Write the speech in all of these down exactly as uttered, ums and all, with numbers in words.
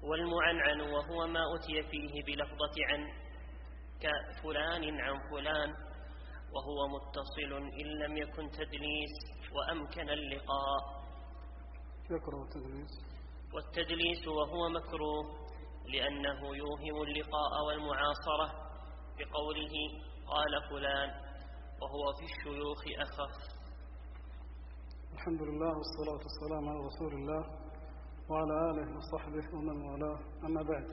والمعنعن وهو ما أتي فيه بلفظة عن كفلان عن فلان، وهو متصل إن لم يكن تدليس وأمكن اللقاء. يكره التدليس. والتدليس وهو مكروه لأنه يوهم اللقاء والمعاصرة بقوله قال فلان، وهو في الشيوخ أخف. الحمد لله والصلاة والسلام على رسول الله وعلى آله وصحبه ومن والاه، أما بعد.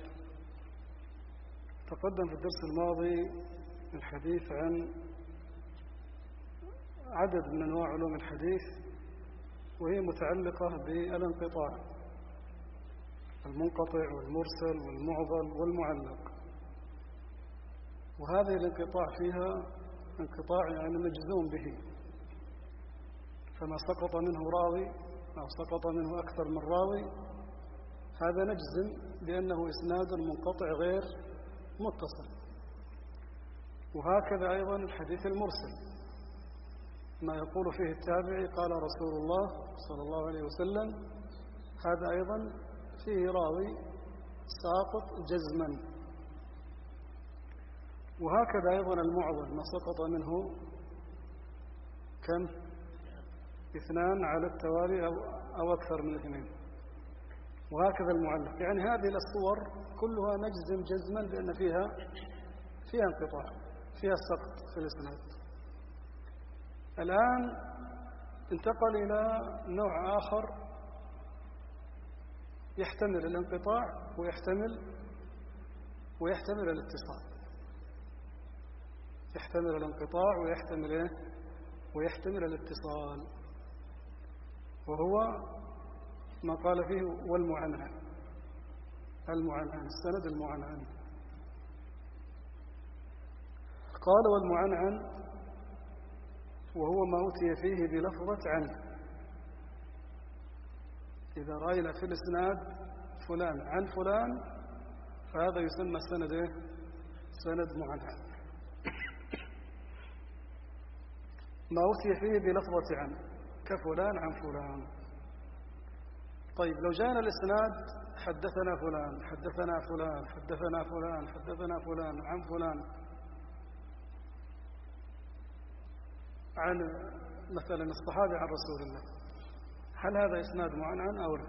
تقدم في الدرس الماضي الحديث عن عدد من أنواع علوم الحديث، وهي متعلقة بالانقطاع، المنقطع والمرسل والمعضل والمعلق. وهذه الانقطاع فيها انقطاع يعني مجزوم به، فما سقط منه راوي أو سقط منه أكثر من راوي هذا نجزم بأنه إسناد منقطع غير متصل. وهكذا أيضا الحديث المرسل، ما يقول فيه التابعي قال رسول الله صلى الله عليه وسلم، هذا أيضا فيه راوي ساقط جزما. وهكذا أيضا المعضل، ما سقط منه كم؟ اثنان على التوالي أو, أو أكثر من اثنين. وهكذا المعلق. يعني هذه الصور كلها نجزم جزما بأن فيها فيها انقطاع، فيها سقط في الإسناد. الآن انتقل إلى نوع آخر يحتمل الانقطاع ويحتمل ويحتمل الاتصال. يحتمل الانقطاع ويحتمل ايه؟ ويحتمل الاتصال، وهو ما قال فيه والمعنعن. المعنعن السند المعنعن. قال والمعنعن وهو ما أتي فيه بلفظة عنه. إذا رأينا في الإسناد فلان عن فلان فهذا يسمى السند إيه؟ سند معنعن. ما أتي فيه بلفظة عنه كفلان عن فلان. طيب لو جاءنا الإسناد حدثنا فلان حدثنا فلان حدثنا فلان حدثنا فلان عن فلان عن مثلا الصحابي عن رسول الله، هل هذا إسناد معنعن أو لا؟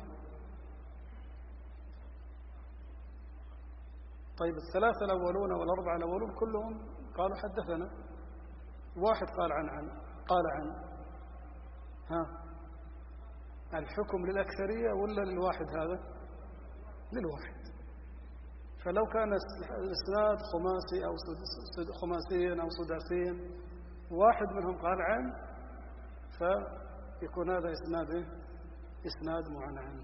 طيب الثلاثة الأولون والأربعة الأولون كلهم قالوا حدثنا، واحد قال عن عن قال عن ها الحكم للأكثرية ولا للواحد؟ هذا للواحد. فلو كان الإسناد خماسي أو خماسيا أو سداسيا واحد منهم قال عن فيكون هذا إسناد إسناد معنعن.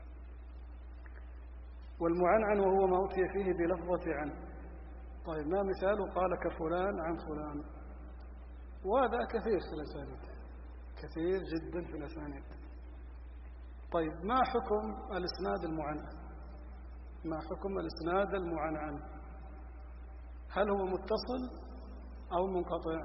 والمعنعن وهو ما أتي فيه بلفظة عن. طيب ما مثاله؟ قال كفلان عن فلان. وهذا كثير في الأسانيد، كثير جدا في الأسانيد. طيب ما حكم الإسناد المعنعن؟ ما حكم الإسناد المعنعن؟ هل هو متصل أو منقطع؟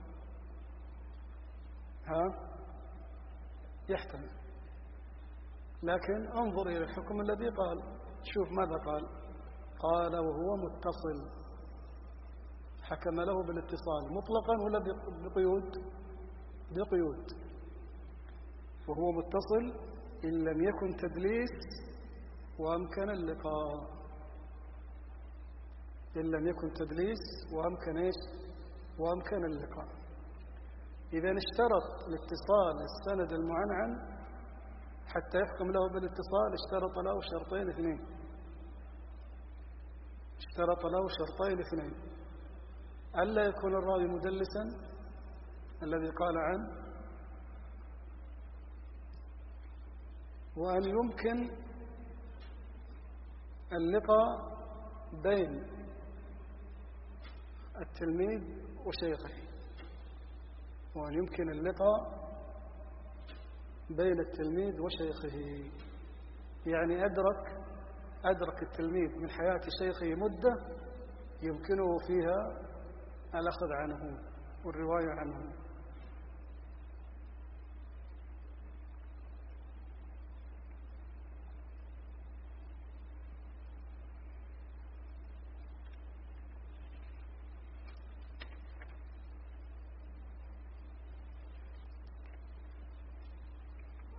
ها يحتمل، لكن انظر إلى الحكم الذي قال. شوف ماذا قال. قال وهو متصل، حكم له بالاتصال مطلقا ولا بقيود؟ بقيود. وهو متصل إن لم يكن تدليس وأمكن اللقاء. إن لم يكن تدليس وأمكن إيش؟ وأمكن اللقاء. إذا اشترط الاتصال السند المعنعن حتى يحكم له بالاتصال، اشترط له شرطين اثنين. اشترط له شرطين اثنين: ألا يكون الراوي مدلسا الذي قال عنه، وأن يمكن اللقاء بين التلميذ وشيخه. وأن يمكن اللقاء بين التلميذ وشيخه، يعني أدرك أدرك التلميذ من حياة شيخه مدة يمكنه فيها الأخذ عنه والرواية عنه.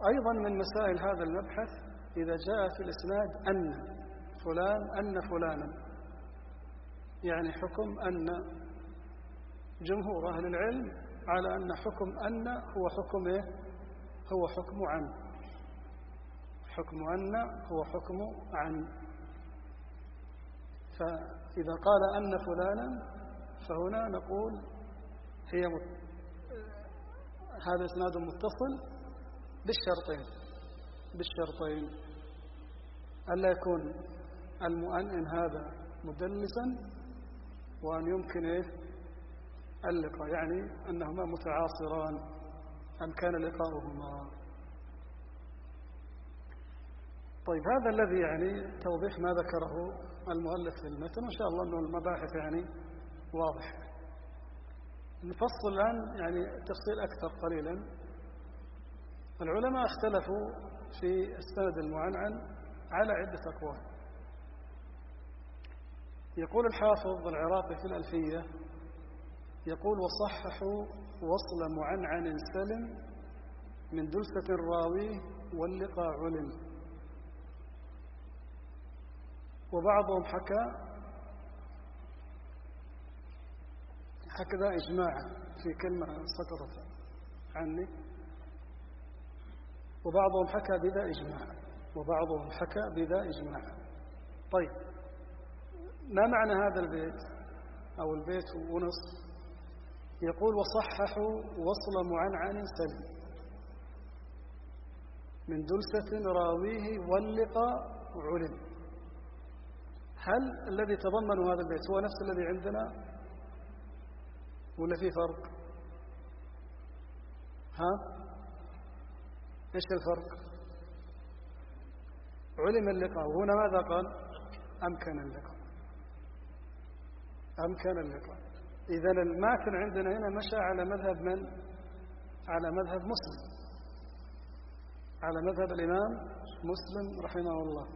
أيضا من مسائل هذا المبحث إذا جاء في الإسناد أن فلان أن فلانا، يعني حكم أن جمهور أهل العلم على أن حكم أن هو حكم إيه؟ هو حكم عن، حكم أن هو حكم عن. فإذا قال أن فلانا فهنا نقول هي مت... هذا إسناد متصل بالشرطين بالشرطين ألا يكون المؤنن هذا مدلسا، وأن يمكن إيه اللقاء، يعني أنهما متعاصران أم كان لقاؤهما. طيب هذا الذي يعني توضيح ما ذكره المؤلف في المتن، وإن شاء الله أنه المباحث يعني واضحة. نفصل الآن يعني تفصيل أكثر قليلا. العلماء اختلفوا في السند المعنعن على عدة أقوال. يقول الحافظ العراقي في الألفية، يقول وصححوا وصل معنعن سلم من دلسة الراوي واللقاء علم. وبعضهم حكى هكذا إجماع في كلمة سقطت عني، وبعضهم حكى بذا إجماع وبعضهم حكى بذا إجماع. طيب ما معنى هذا البيت أو البيت ونصف؟ يقول وصححوا وصل معنعن سلم من دلسة راويه واللقاء علم. هل الذي تضمن هذا البيت هو نفس الذي عندنا ولا في فرق؟ ها ايش الفرق؟ علم اللقاء، وهنا ماذا قال؟ أمكن اللقاء أمكن اللقاء. إذن الماتن عندنا هنا مشى على مذهب من؟ على مذهب مسلم، على مذهب الإمام مسلم رحمه الله.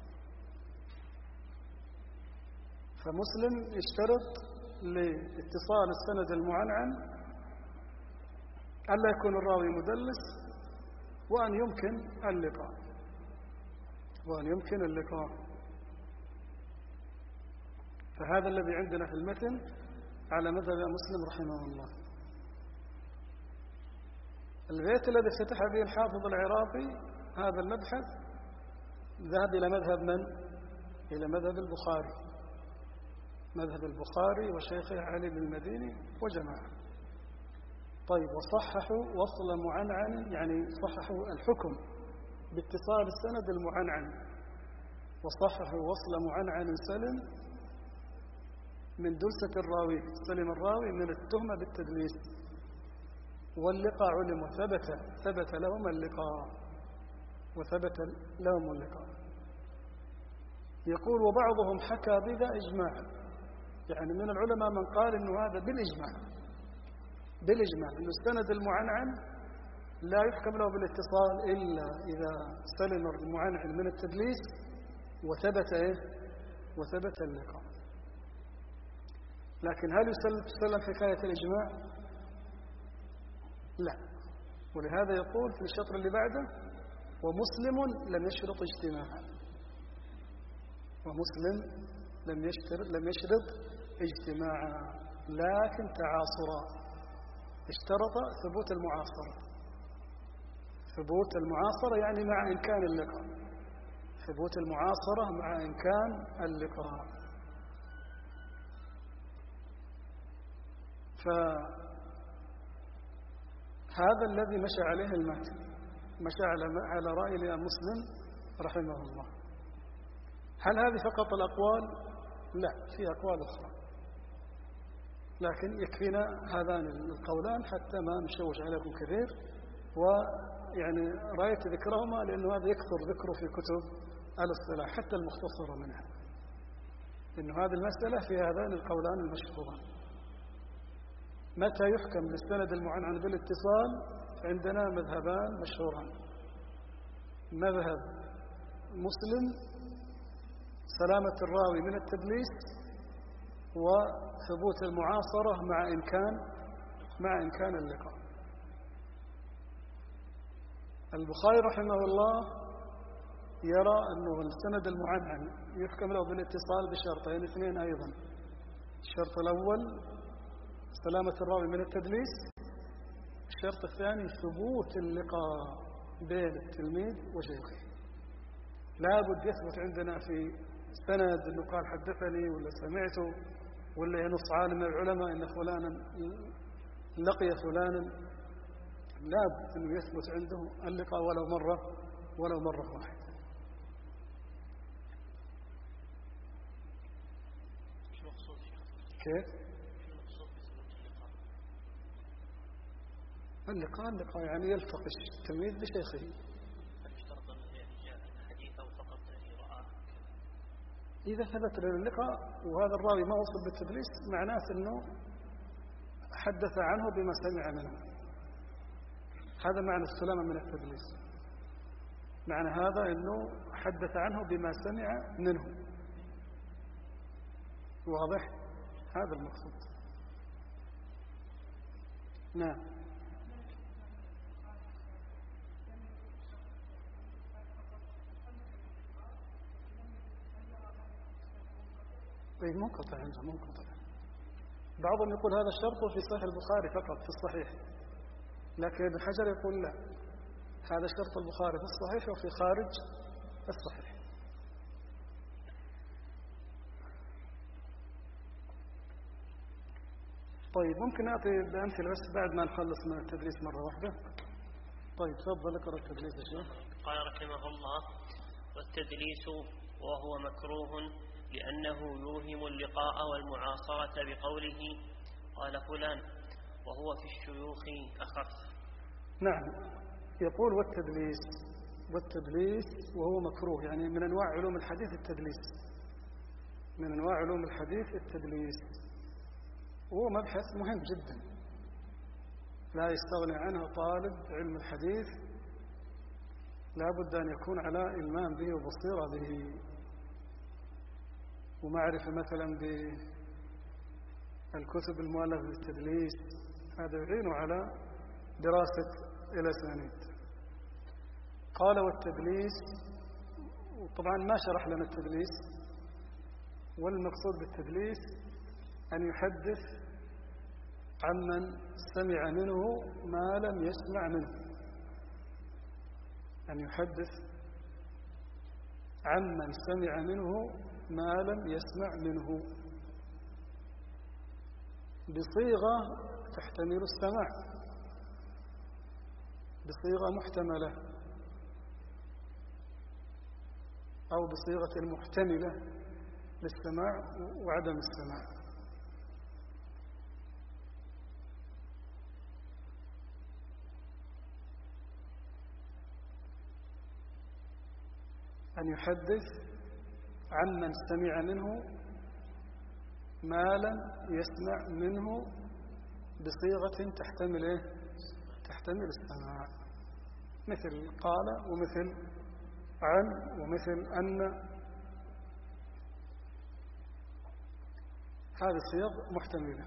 فمسلم اشترط لاتصال السند المعنعن ألا يكون الراوي مدلس، وأن يمكن اللقاء وأن يمكن اللقاء فهذا الذي عندنا في المتن على مذهب مسلم رحمه الله. البيت الذي افتتح به الحافظ العراقي هذا المبحث ذهب إلى مذهب من؟ إلى مذهب البخاري، مذهب البخاري وشيخه علي بن المديني وجماعة. طيب وصححوا وصل معنعن، يعني صححوا الحكم باتصال السند المعنعن، وصححوا وصل معنعن سلم من دلسة الراوي، سلم الراوي من التهمة بالتدليس، واللقاء علم وثبت ثبت لهم اللقاء وثبت لهم اللقاء. يقول وبعضهم حكى بذا إجماع، يعني من العلماء من قال إنه هذا بالإجماع بالإجماع إنه السند المعنعن لا يحكم له بالاتصال إلا إذا سلم المعنعن من التدليس وثبت إيه؟ وثبت اللقاء. لكن هل يسلم حكاية الإجماع؟ لا. ولهذا يقول في الشطر اللي بعده ومسلم لم يشرط اجتماعا، ومسلم لم يشترط لم يشرط اجتماعا لكن تعاصرا، اشترط ثبوت المعاصرة. ثبوت المعاصرة يعني مع إمكان اللقاء، ثبوت المعاصرة مع إمكان اللقاء. فهذا الذي مشى عليه الماتن، مشى على رأي الإمام مسلم رحمه الله. هل هذه فقط الأقوال؟ لا، في أقوال أخرى، لكن يكفينا هذان القولان حتى ما نشوش عليكم كثير، ويعني رأيت ذكرهما لأنه هذا يكثر ذكره في كتب الاصطلاح حتى المختصرة منها، إنه هذه المسألة في هذان القولان المشهوران. متى يحكم للسند المعنعن بالاتصال؟ عندنا مذهبان مشهوران، مذهب مسلم سلامة الراوي من التدليس وثبوت المعاصرة مع إمكان مع إمكان اللقاء. البخاري رحمه الله يرى أنه السند المعنعن يحكم له بالاتصال بشرطين اثنين أيضا. الشرط الأول سلامة الراوي من التدليس، الشرط الثاني ثبوت اللقاء بين التلميذ وشيخه. لا بد يثبت عندنا في سند أنه قال حدثني ولا سمعته، ولا ينص عالم من العلماء إن فلانا لقي فلانا. لا بد أنه يثبت عنده اللقاء ولو مرة ولو مرة واحدة. كيف؟ اللقاء اللقاء يعني يلتقي التلميذ بشيخه. إذا ثبت له اللقاء وهذا الراوي ما وصل بالتدليس معناه أنه حدث عنه بما سمع منه. هذا معنى السلامة من التدليس، معنى هذا أنه حدث عنه بما سمع منه. واضح؟ هذا المقصود. نعم. طيب منقطع عنده منقطع. بعضهم يقول هذا الشرط في صحيح البخاري فقط في الصحيح، لكن ابن حجر يقول لا، هذا شرط البخاري في الصحيح وفي خارج الصحيح. طيب ممكن نعطي بأمثلة بس بعد ما نخلص من التدريس مرة واحدة. طيب تفضل اقرأ التدريس يا شيخ. قال رحمه الله: والتدليس وهو مكروه لأنه يوهم اللقاء والمعاصرة بقوله قال فلان، وهو في الشيوخ أخف. نعم، يقول والتدليس والتدليس وهو مكروه، يعني من أنواع علوم الحديث التدليس، من أنواع علوم الحديث التدليس. وهو مبحث مهم جدا لا يستغني عنه طالب علم الحديث، لا بد أن يكون على إلمام به وبصيرة به ومعرفة مثلا بالكتب المؤلفة بالتدليس. هذا يعين على دراسة الأسانيد. قال والتدليس، وطبعا ما شرح لنا التدليس، والمقصود بالتدليس أن يحدث عمن سمع منه ما لم يسمع منه، أن يحدث عمن سمع منه ما لم يسمع منه بصيغة تحتمل السماع، بصيغة محتملة أو بصيغة محتملة للسماع وعدم السماع. أن يحدث عمن سمع منه ما لم يسمع منه بصيغة تحتمل إيه؟ تحتمل السماع، مثل قال ومثل عن ومثل أن. هذه صيغ محتملة.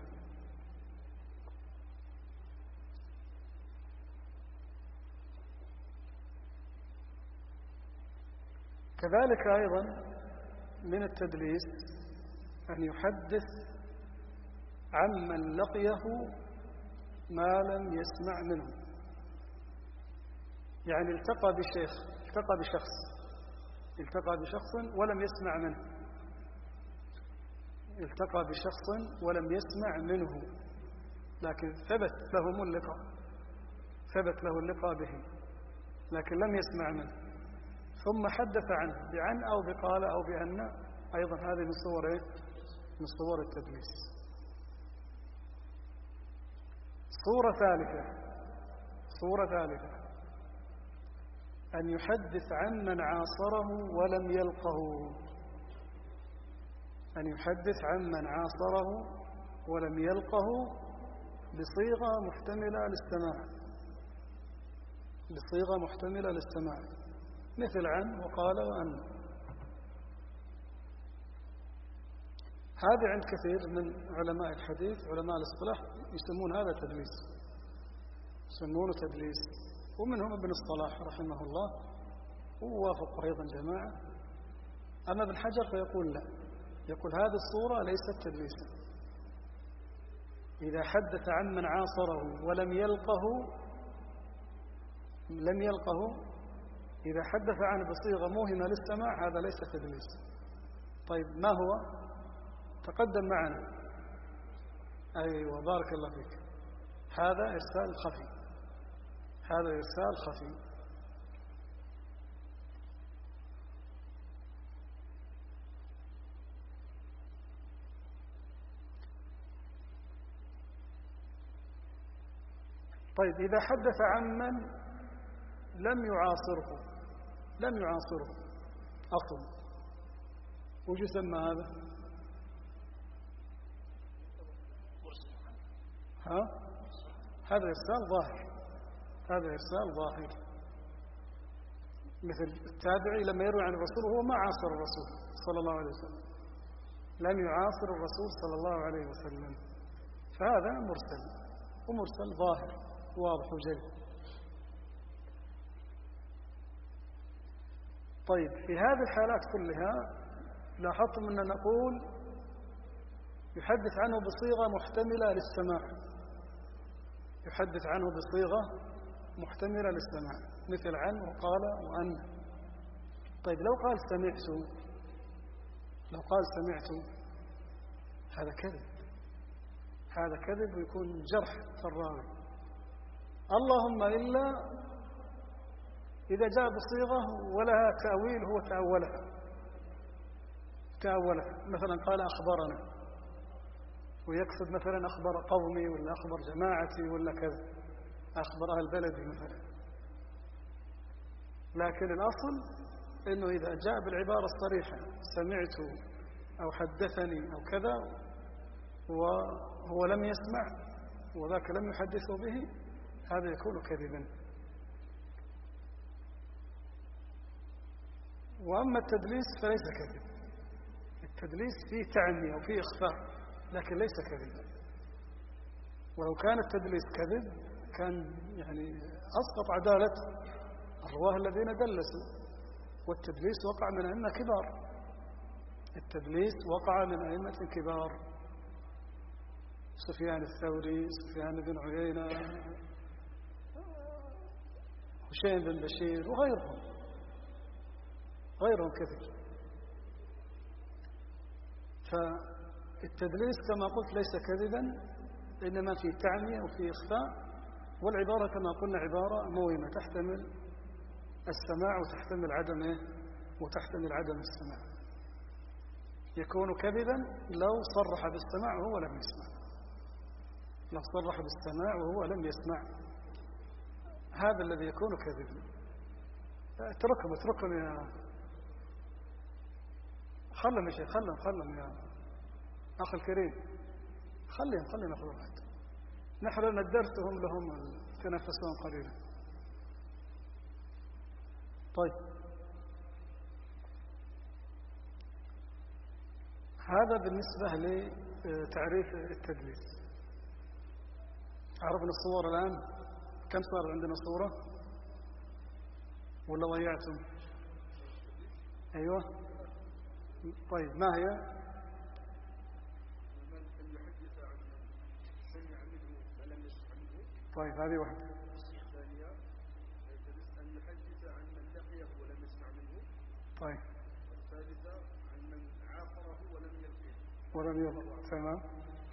كذلك أيضا من التدليس أن يحدث عمن لقيه ما لم يسمع منه، يعني التقى بالشيخ، التقى بشخص التقى بشخص ولم يسمع منه، التقى بشخص ولم يسمع منه، لكن ثبت لهم اللقاء، ثبت له اللقاء به لكن لم يسمع منه، ثم حدث عنه بعن أو بقال أو بأن. أيضا هذه من صور إيه؟ من صور التدليس. صورة ثالثة صورة ثالثة أن يحدث عمن عاصره ولم يلقه، أن يحدث عمن عاصره ولم يلقه بصيغة محتملة للسماع، بصيغة محتملة للسماع، مثل عن وقال وأن. هذا عند كثير من علماء الحديث علماء الاصطلاح يسمون هذا تدليس، يسمونه تدليس. ومنهم ابن الصلاح رحمه الله، ووافق أيضا جماعة. أما ابن حجر فيقول لا، يقول هذه الصورة ليست تدليسا. إذا حدث عن من عاصره ولم يلقه لم يلقه إذا حدث عنه بصيغة موهمة للسماع هذا ليس تدليس. طيب ما هو؟ تقدم معنا. أيوة بارك الله فيك. هذا إرسال خفي، هذا إرسال خفي. طيب إذا حدث عن من لم يعاصره لم يعاصره أصل، وش يسمى هذا؟ ها؟ هذا إرسال ظاهر، هذا إرسال ظاهر. مثل التابعي لما يروي عن الرسول وهو ما عاصر الرسول صلى الله عليه وسلم، لم يعاصر الرسول صلى الله عليه وسلم، فهذا مرسل، ومرسل ظاهر واضح وجلي. طيب في هذه الحالات كلها لاحظتم أن نقول يحدث عنه بصيغة محتملة للسماع، يحدث عنه بصيغة محتملة للسماع، مثل عن وقال وأن. طيب لو قال سمعت، لو قال سمعت هذا كذب، هذا كذب ويكون جرح في الراوي. اللهم إلا إذا جاء بصيغة ولها تأويل هو تأولها تأولها مثلا قال أخبرنا، ويقصد مثلا أخبر قومي ولا أخبر جماعتي ولا كذا، أخبر أهل بلدي مثلا. لكن الأصل أنه إذا جاء بالعبارة الصريحة سمعت أو حدثني أو كذا وهو لم يسمع وذاك لم يحدثه به، هذا يكون كذبا. وأما التدليس فليس كذب، التدليس فيه تعنية وفيه إخفاء لكن ليس كذبا. ولو كان التدليس كذب كان يعني أسقط عدالة الرواه الذين دلسوا، والتدليس وقع من أئمة كبار، التدليس وقع من أئمة كبار، سفيان الثوري، سفيان بن عيينة، هشيم بن بشير وغيرهم غيرهم كثير. فالتدليس كما قلت ليس كذبا، إنما في تعنية وفي إخفاء، والعبارة كما قلنا عبارة موهمة تحتمل السماع وتحتمل عدم إيه؟ وتحتمل عدم السماع. يكون كذبا لو صرح بالسماع وهو لم يسمع، لو صرح بالسماع وهو لم يسمع، هذا الذي يكون كذبا. اتركهم اتركهم يا خلهم يا شيخ، خلهم خلهم يا أخي الكريم، خلهم خلهم يأخذوا راحتهم، نحن ندرسهم لهم يتنفسون قليلا. طيب هذا بالنسبة لتعريف التدليس. عرفنا الصور الآن، كم صار عندنا صورة ولا ضيعتم؟ أيوة. طيب ما هي؟ طيب هذه واحدة. الثانية أن يحدث عن من لقيه ولم يسمع منه. طيب. الثالثة عن من عاصره ولم يلقيه. ولم يلقيه، تمام.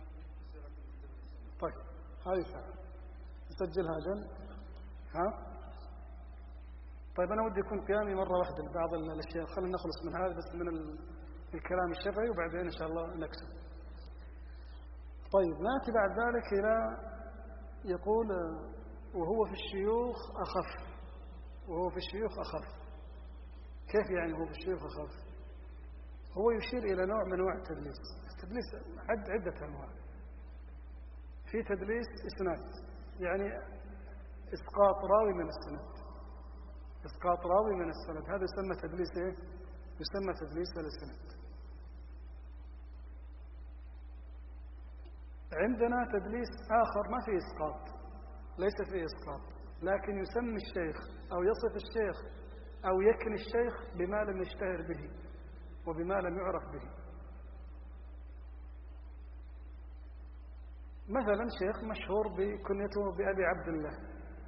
طيب هذه سهلة، نسجلها جل. ها؟ طيب أنا ودي يكون قيامي مرة واحدة لبعض الأشياء، خلينا نخلص من هذا بس من الكلام الشرعي وبعدين إن شاء الله نكتب. طيب نأتي بعد ذلك إلى يقول وهو في الشيوخ أخف، وهو في الشيوخ أخف. كيف يعني هو في الشيوخ أخف؟ هو يشير إلى نوع من أنواع التدليس. التدليس عد عدة أنواع. في تدليس إسناد، يعني إسقاط راوي من السند، إسقاط راوي من السند، هذا يسمى تدليس إيه؟ يسمى تدليس السند. عندنا تدليس آخر ما فيه إسقاط، ليس فيه إسقاط، لكن يسمي الشيخ أو يصف الشيخ أو يكني الشيخ بما لم يشتهر به وبما لم يعرف به. مثلا شيخ مشهور بكنيته بأبي عبد الله،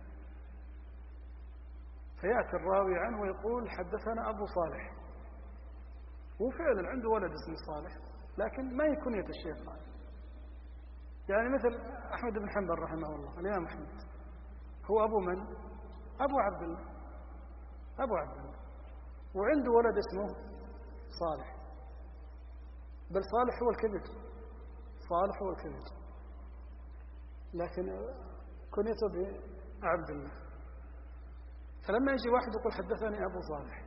فيأتي الراوي عنه ويقول حدثنا أبو صالح، وفعلا عنده ولد اسمه صالح لكن ما يكون كنية الشيخ هذا. يعني مثل أحمد بن حنبل رحمه الله، الإمام أحمد هو أبو من؟ أبو عبد الله، أبو عبد الله، وعنده ولد اسمه صالح، بل صالح هو الكبير، صالح هو الكبير، لكن كنيته بعبد الله. فلما يجي واحد يقول حدثني أبو صالح،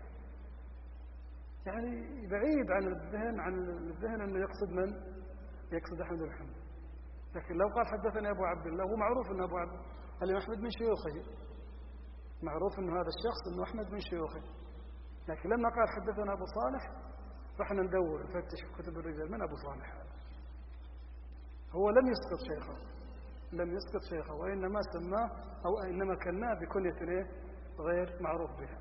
يعني بعيد عن الذهن عن الذهن أنه يقصد من؟ يقصد أحمد بن حنبل. لكن لو قال حدثني أبو عبد الله، هو معروف أن أبو عبد الإمام أحمد من شيوخه، معروف أن هذا الشخص أنه أحمد من شيوخه، لكن لما قال حدثنا أبو صالح رحنا ندور نفتش في كتب الرجال من أبو صالح هذا. هو لم يسقط شيخه، لم يسقط شيخه، وإنما سماه أو إنما كناه بكنية غير معروف بها.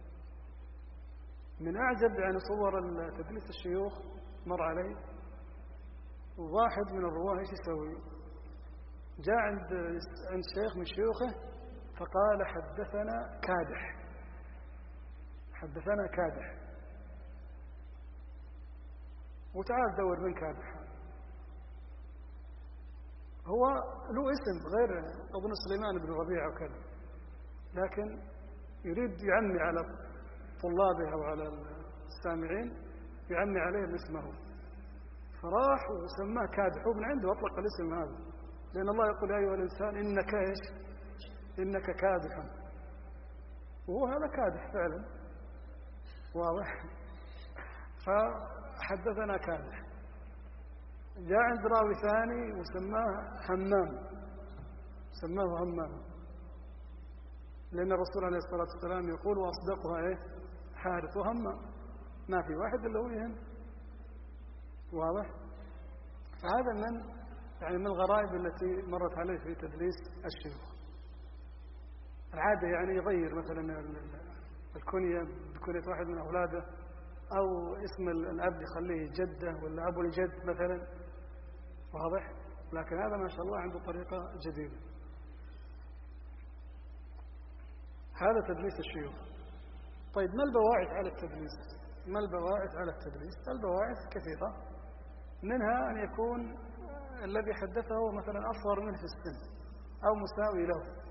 من أعجب يعني صور تدليس الشيوخ مر علي، وواحد من الرواه ايش يسوي؟ جاء عند عند شيخ من شيوخه فقال حدثنا كادح، حدثنا كادح، وتعال دور من كادح. هو له اسم غير ابن سليمان بن ربيعة وكذا، لكن يريد يعمي على طلابه وعلى السامعين، يعمي عليهم اسمه، فراح وسماه كادح، ومن عنده أطلق الاسم هذا، لأن الله يقول يا أيها الإنسان إنك إيش؟ إنك كادح، وهو هذا كادح فعلا واضح. فحدثنا كادح. جاء عند راوي ثاني وسماه همام، سماه همام، لأن الرسول عليه الصلاة والسلام يقول وأصدقها إيه؟ حارث وهمام، ما في واحد إلا هو يهم، واضح. فهذا من يعني من الغرائب التي مرت عليه في تدليس الشيوخ. العادة يعني يغير مثلا الكنية بكنية واحد من أولاده، أو اسم الأب يخليه جده ولا أبو الجد مثلا، واضح. لكن هذا ما شاء الله عنده طريقة جديدة. هذا تدليس الشيوخ. طيب ما البواعث على التدليس؟ ما البواعث على التدليس؟ البواعث كثيرة، منها أن يكون الذي حدثه مثلا أصغر منه في السن أو مساوي له.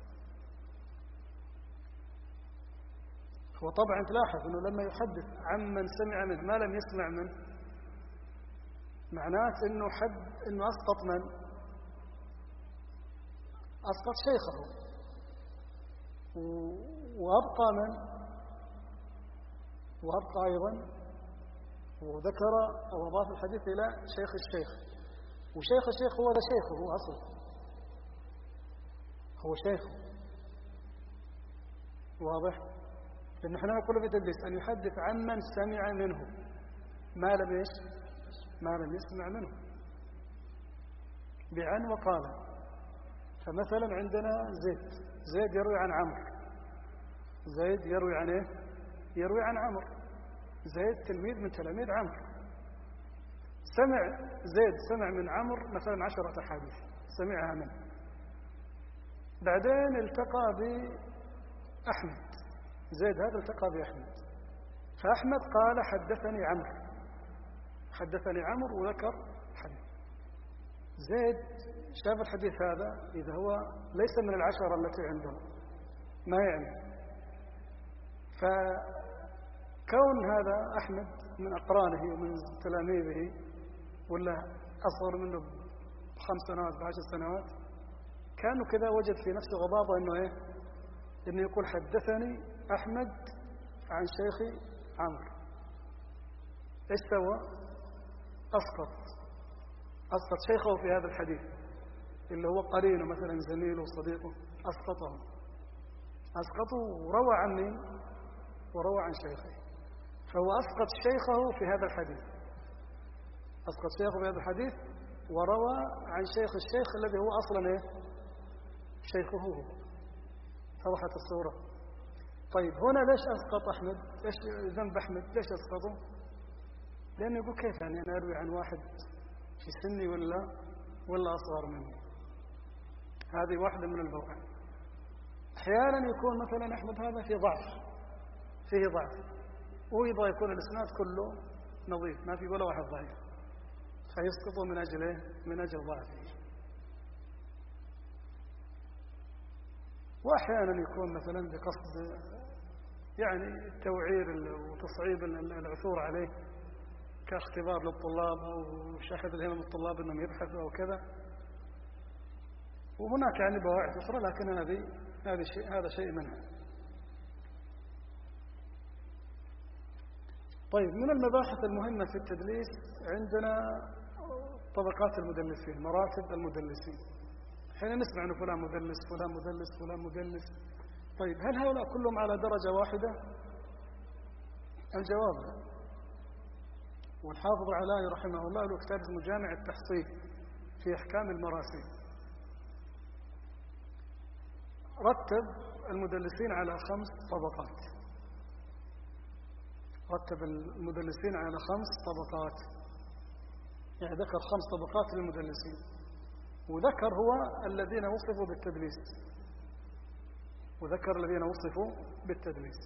وطبعا تلاحظ أنه لما يحدث عمن سمع منه ما لم يسمع منه، معناه أنه حد أنه أسقط من؟ أسقط شيخه، وأبقى من؟ وأبقى أيضا وذكر أو أضاف الحديث إلى شيخ الشيخ، وشيخ الشيخ هو ذا شيخه، هو أصله هو شيخه، واضح. لأن نحن نقول في تدليس أن يحدث عمن سمع منه ما لم يش ما لم يسمع منه بعن وقال. فمثلا عندنا زيد زيد يروي عن عمرو، زيد يروي عن ايه؟ يروي عن عمرو، زيد تلميذ من تلاميذ عمرو، سمع زيد سمع من عمرو مثلا عشرة أحاديث سمعها منه، بعدين التقى بأحمد، زيد هذا التقى بأحمد، فأحمد قال حدثني عمرو، حدثني عمرو وذكر حديث. زيد شاف الحديث هذا إذا هو ليس من العشرة التي عنده ما يعني، فكون هذا أحمد من أقرانه ومن تلاميذه ولا أصغر منه بخمس سنوات بعشر سنوات، كانوا كذا وجد في نفسه غضاضة إنه إيه؟ إنه يقول حدثني أحمد عن شيخي عمرو. إيش سوى؟ أسقط أسقط شيخه في هذا الحديث اللي هو قرينه مثلا زميله وصديقه، أسقطه أسقطه وروى عن مين؟ وروى عن شيخه. فهو أسقط شيخه في هذا الحديث، أسقط شيخه في هذا الحديث وروى عن شيخ الشيخ الذي هو أصلا إيه؟ شيخه هو. اتضحت الصورة. طيب هنا ليش أسقط أحمد؟ ليش ذنب أحمد؟ ليش أسقطه؟ لأنه يقول كيف يعني أنا أروي عن واحد في سني ولا ولا أصغر مني؟ هذه واحدة من البواعث. أحيانا يكون مثلا أحمد هذا في ضعف، فيه ضعف، ويبغى يكون الإسناد كله نظيف، ما في ولا واحد ضعيف، فيسقطه من أجل إيه؟ من أجل ضعفه. وأحيانا يكون مثلا بقصد يعني توعير وتصعيب العثور عليه كاختبار للطلاب أو شحذ الهمم الطلاب أنهم يبحثوا أو كذا. وهناك يعني بواعث أخرى، لكن هذه هذا شيء هذا شيء منها. طيب من المباحث المهمة في التدليس عندنا طبقات المدلسين، مراتب المدلسين. حين نسمع أن فلان مدلس فلان مدلس فلان مدلس، طيب هل هؤلاء كلهم على درجة واحدة؟ الجواب لا. والحافظ العلائي رحمه الله له كتاب اسمه جامع التحصيل في أحكام المراسيل، رتب المدلسين على خمس طبقات. رتب المدلسين على خمس طبقات، يعني ذكر خمس طبقات للمدلسين، وذكر هو الذين وصفوا بالتدليس، وذكر الذين وصفوا بالتدليس.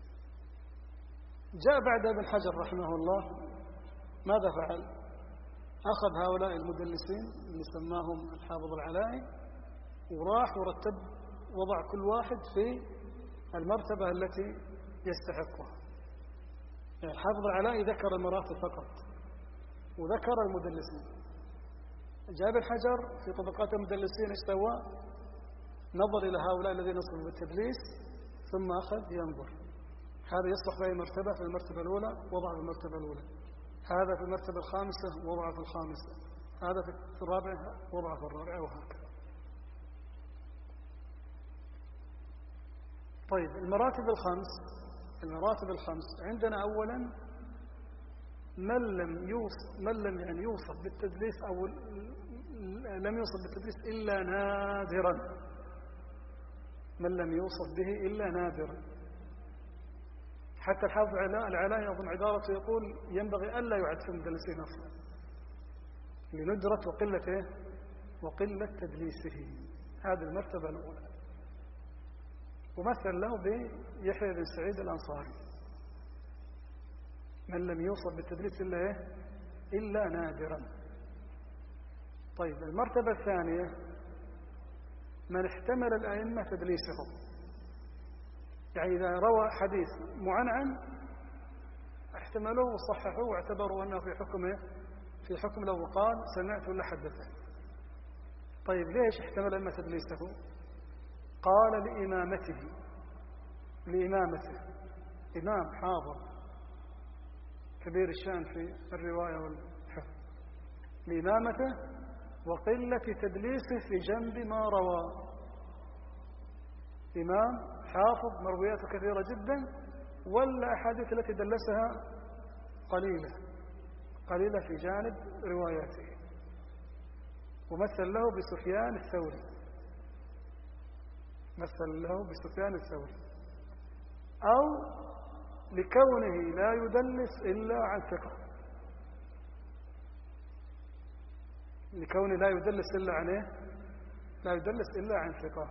جاء بعد ابن حجر رحمه الله ماذا فعل؟ أخذ هؤلاء المدلسين اللي سماهم الحافظ العلائي وراح ورتب، وضع كل واحد في المرتبة التي يستحقها. يعني الحافظ العلائي ذكر المراتب فقط وذكر المدلسين. جاء ابن حجر في طبقات المدلسين ايش سوى؟ نظر إلى هؤلاء الذين وصلوا بالتدليس ثم أخذ ينظر هذا يصلح في مرتبة، في المرتبة الأولى وضع في المرتبة الأولى، هذا في المرتبة الخامسة وضع في الخامسة، هذا في الرابعة وضع في الرابعة، وهكذا. طيب المراتب الخمس المراتب الخمس عندنا أولا من لم يوصف من لم يعني يوصف بالتدليس أو لم يوصف بالتدليس إلا نادرا، من لم يوصف به إلا نادرا. حتى الحافظ العلائي أظن عبارته يقول ينبغي ألا يعد في المدلسين أصلا لندرة وقلة إيه؟ وقلة تدليسه. هذه المرتبة الأولى. ومثل له بيحيى بن سعيد الأنصاري، من لم يوصف بالتدليس إلا إيه؟ إلا نادرا. طيب المرتبة الثانية من احتمل الأئمة تدليسهم، يعني إذا روى حديث معنعن احتملوه وصححوه واعتبروا أنه في حكمه في حكم لو قال سمعت ولا حدثت. طيب ليش احتمل الأئمة تدليسه؟ قال لإمامته لإمامته إمام حاضر كبير الشأن في الرواية والحفظ، لإمامته وقلة تدليسه في جنب ما روى. إمام حافظ مروياته كثيرة جدا ولا أحاديث التي دلسها قليلة قليلة في جانب رواياته. ومثل له بسفيان الثوري مثل له بسفيان الثوري أو لكونه لا يدلس إلا عن ثقة، لكونه لا يدلس إلا عن إيه؟ لا يدلس إلا عن ثقة،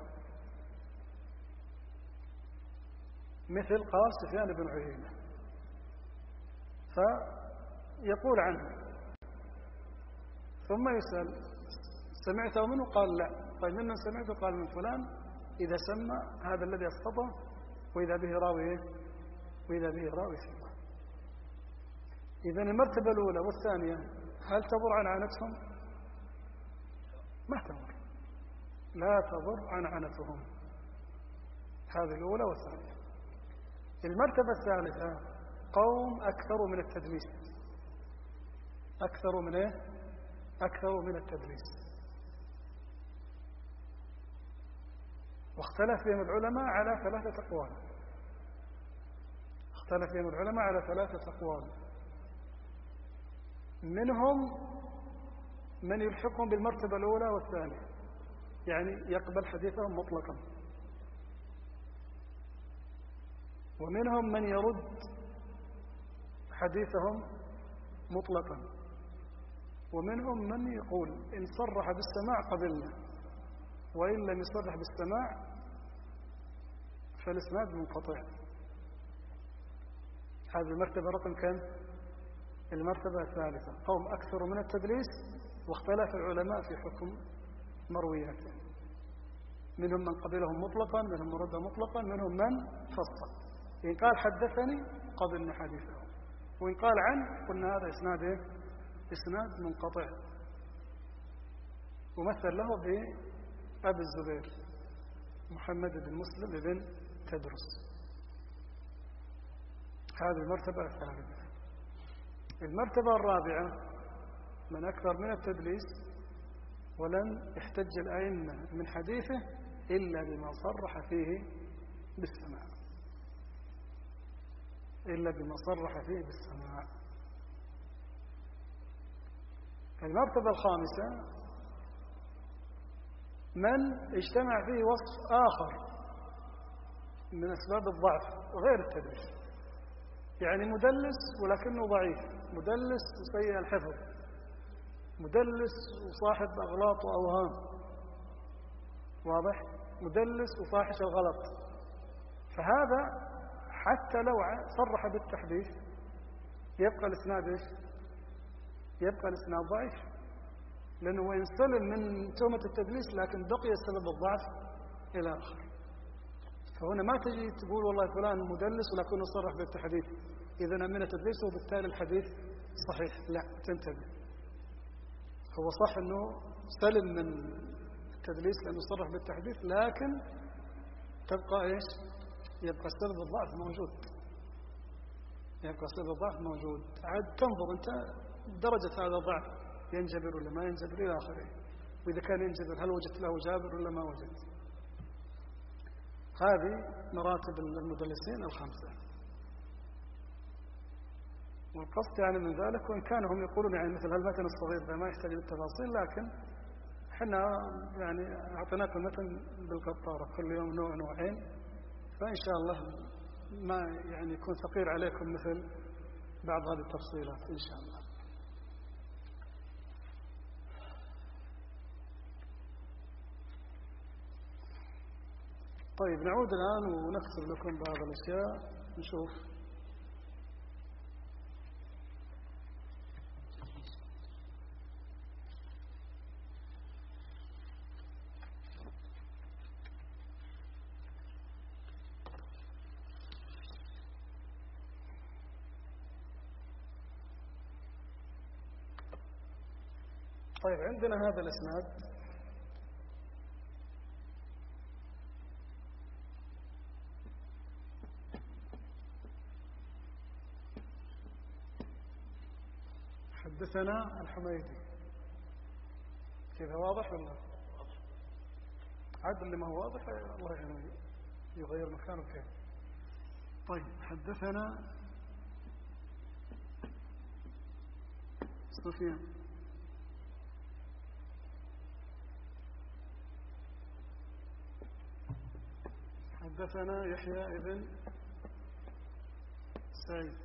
مثل قال سفيان بن عيينة فيقول عنه ثم يسأل سمعته منه؟ قال لا. طيب ممن سمعته؟ قال من فلان. إذا سمى هذا الذي أسقطه وإذا به راوي وإذا به راوي ثقة. إذن المرتبة الأولى والثانية هل تضر عن عنتهم؟ ما تضر، لا تضر عن عنتهم. هذه الأولى والثانية. المرتبة الثالثة قوم أكثر من التدليس، أكثر من إيه؟ أكثر من التدليس. واختلف فيهم العلماء على ثلاثة أقوال اختلف فيهم العلماء على ثلاثة أقوال منهم من يلحقهم بالمرتبة الأولى والثانية، يعني يقبل حديثهم مطلقا، ومنهم من يرد حديثهم مطلقا، ومنهم من يقول إن صرح بالسماع قبلنا، وإن لم يصرح بالسماع فالإسناد منقطع. هذه المرتبة رقم كم؟ المرتبة الثالثة. قوم أكثر من التدليس واختلف العلماء في حكم مروياته، منهم من قبلهم مطلقا، منهم من رد مطلقا، منهم من فصل. إن قال حدثني قبلنا حديثه، وإن قال عنه قلنا هذا إسناد إيه؟ إسناد منقطع. ومثل له بأبي الزبير محمد بن مسلم بن تدرس. هذه المرتبة الثالثة. المرتبة الرابعة من أكثر من التدليس ولم يحتج الأئمة من حديثه إلا بما صرح فيه بالسماع، إلا بما صرح فيه بالسماع. المرتبة الخامسة من اجتمع فيه وصف آخر من أسباب الضعف غير التدليس، يعني مدلس ولكنه ضعيف، مدلس وسيء الحفظ، مدلس وصاحب أغلاط وأوهام، واضح؟ مدلس وفاحش الغلط. فهذا حتى لو صرح بالتحديث يبقى الإسناد إيش؟ يبقى الإسناد ضعيف، لأنه ينسلم من تهمة التدليس لكن بقي سبب الضعف إلى آخر. فهنا ما تجي تقول والله فلان مدلس ولكنه صرح بالتحديث إذا أمن تدليسه وبالتالي الحديث صحيح. لا، تنتبه. هو صح أنه سلم من التدليس لأنه صرح بالتحديث، لكن تبقى إيش؟ يبقى سبب الضعف موجود، يبقى سبب الضعف موجود. عاد تنظر أنت درجة هذا الضعف ينجبر ولا ما ينجبر إلى آخره، وإذا كان ينجبر هل وجدت له جابر ولا ما وجدت. هذه مراتب المدلسين الخمسة. والقصد يعني من ذلك، وإن كانوا هم يقولون يعني مثل هالمتن الصغير ده ما يحتاج للتفاصيل، لكن احنا يعني أعطيناكم المتن بالقطارة كل يوم نوع نوعين، فإن شاء الله ما يعني يكون ثقيل عليكم مثل بعض هذه التفصيلات إن شاء الله. طيب نعود الآن ونكتب لكم بعض الأشياء نشوف. طيب عندنا هذا الإسناد حدثنا الحميدي، كذا واضح ولا واضح؟ عاد اللي ما هو واضح الله يعني يغير مكانه كيف. طيب حدثنا سفيان حدثنا يحيى ابن سعيد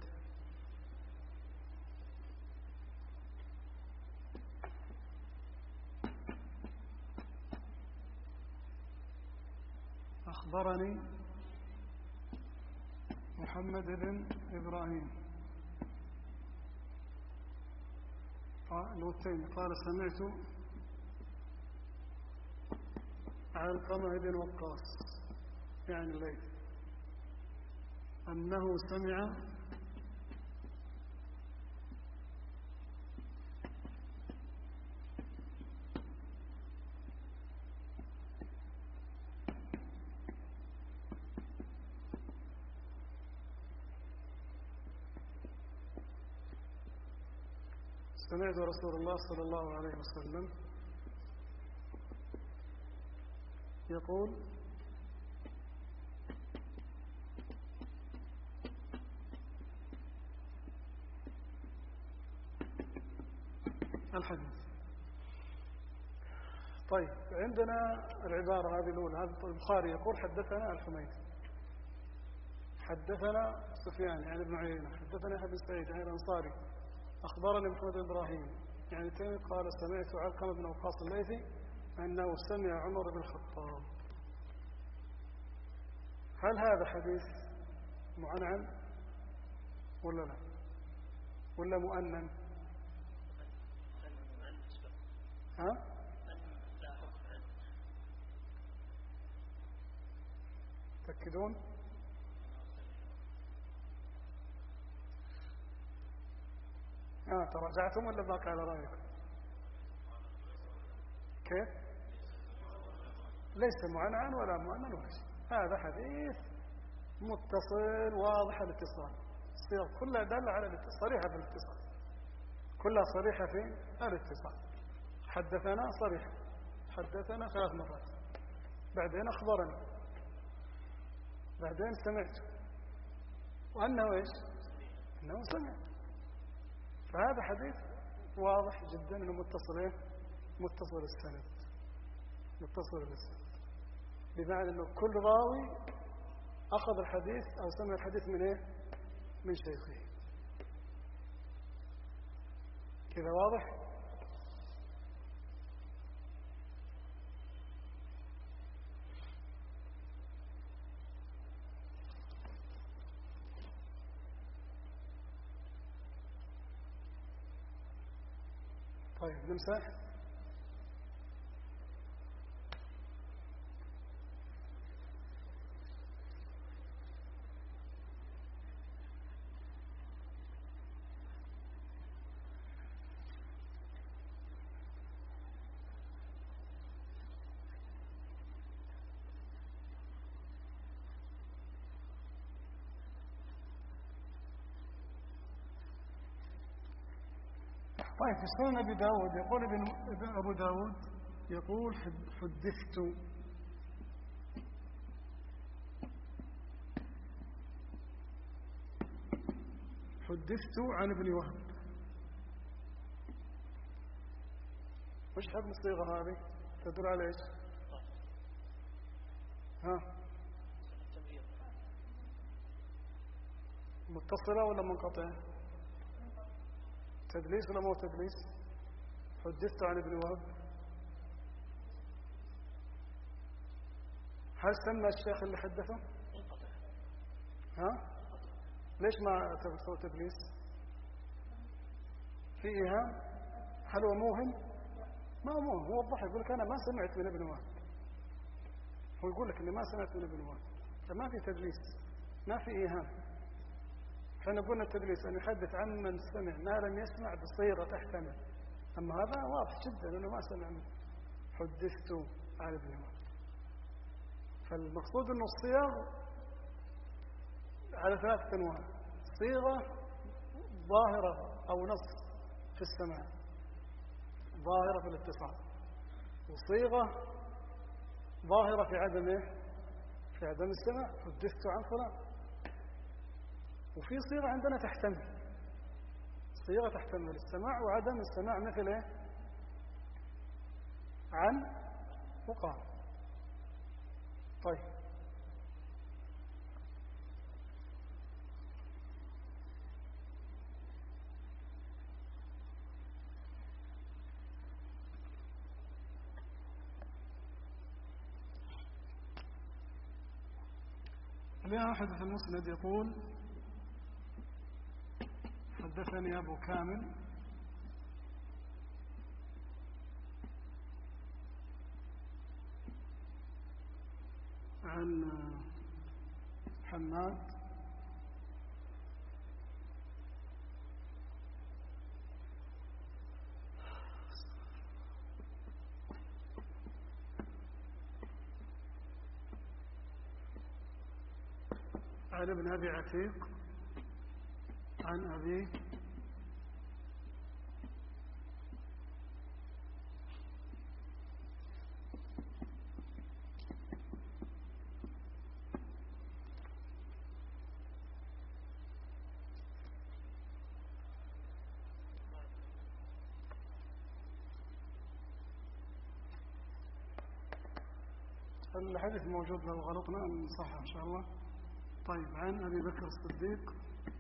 أخبرني محمد بن إبراهيم قال قال سمعت علقمة بن وقاص يعني الليل أنه سمع سمعت رسول الله صلى الله عليه وسلم يقول الحديث. طيب عندنا العبارة هذه الأولى، هذا البخاري يقول حدثنا الحميدي، حدثنا سفيان يعني ابن عيينة حدثنا يحيى بن سعيد يعني الأنصاري أخبرني محمد بن إبراهيم يعني تيمي قال سمعت علقمة بن وقاص الليثي أنه سمع عمر بن الخطاب. هل هذا حديث معنعن ولا لا ولا مؤنن؟ ها؟ تأكدون؟ آه تراجعتم ولا باقي على رأيكم؟ كيف؟ ليس معنعن ولا مؤنن ولا شيء، هذا حديث متصل واضح الاتصال، الصيغ كلها دالة على الاتصال، صريحة في الاتصال، كلها صريحة في الاتصال. حدثنا صريحة، حدثنا ثلاث مرات، بعدين أخبرني، بعدين سمعت، وأنه إيش؟ أنه سمع. فهذا حديث واضح جدا أنه متصل إيه؟ متصل السند، متصل السند، بمعنى أنه كل راوي أخذ الحديث أو سمع الحديث من إيه؟ من شيخه. كذا واضح؟ طيب نمسح. طيب في سنن أبي داود يقول ابن أبو داود يقول حدثت حدثت عن ابن وهب. وش حكم الصيغة هذه؟ تدل على ايش؟ ها؟ متصلة ولا منقطعة؟ تدليس ولا مو تدليس؟ حدثت عن ابن وهب، هل سمى الشيخ اللي حدثه؟ ها؟ ليش ما تسوي تدليس؟ في إيهام؟ هل هو موهم؟ ما هو موهم، هو وضح يقول لك أنا ما سمعت من ابن وهب، هو يقول لك إني ما سمعت من ابن وهب، فما في تدليس، ما في إيهام. احنا قلنا التدليس أن يحدث عن من سمع ما لم يسمع بصيغة تحتمل، أما هذا واضح جدا أنه ما سمع منه. حدثت عن ابن وهب. فالمقصود أنه الصيغ على ثلاثة أنواع: صيغة ظاهرة أو نص في السماع ظاهرة في الاتصال، وصيغة ظاهرة في عدم إيه؟ في عدم السماع، حدثت عن فلان. وفي صيغة عندنا تحتمل، صيغة تحتمل السماع وعدم السماع، مثل إيه؟ عن وقال. طيب اليوم أحد في المسند يقول حدثني أبو كامل عن حماد عن ابن أبي عتيق عن أبي الحديث موجود لو غلطنا نصحح إن شاء الله. طيب عن أبي بكر الصديق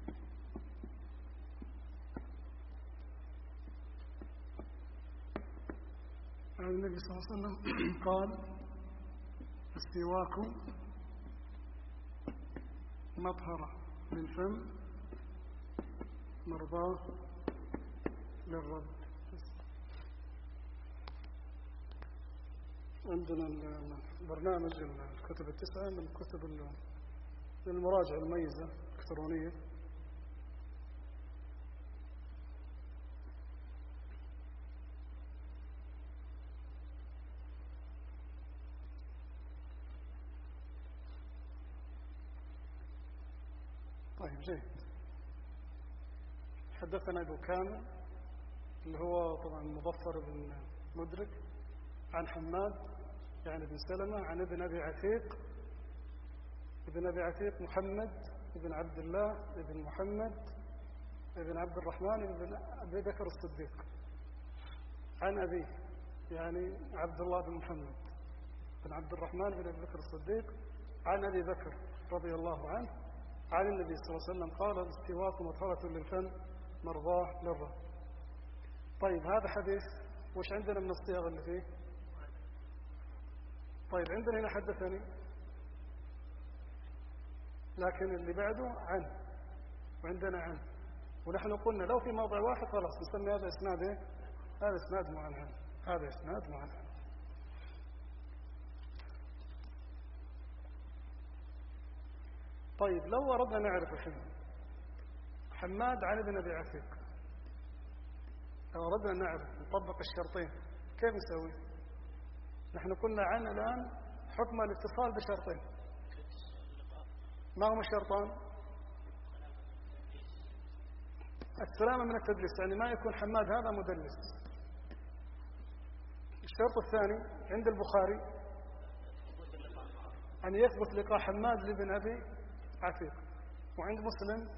عن النبي صلى الله عليه وسلم قال السواك مطهرة للفم مرضاة للرب. عندنا البرنامج الكتب التسعة من كتب المراجع المميزة الإلكترونية. طيب جيد. حدثنا أبو كامل اللي هو طبعا مظفر بن مدرك عن حماد يعني بن سلمة عن ابن أبي عتيق ابن أبي عتيق محمد ابن عبد الله ابن محمد ابن عبد الرحمن ابن أبي بكر الصديق عن أبيه يعني عبد الله بن محمد بن عبد الرحمن بن أبي بكر الصديق عن أبي بكر رضي الله عنه عن النبي صلى الله عليه وسلم قال السواك مطهرة للفم مرضاة للرب. طيب هذا حديث وش عندنا من الصيغ اللي فيه؟ طيب عندنا هنا حدثني لكن اللي بعده عن وعندنا عن ونحن قلنا لو في موضع واحد خلاص نسمي هذا اسناد ايه؟ هذا اسناد معنعن هذا اسناد معنعن. طيب لو أردنا نعرف الحين حماد عن ابن أبي عتيق لو أردنا نعرف نطبق الشرطين كيف نسوي؟ نحن قلنا عن الآن حكم الاتصال بشرطين. ما هما الشرطان؟ السلامة من التدليس يعني ما يكون حماد هذا مدلس. الشرط الثاني عند البخاري أن يثبت لقاء حماد لابن أبي عتيق وعند مسلم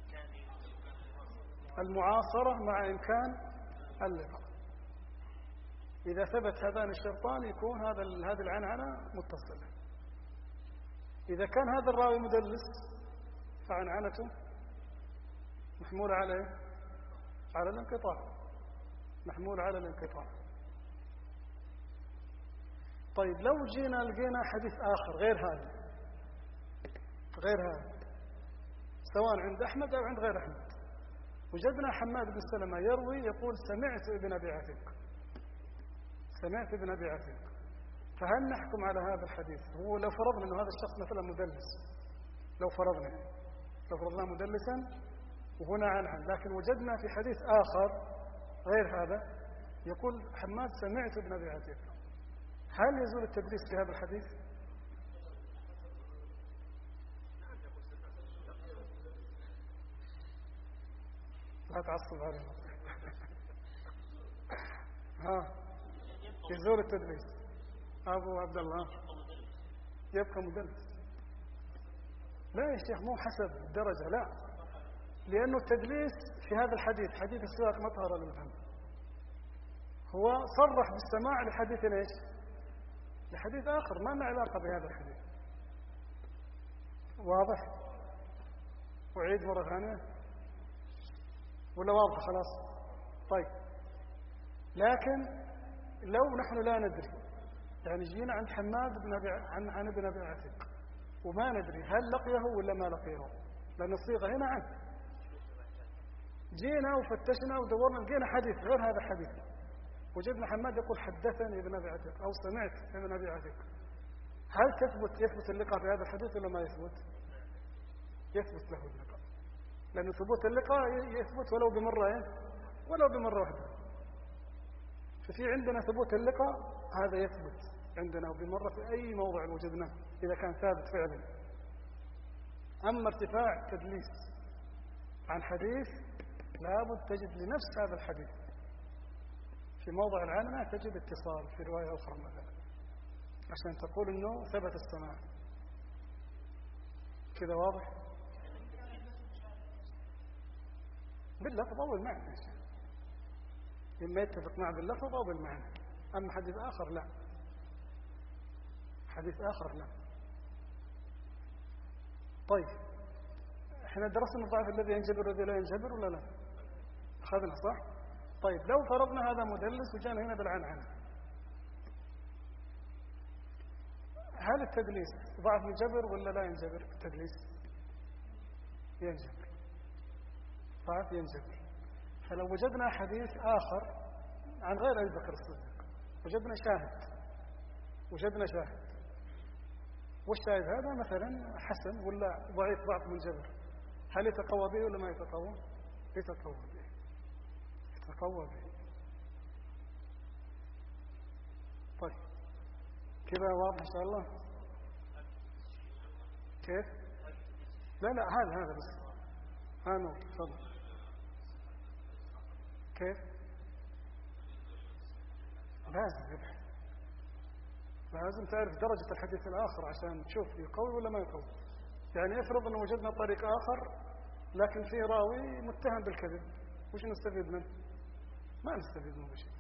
المعاصرة مع إمكان اللقاء. إذا ثبت هذان الشرطان يكون هذا هذه العنعنة متصلة. إذا كان هذا الراوي مدلس فعنعنته محمولة على على الانقطاع محمولة على الانقطاع. طيب لو جينا لقينا حديث آخر غير هذا غير هذا سواء عند أحمد أو عند غير أحمد وجدنا حماد بن سلمة يروي يقول سمعت ابن أبي عتيق سمعت ابن أبي عتيق فهل نحكم على هذا الحديث؟ هو لو فرضنا أنه هذا الشخص مثلا مدلس لو فرضنا لو فرضنا مدلسا وهنا عن عن لكن وجدنا في حديث آخر غير هذا يقول حماد سمعت ابن أبي عتيق هل يزول التدليس في هذا الحديث؟ لا تعصب علينا. ها يزول التدليس أبو عبد الله يبقى مدلس. لا يا شيخ مو حسب الدرجة لا لأنه التدليس في هذا الحديث حديث السواك مطهرة للفم هو صرح بالسماع لحديث ليش؟ لحديث آخر ما له علاقة بهذا الحديث. واضح؟ أعيد مرة ثانية ولا واضح خلاص؟ طيب لكن لو نحن لا ندري يعني جينا عند حماد بن أبي عن عن ابن أبي عتيق وما ندري هل لقيه ولا ما لقيه لأن الصيغة هنا عنه جينا وفتشنا ودورنا لقينا حديث غير هذا الحديث وجدنا حماد يقول حدثني ابن أبي عتيق أو سمعت ابن أبي عتيق هل تثبت يثبت اللقاء في هذا الحديث ولا ما يثبت؟ يثبت له اللقاء لأن ثبوت اللقاء يثبت ولو بمرة ولو بمرة واحدة. ففي عندنا ثبوت اللقاء هذا يثبت عندنا وبمرة في أي موضع وجدناه إذا كان ثابت فعلا. أما ارتفاع تدليس عن حديث لابد تجد لنفس هذا الحديث في موضع العنعنة تجد اتصال في رواية أخرى مثلا عشان تقول إنه ثبت السماع. كذا واضح؟ باللفظ أو بالمعنى إما يتفق معه باللفظ أو بالمعنى. أما حديث آخر لا حديث آخر لا طيب احنا درسنا الضعف الذي ينجبر والذي لا ينجبر ولا لا؟ أخذنا صح؟ طيب لو فرضنا هذا مدلس وجانا هنا بالعنعنة، هل التدليس ضعف ينجبر ولا لا ينجبر التدليس؟ ينجبر، ضعف ينجبر. فلو وجدنا حديث آخر عن غير أبي بكر الصديق، وجدنا شاهد وجدنا شاهد والشاهد هذا مثلا حسن ولا ضعيف ضعف منجبر، هل يتقوى به ولا ما يتقوى؟ يتقوى به، يتقوى به. طيب كذا واضح إن شاء الله؟ كيف؟ لا لا هذا هذا بس ها نور تفضل. كيف؟ لازم يبحث، لازم تعرف درجة الحديث الآخر عشان تشوف يقوي ولا ما يقوي. يعني افرض أن وجدنا طريق آخر لكن فيه راوي متهم بالكذب، وش نستفيد منه؟ ما نستفيد منه بشيء.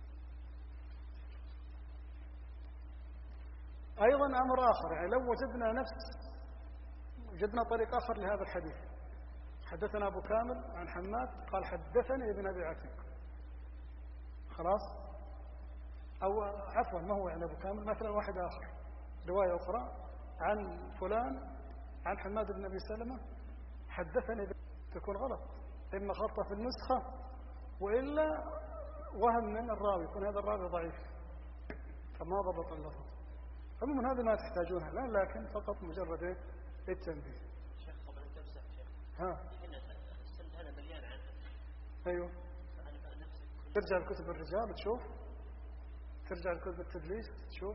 أيضا أمر آخر، يعني لو وجدنا نفس وجدنا طريق آخر لهذا الحديث، حدثنا أبو كامل عن حماد قال حدثني ابن أبي عتيق، خلاص، أو عفوا ما هو يعني أبو كامل، مثلا واحد آخر رواية أخرى عن فلان عن حماد بن أبي سلمة حدثني، تكون غلط، إما خطأ في النسخة وإلا وهم من الراوي، يكون هذا الراوي ضعيف فما ضبط اللفظ. فمن هذا ما تحتاجونها الآن، لكن فقط مجرد إيه؟ التنبيه. شيخ قبل أن تمسح شيخ، ها السند هذا مليان عنه. أيوه، ترجع لكتب الرجال تشوف، ترجع لكتب التدليس تشوف.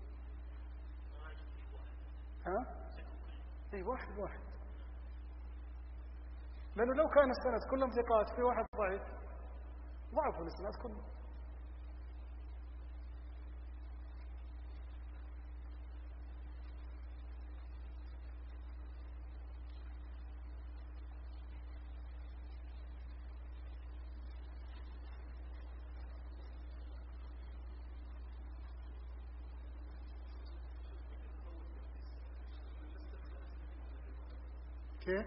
ها اي واحد واحد، لأنه لو كان السند كلهم ثقات في واحد ضعيف ضعفوا الإسناد كله. كيف؟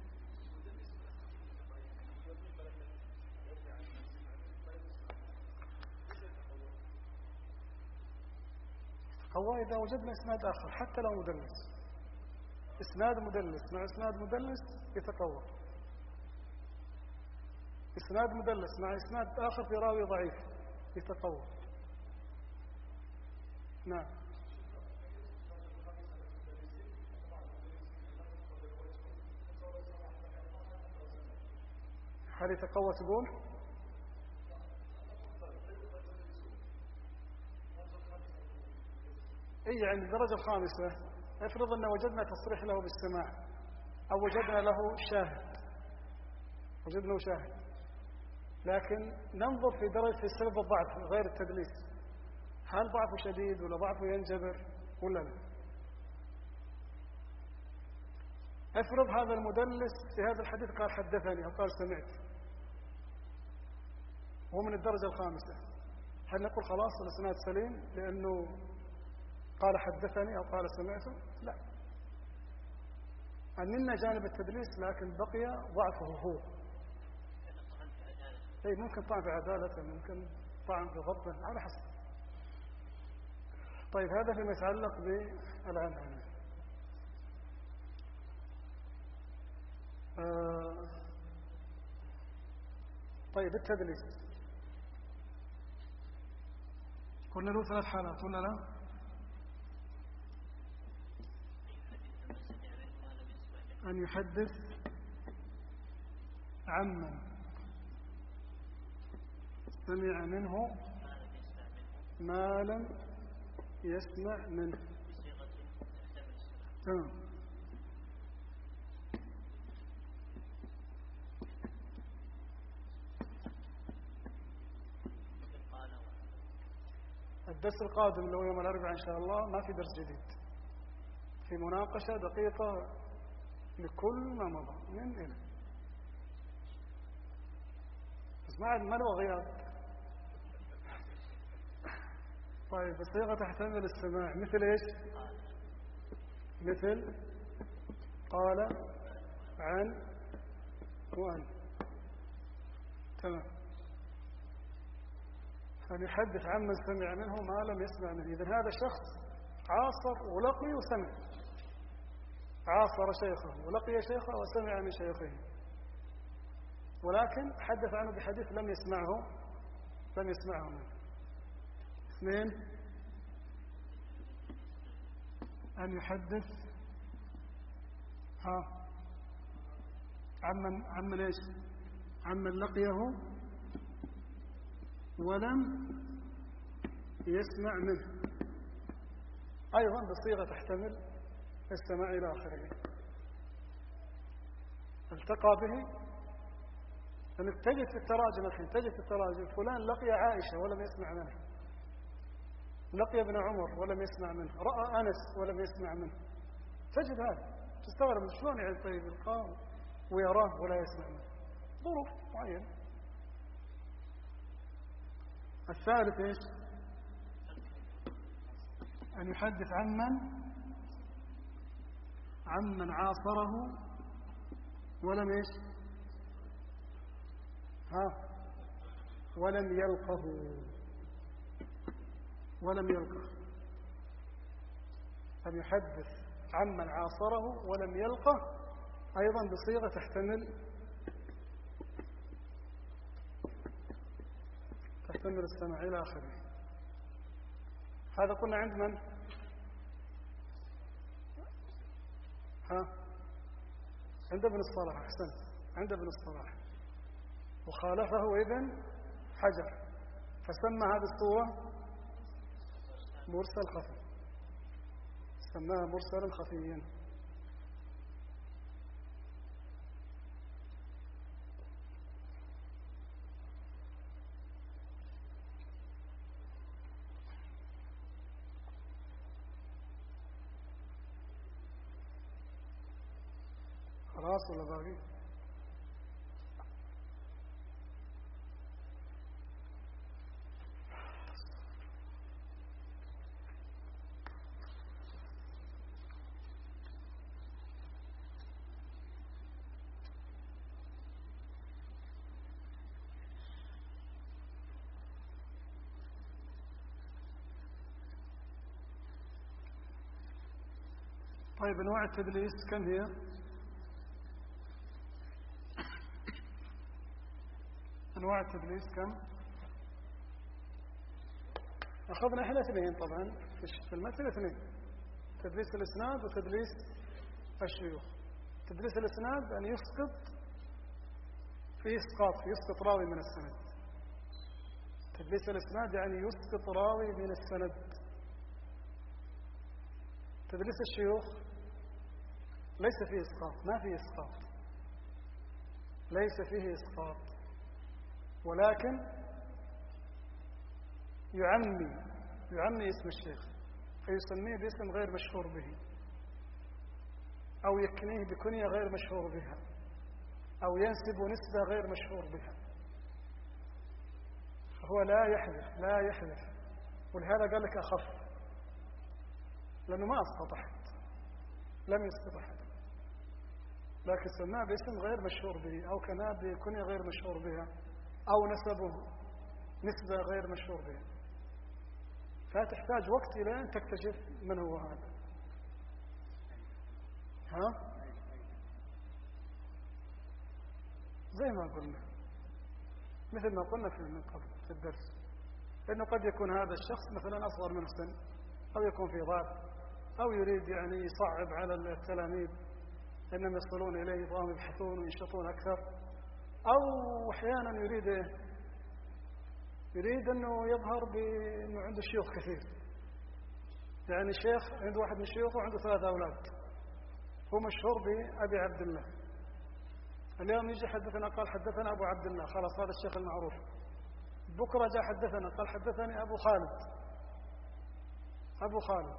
هو إذا وجدنا إسناد آخر حتى لو مدلس، إسناد مدلس مع إسناد مدلس يتقوى، إسناد مدلس مع إسناد آخر في راوي ضعيف يتقوى. نعم. هل يتقوى تقول؟ اي يعني الدرجة الخامسة، افرض ان وجدنا تصريح له بالسماع او وجدنا له شاهد، وجدنا شاهد، لكن ننظر في درجة سبب الضعف غير التدليس، هل ضعفه شديد ولا ضعفه ينجبر ولا لا. افرض هذا المدلس في هذا الحديث قال حدثني أو قال سمعت، هو من الدرجة الخامسة، هل نقول خلاص الإسناد سليم لأنه قال حدثني أو قال سمعته؟ لا، أننا جانب التدليس لكن بقي ضعفه هو. أي ممكن طعن في عدالته، ممكن طعن في ضبطه، على حسب. طيب هذا فيما يتعلق بالعنعنة. آه طيب التدليس قلنا له ثلاث حالات ولا لا؟ أن يحدث عمن سمع منه ما لم يسمع منه. تمام. الدرس القادم اللي هو يوم الأربعاء إن شاء الله ما في درس جديد، في مناقشة دقيقة لكل ما مضى من إلى، بس ما ما له غياب. طيب الصيغة تحتمل السماع مثل إيش؟ مثل قال عن وأن. تمام. أن يحدث عمن سمع منه ما لم يسمع منه. إذن هذا شخص عاصر ولقي وسمع، عاصر شيخه ولقي شيخه وسمع من شيخه، ولكن حدث عنه بحديث لم يسمعه لم يسمعه منه. اثنين، أن يحدث ها عمن عمن ايش؟ عمن لقيه ولم يسمع منه، أيضا بصيغة تحتمل السماع إلى آخره. التقى به، أنك تجد في التراجم الحين، تجد في التراجم فلان لقي عائشة ولم يسمع منها، لقي ابن عمر ولم يسمع منه، رأى أنس ولم يسمع منه. تجد هذا، تستغرب شلون يعني طيب يلقاه ويراه ولا يسمع منه، ظروف معينة. الثالث ايش؟ أن يحدث عمن عمن عاصره ولم ايش؟ ها ولم يلقه ولم يلقه أن يحدث عمن عاصره ولم يلقه، أيضا بصيغة تحتمل تحتمل السمع إلى آخره. هذا قلنا عند من؟ ها عند ابن الصلاح. أحسنت، عند ابن الصلاح، وخالفه ابن حجر فسمى هذه الصورة مرسل خفي، سماها مرسلا خفيا. خلاص ولا باقي؟ طيب أنواع التدليس كم هي؟ أنواع التدليس كم؟ أخذنا إحنا اثنين طبعا في المثل، اثنين: تدليس الإسناد وتدليس الشيوخ. تدليس الإسناد أن يسقط في إسقاط يسقط راوي من السند. تدليس الإسناد يعني يسقط راوي من السند. تدليس الشيوخ ليس فيه إسقاط، ما فيه إسقاط، ليس فيه إسقاط، ولكن يعمي يعمي اسم الشيخ فيسميه باسم غير مشهور به، أو يكنيه بكنية غير مشهور بها، أو ينسب نسبة غير مشهور بها. فهو لا يحذف لا يحذف ولهذا قال لك أخف، لأنه ما أسقط أحد، لم يسقط أحد، لكن سماه باسم غير مشهور به، أو كناه بكنية غير مشهور بها، أو نسبه نسبة غير مشهور بها. فتحتاج وقت إلى أن تكتشف من هو هذا. ها؟ زي ما قلنا، مثل ما قلنا في من قبل في الدرس، إنه قد يكون هذا الشخص مثلا أصغر منه سن، أو يكون في ضعف، أو يريد يعني يصعب على التلاميذ إنهم يصلون إليه فهم يبحثون وينشطون أكثر، أو أحيانا يريد يريد أنه يظهر بأنه عنده شيوخ كثير. يعني شيخ عنده واحد من شيوخه وعنده ثلاثة أولاد، هو مشهور بأبي عبد الله، اليوم يجي حدثنا قال حدثنا أبو عبد الله، خلاص هذا الشيخ المعروف. بكرة جاء حدثنا قال حدثني أبو خالد أبو خالد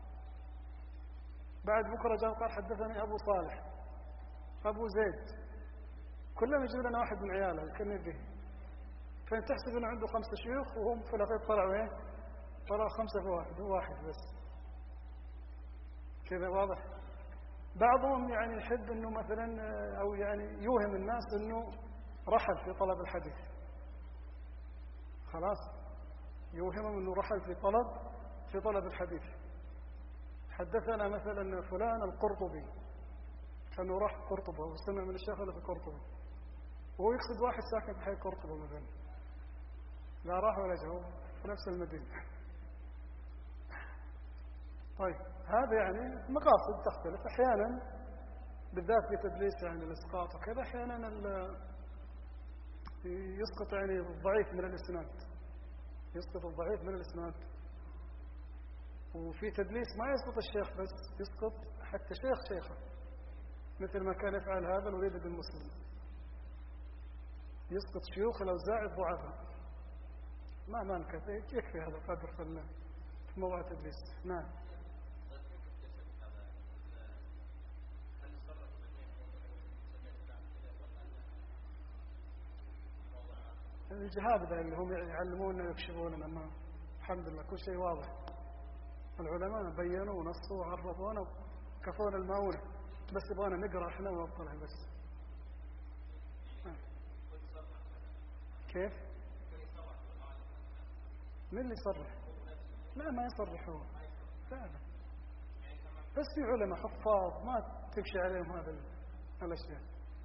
بعد بكرة جاء قال حدثني أبو صالح أبو زيد، كلهم يجيب لنا واحد من عياله يكني به. فإن تحسب أنه عنده خمسة شيوخ وهم في الأخير طلعوا إيه؟ طلعوا خمسة في واحد، هو واحد بس. كذا واضح؟ بعضهم يعني يحب أنه مثلا أو يعني يوهم الناس أنه رحل في طلب الحديث، خلاص يوهمهم أنه رحل في طلب في طلب الحديث. حدثنا مثلا فلان القرطبي كانوا راح قرطبة واستمع من الشيخ اللي في قرطبة، وهو يقصد واحد ساكن في حي قرطبة مثلا، لا راح ولا جاء في نفس المدينة. طيب هذا يعني مقاصد تختلف أحيانا، بالذات في تدليس يعني الإسقاط وكذا، أحيانا يسقط يعني الضعيف من الإسناد، يسقط الضعيف من الإسناد. وفي تدليس ما يسقط الشيخ بس، يسقط حتى شيخ شيخه، مثل ما كان يفعل هذا الوليد بن مسلم، يسقط شيوخ الأوزاعي الضعفاء. ما ما نكفي، يكفي هذا قدر في في موضوع التدليس. نعم. الجهابذة اللي هم يعلموننا ويكشفوننا، ما الحمد لله كل شيء واضح. العلماء بينوا ونصوا وعرفونا وكفونا المعونة، بس يبغانا نقرأ احنا ونطلع بس. كيف؟ من اللي يصرح؟ لا ما يصرح هو، لا لا، بس في علماء حفاظ ما تمشي عليهم هذا الأشياء،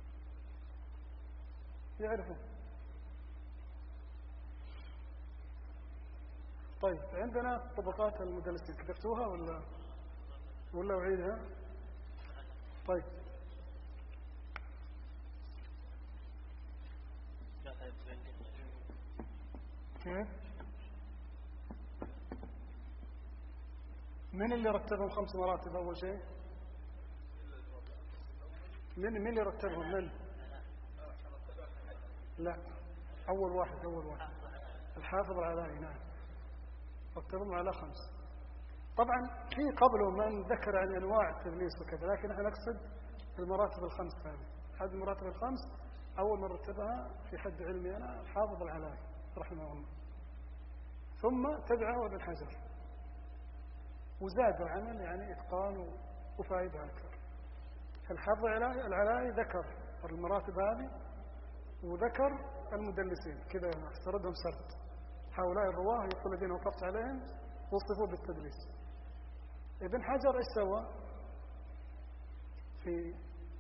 يعرفوا. طيب عندنا طبقات المدلسين، كتبتوها ولا ولا أعيدها؟ طيب كيف؟ من اللي رتبهم خمس مراتب أول شيء؟ من من اللي رتبهم؟ من؟ لا، أول واحد أول واحد الحافظ العلائي. نعم، رتبهم على خمس. طبعا في قبله من ذكر عن أنواع التدليس وكذا، لكن احنا نقصد المراتب الخمس هذه. هذه المراتب الخمس أول من رتبها في حد علمي أنا الحافظ العلائي رحمه الله، ثم تبعه ابن حجر، وزاد عمل يعني إتقان وفائدة أكثر. الحافظ العلائي ذكر المراتب هذه وذكر المدلسين كذا، سردهم سرد. هؤلاء الرواه يقول الذين وقفت عليهم وصفوا بالتدليس. ابن حجر ايش سوى؟ في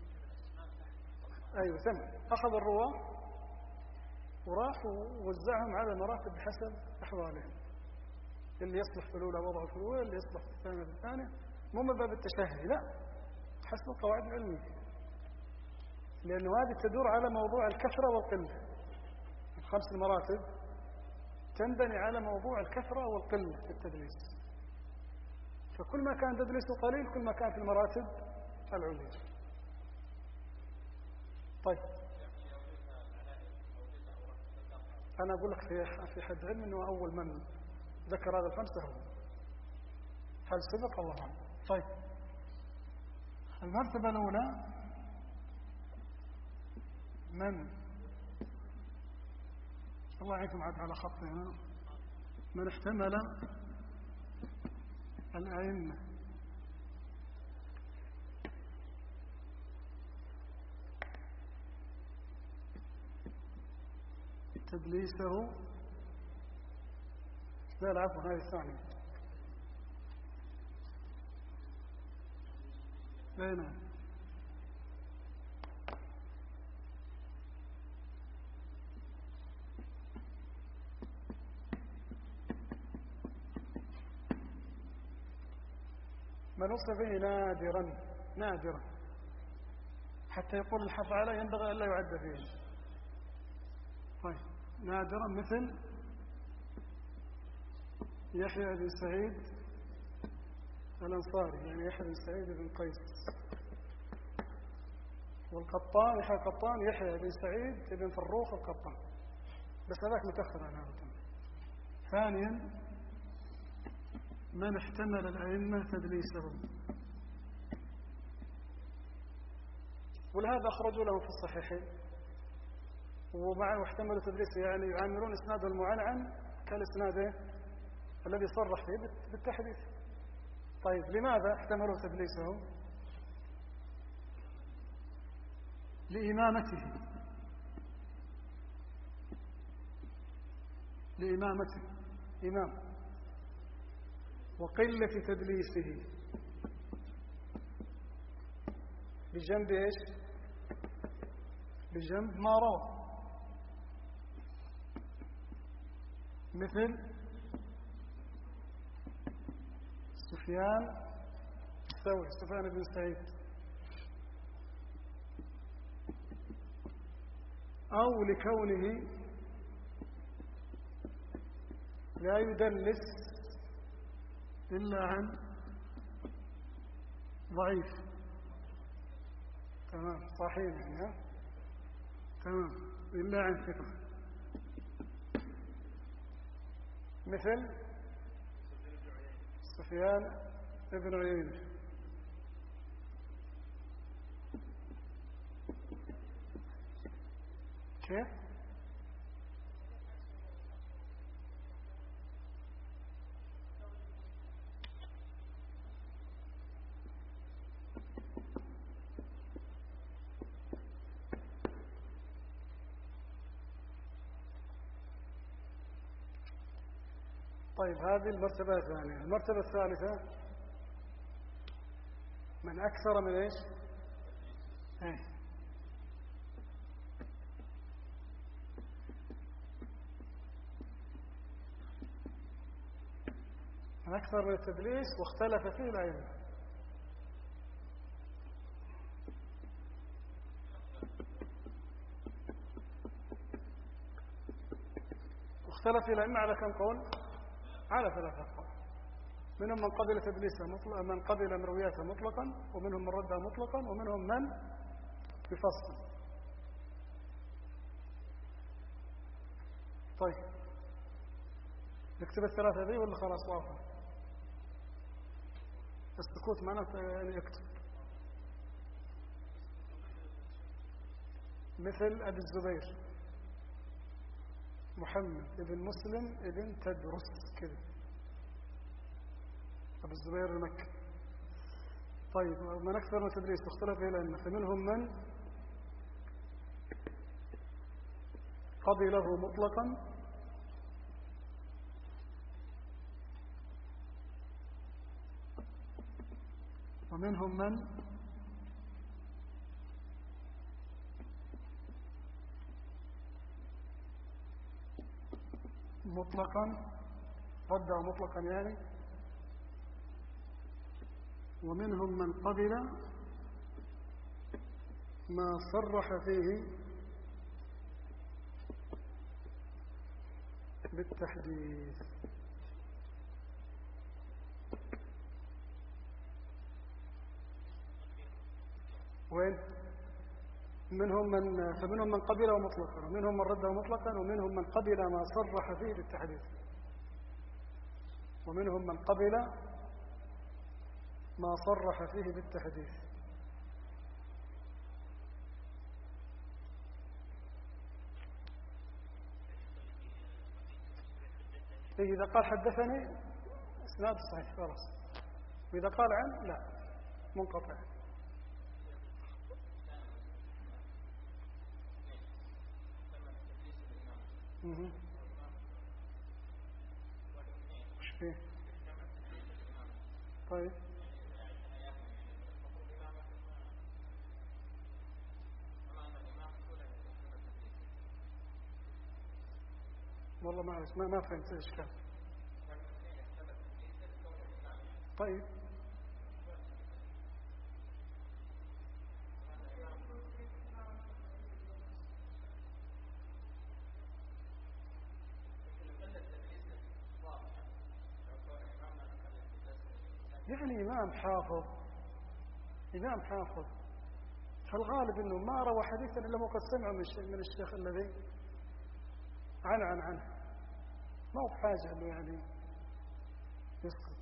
ايوه ثم اخذ الرواه وراح ووزعهم على مراتب بحسب احوالهم، اللي يصلح في الاولى وضعه في الاولى، اللي يصلح في الثانيه في الثانيه، مو من باب التشهي، لا، حسب القواعد العلميه، لانه هذه تدور على موضوع الكثره والقله. الخمس المراتب تنبني على موضوع الكثرة والقلة في التدليس، فكل ما كان تدليسه قليل كل ما كان في المراتب العليا. طيب أنا أقول لك في في حد علم أنه أول من ذكر هذا الخمسة هو، هل سبق؟ الله أعلم. طيب المرتبة الأولى من الله يعينكم عاد على خطنا، من احتمل الأئمة تدليسه، لا العفو هذه الثانية، لا نعم، من وصف به نادرا نادرا حتى يقول الحافظ عليه ينبغي ألا يعد فيه. طيب نادرا مثل يحيى بن سعيد الأنصاري، يعني يحيى بن سعيد بن قيس، والقطان يحيى القطان يحيى بن سعيد بن فروخ القطان، بس هذاك متأخر عن هذا. ثانيا من احتمل الأئمة تدليسه، ولهذا أخرجوا له في الصحيحين، ومع واحتملوا تدليسه يعني يعاملون إسناده المعنعن كالإسناد الذي صرح فيه بالتحديث. طيب لماذا احتملوا تدليسه؟ لإمامته لإمامته إمام، وقلة تدليسه بجنب إيش؟ بجنب ما روى، مثل سفيان الثوري، سفيان بن سعيد، أو لكونه لا يدلس إلا عن ضعيف. تمام، صحيح يعني، تمام، إلا عن ثقة، مثل سفيان بن عيينة. كيف؟ طيب، هذه المرتبة الثانية. المرتبة الثالثة من أكثر من إيش؟ إيه؟ من أكثر من التدليس واختلف فيه الأئمة. واختلف فيه الأئمة على كم قول؟ على ثلاثة أقوال. منهم من قبل تدليسه مطلقا، من قبل مروياته مطلقا، ومنهم من ردها مطلقا، ومنهم من بفصل. طيب، نكتب الثلاثة ذي ولا خلاص واضح؟ السكوت معناته يعني يكتب. مثل أبي الزبير محمد ابن مسلم ابن تدرس كذا، أبو الزبير المكي. طيب، من أكثر من تدريس اختلف فيه الأئمة، فمنهم من قبله مطلقا، ومنهم من مطلقا رده مطلقا يعني، ومنهم من قبل ما صرح فيه بالتحديث. وين؟ منهم من فمنهم من قبله مطلقا، ومنهم من رده مطلقا، ومنهم من قبل ما صرح فيه بالتحديث، ومنهم من قبل ما صرح فيه بالتحديث. إذا قال حدثني اسناد صحيح خلاص، وإذا قال عن لا منقطع. اها، وش فيه؟ طيب، والله ما أعرف، ما ما فهمت إيش كان. طيب، يعني إمام حافظ، إمام حافظ، فالغالب أنه ما روى حديثا إلا وقد سمع من الشيخ الذي عن عن عنه، ما هو بحاجة أنه يعني يسقط.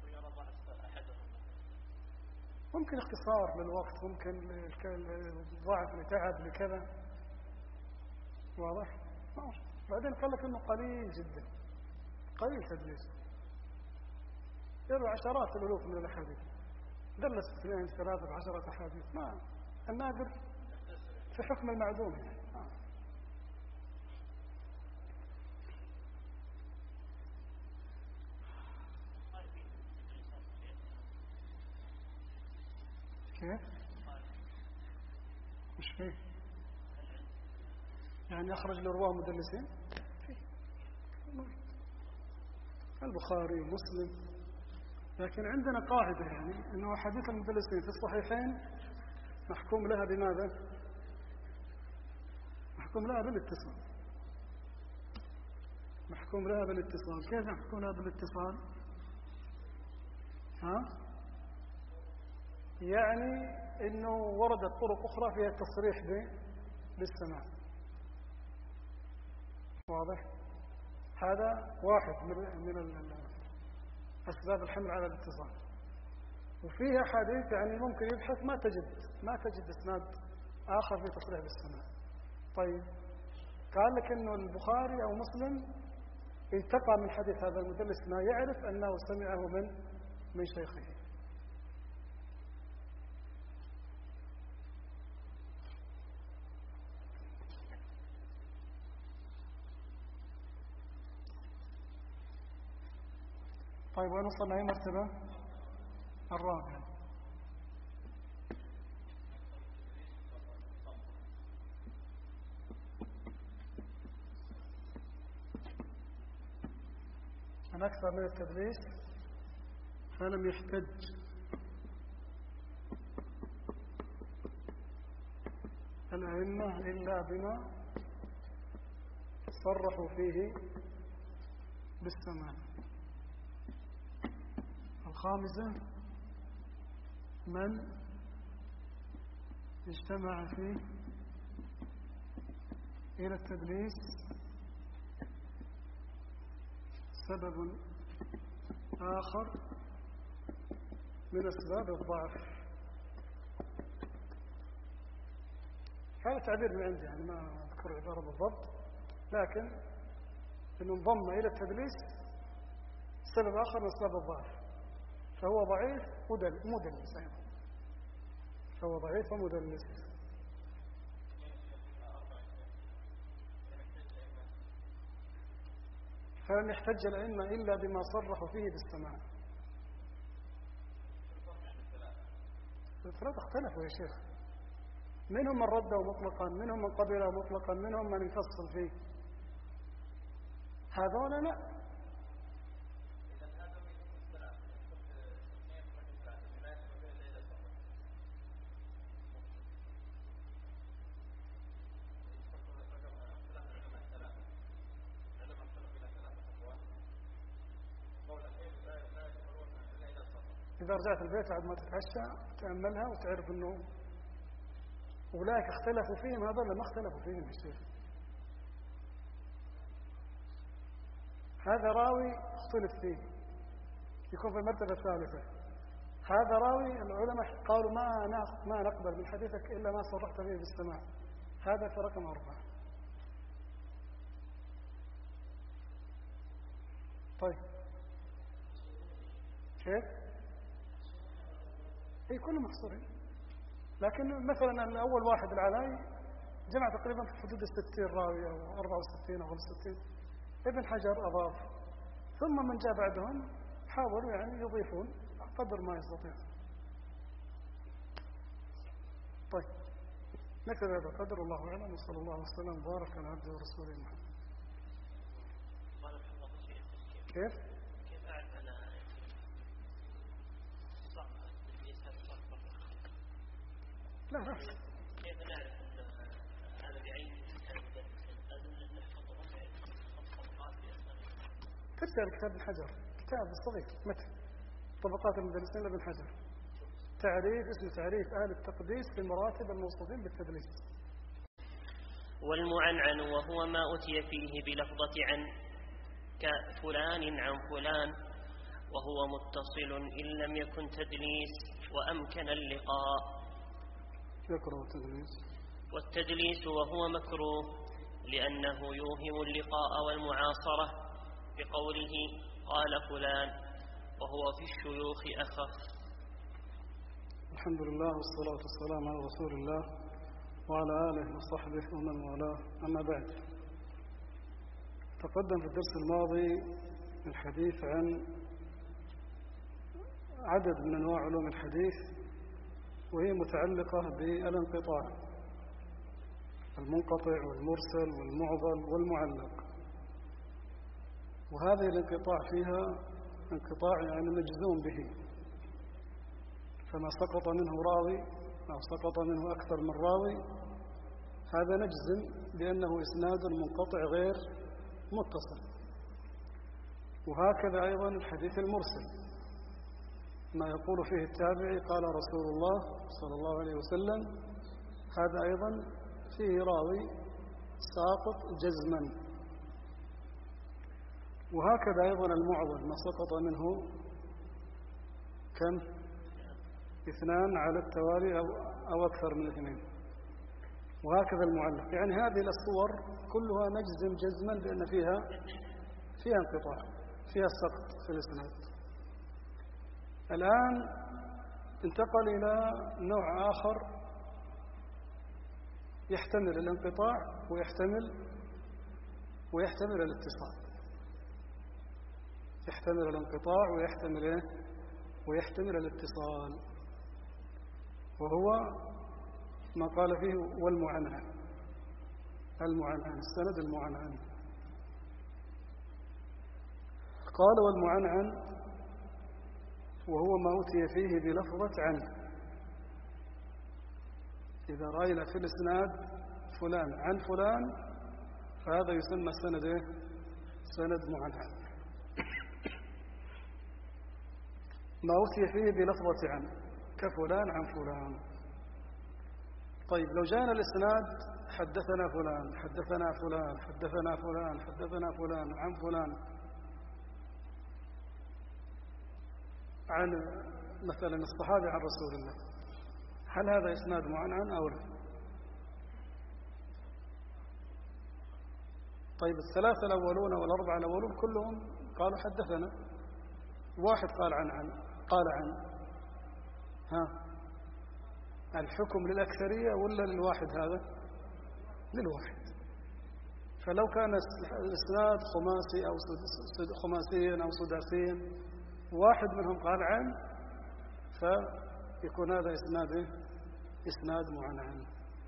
ممكن اختصار للوقت، ممكن ضعف لتعب لكذا، واضح؟ بعدين قال لك أنه قليل جدا، قليل تدليس، يروي عشرات الألوف من الأحاديث، دلس اثنين ثلاثة عشرة أحاديث، ما النادر في حكم المعدوم يعني. آه. كيف؟ مش فيه يعني أخرج لرواه مدلسين فيه البخاري ومسلم، لكن عندنا قاعدة يعني أنه حديث المدلسين في الصحيحين محكوم لها بماذا؟ محكوم لها بالاتصال. محكوم لها بالاتصال. كيف محكوم لها بالاتصال؟ ها؟ يعني أنه وردت طرق أخرى فيها التصريح بالسماع. واضح؟ هذا واحد من من أسباب الحمل على الاتصال. وفيها حديث يعني ممكن يبحث ما تجد ما تجد إسناد آخر في تصريح بالسماع. طيب قال لك إنه البخاري أو مسلم التقى من حديث هذا المدلس ما يعرف أنه سمعه من من شيخه. طيب وين وصلنا أي مرتبة؟ الرابعة. من أكثر من التدليس فلم يحتج الأئمة إلا بما صرحوا فيه بالسماع. الخامسة من اجتمع فيه إلى التدليس سبب آخر من أسباب الضعف. هذا تعبير من عندي يعني ما أذكر العبارة بالضبط، لكن إنه انضم إلى التدليس سبب آخر من أسباب الضعف، فهو ضعيف مدلس أيضا، فهو ضعيف ومدلس. فلم يحتج الأئمة إلا بما صرحوا فيه بالسماع. الثلاثة اختلفوا يا شيخ، منهم من رده مطلقا، منهم من قبله مطلقا، منهم من يفصل فيه. هذول لا. إذا رجعت البيت بعد ما تتعشى تأملها وتعرف أنه أولئك اختلفوا فيهم، هذول ما اختلفوا فيهم الشيخ. هذا راوي اختلف فيه يكون في المرتبة الثالثة. هذا راوي العلماء قالوا ما ما نقبل من حديثك إلا ما صرحت به بالسماع، هذا في رقم أربعة. طيب كيف؟ أي كلهم محصورين، لكن مثلا الأول واحد العلاي جمع تقريبا في حدود الستين راوي أو أربعة وستين أو خمسة وستين. ابن حجر أضاف، ثم من جاء بعدهم حاولوا يعني يضيفون قدر ما يستطيع. طيب نكتب هذا القدر، والله أعلم، وصلى الله وسلم وبارك على عبده ورسوله محمد. كيف؟ كيف أعرف أنا صح لا لا كيف نعرف أن هذا بعين ترجع لكتاب ابن حجر، كتاب الصغير متن طبقات المدلسين لابن حجر، تعريف اسمه تعريف أهل التقديس في مراتب الموصوفين بالتدليس. والمعنعن وهو ما أتي فيه بلفظة عن كفلان عن فلان وهو متصل إن لم يكن تدليس وأمكن اللقاء. يكره التدليس. والتدليس وهو مكروه لأنه يوهم اللقاء والمعاصرة بقوله قال فلان، وهو في الشيوخ أخف. الحمد لله والصلاة والسلام على رسول الله وعلى آله وصحبه ومن والاه، أما بعد. تقدم في الدرس الماضي الحديث عن عدد من أنواع علوم الحديث، وهي متعلقة بالانقطاع، المنقطع والمرسل والمعضل والمعلق. وهذه الانقطاع فيها انقطاع يعني مجزوم به، فما سقط منه راوي أو سقط منه أكثر من راوي هذا نجزم بأنه إسناد منقطع غير متصل. وهكذا أيضا الحديث المرسل، ما يقول فيه التابعي قال رسول الله صلى الله عليه وسلم، هذا أيضا فيه راوي ساقط جزما. وهكذا أيضا المعضل، ما سقط منه كم؟ اثنان على التوالي أو, أو أكثر من اثنين. وهكذا المعلق. يعني هذه الصور كلها نجزم جزما بأن فيها فيها انقطاع، فيها سقط في الإسناد. الآن انتقل إلى نوع آخر يحتمل الانقطاع ويحتمل ويحتمل الاتصال. يحتمل الانقطاع ويحتمل ايه؟ ويحتمل الاتصال، وهو ما قال فيه والمعنعن. المعنعن، السند المعنعن. قال والمعنعن وهو ما أتي فيه بلفظة عن. إذا رأينا في الإسناد فلان عن فلان فهذا يسمى السند ايه؟ سند معنعن. ما أتي فيه بلفظة عن، كفلان عن فلان. طيب لو جاءنا الإسناد حدثنا فلان حدثنا فلان حدثنا فلان حدثنا فلان عن فلان، عن مثلا الصحابي عن رسول الله، هل هذا إسناد معنعن أو لا؟ طيب الثلاثة الأولون والأربعة الأولون كلهم قالوا حدثنا، واحد قال عن عن قال عن، ها الحكم للأكثرية ولا للواحد؟ هذا للواحد. فلو كان الإسناد خماسي أو خماسيا أو سداسيا واحد منهم قال عن، فيكون هذا إسناد إسناد معنعن.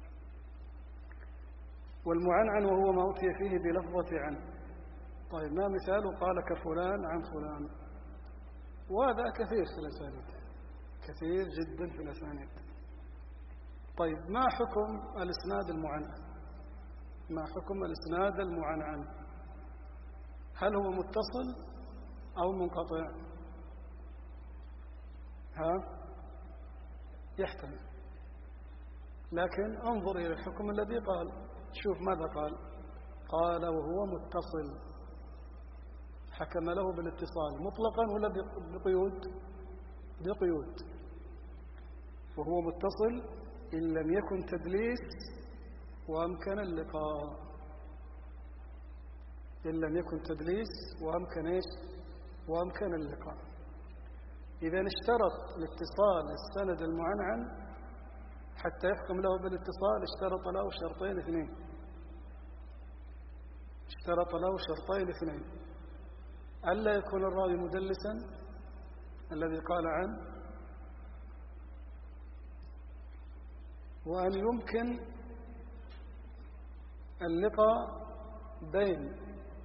والمعنعن وهو ما أتي فيه بلفظة عن. طيب ما مثاله؟ قال كفلان عن فلان. وهذا كثير في الأسانيد، كثير جدا في الأسانيد. طيب ما حكم الإسناد المعنعن؟ ما حكم الإسناد المعنعن؟ هل هو متصل أو منقطع؟ ها يحتمل، لكن انظر إلى الحكم الذي قال. شوف ماذا قال. قال وهو متصل، حكم له بالاتصال مطلقا ولا بقيود؟ بقيود. وهو متصل إن لم يكن تدليس وأمكن اللقاء. إن لم يكن تدليس وأمكن إيش؟ وأمكن اللقاء. إذا اشترط الاتصال السند المعنعن حتى يحكم له بالاتصال، اشترط له شرطين اثنين. اشترط له شرطين اثنين: ألا يكون الراوي مدلسا الذي قال عنه، وأن يمكن اللقاء بين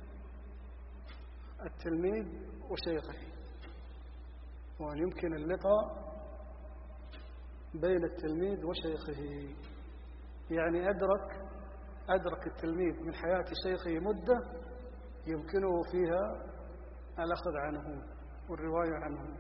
التلميذ وشيخه. وأن يمكن اللقاء بين التلميذ وشيخه، يعني أدرك أدرك التلميذ من حياة شيخه مدة يمكنه فيها الأخذ عنه والرواية عنه.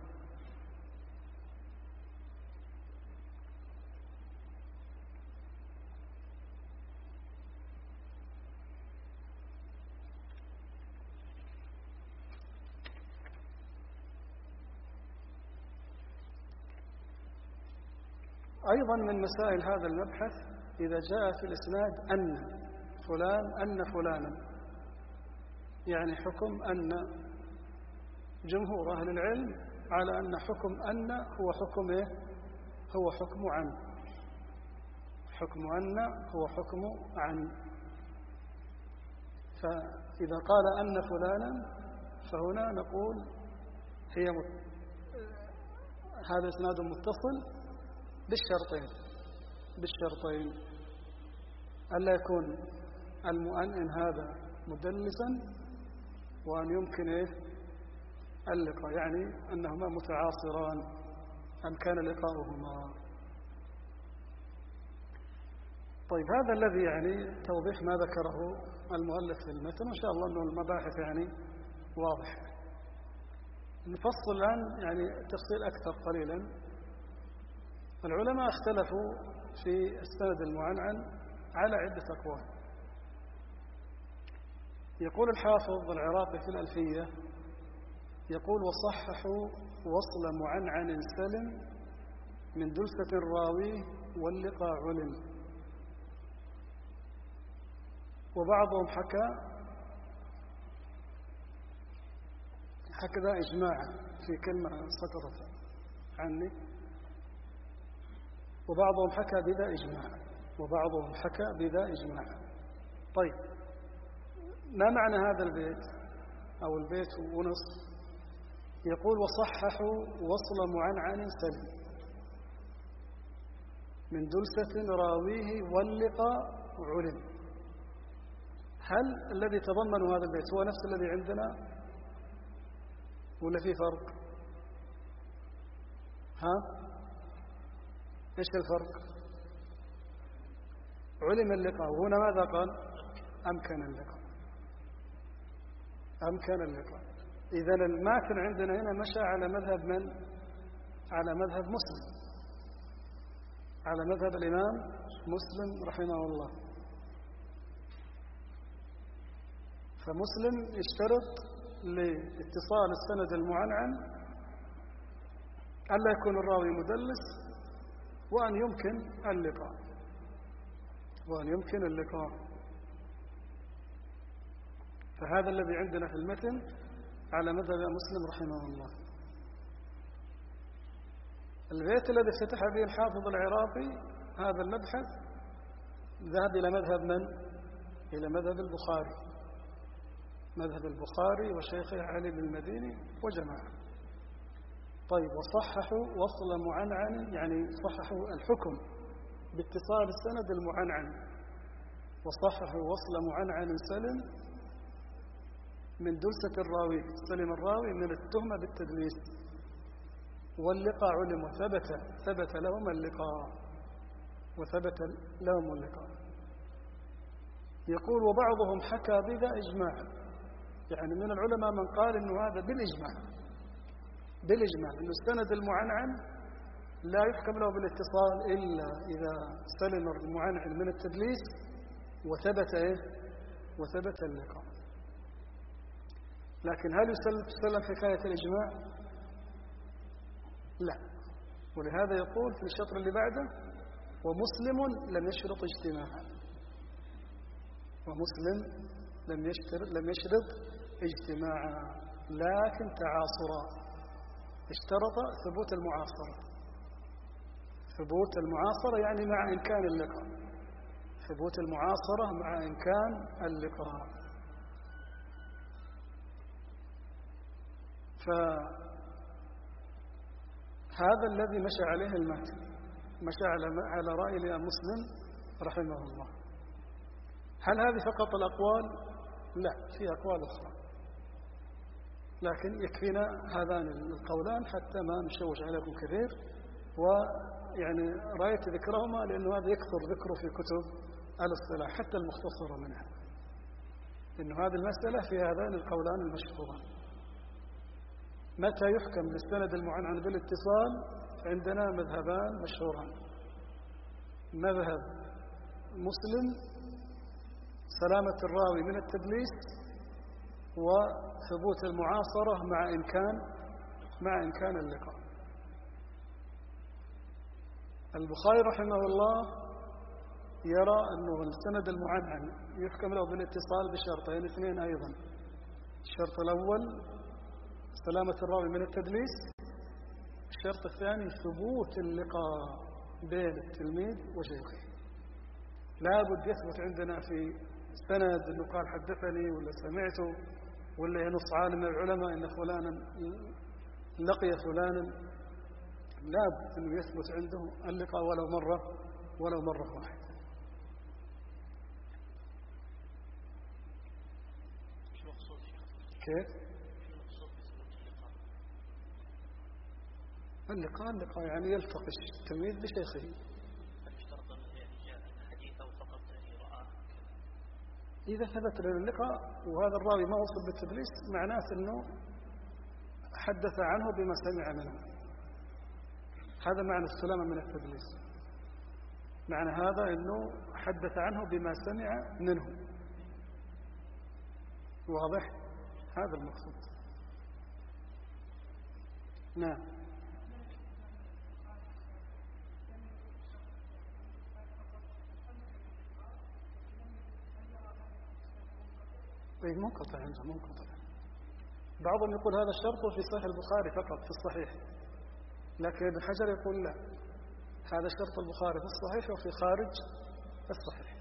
أيضا من مسائل هذا المبحث إذا جاء في الإسناد أن فلان أن فلانا، يعني حكم أن. جمهور أهل العلم على أن حكم أن هو حكم إيه؟ هو حكم عن. حكم أن هو حكم عن. فإذا قال أن فلانا فهنا نقول هي مت... هذا إسناد متصل بالشرطين بالشرطين ألا يكون المؤنن هذا مدلسا وأن يمكن إيه اللقاء، يعني أنهما متعاصران أمكان لقاؤهما. طيب هذا الذي يعني توضيح ما ذكره المؤلف في المتن، وإن شاء الله أنه المباحث يعني واضحة. نفصل الآن يعني تفصيل أكثر قليلا. العلماء اختلفوا في السند المعنعن على عدة أقوال. يقول الحافظ العراقي في الألفية، يقول وصححوا وصل معنعن سلم من دلسة الراوي واللقاء علم. وبعضهم حكى هكذا إجماعا في كلمة سقطت عني، وبعضهم حكى بذا إجماع وبعضهم حكى بذا إجماع. طيب ما معنى هذا البيت أو البيت ونص؟ يقول وصححوا وصل معنعن سلم من دلسة راويه واللقاء علم. هل الذي تضمن هذا البيت هو نفس الذي عندنا ولا في فرق؟ ها؟ إيش الفرق؟ علم اللقاء، وهنا ماذا قال؟ أمكن اللقاء أمكن اللقاء. إذن الماتن عندنا هنا مشى على مذهب من؟ على مذهب مسلم، على مذهب الإمام مسلم رحمه الله. فمسلم يشترط لاتصال السند المعنعن ألا يكون الراوي مدلس وأن يمكن اللقاء وأن يمكن اللقاء فهذا الذي عندنا في المتن على مذهب مسلم رحمه الله. البيت الذي افتتح به الحافظ العراقي هذا المبحث ذهب إلى مذهب من؟ إلى مذهب البخاري، مذهب البخاري وشيخه علي بن المديني وجماعة. طيب وصححوا وصل معنعن، يعني صححوا الحكم باتصال السند المعنعن. وصححوا وصل معنعن سلم من دلسة الراوي، سلم الراوي من التهمة بالتدليس، واللقاء علم وثبت ثبت لهم اللقاء وثبت لهم اللقاء. يقول وبعضهم حكى بذا إجماع، يعني من العلماء من قال إنه هذا بالإجماع بالإجماع إنه السند المعنعن لا يحكم له بالاتصال إلا إذا سلم المعنعن من التدليس وثبت إيه؟ وثبت اللقاء. لكن هل يسلم حكاية الإجماع؟ لا. ولهذا يقول في الشطر اللي بعده ومسلم لم يشرط اجتماعا، ومسلم لم يشترط لم يشرط اجتماعا لكن تعاصرا، اشترط ثبوت المعاصرة. ثبوت المعاصرة يعني مع إمكان اللقاء، ثبوت المعاصرة مع إمكان اللقاء. فهذا الذي مشى عليه الماتن، مشى على رأي الإمام مسلم رحمه الله. هل هذه فقط الأقوال؟ لا، في أقوال أخرى، لكن يكفينا هذان القولان حتى ما نشوش عليكم كثير. ويعني رأيت ذكرهما لأنه هذا يكثر ذكره في كتب الاصطلاح حتى المختصرة منها، إنه هذه المسألة في هذان القولان المشهوران. متى يحكم بالسند المعنعن بالاتصال؟ عندنا مذهبان مشهوران، مذهب مسلم سلامة الراوي من التدليس وثبوت المعاصرة مع إمكان مع إمكان اللقاء. البخاري رحمه الله يرى أنه السند المعنعن يحكم له بالاتصال بشرطين اثنين أيضا. الشرط الأول سلامة الراوي من التدليس، الشرط الثاني ثبوت اللقاء بين التلميذ وشيخه. لابد يثبت عندنا في سند أنه قال حدثني ولا سمعته، ولا ينص عالم من العلماء إن فلانا لقي فلانا. لابد أنه يثبت عنده اللقاء ولو مرة ولو مرة واحدة. كيف؟ اللقاء اللقاء يعني يلتقي التلميذ بشيخه. إذا ثبت لنا اللقاء وهذا الراوي ما وصل بالتدليس معناه أنه حدث عنه بما سمع منه. هذا معنى السلامة من التدليس. معنى هذا أنه حدث عنه بما سمع منه. واضح؟ هذا المقصود. نعم. إيه منقطع عنده منقطع. بعضهم يقول هذا الشرط في صحيح البخاري فقط في الصحيح، لكن ابن حجر يقول لا، هذا شرط البخاري في الصحيح وفي خارج الصحيح.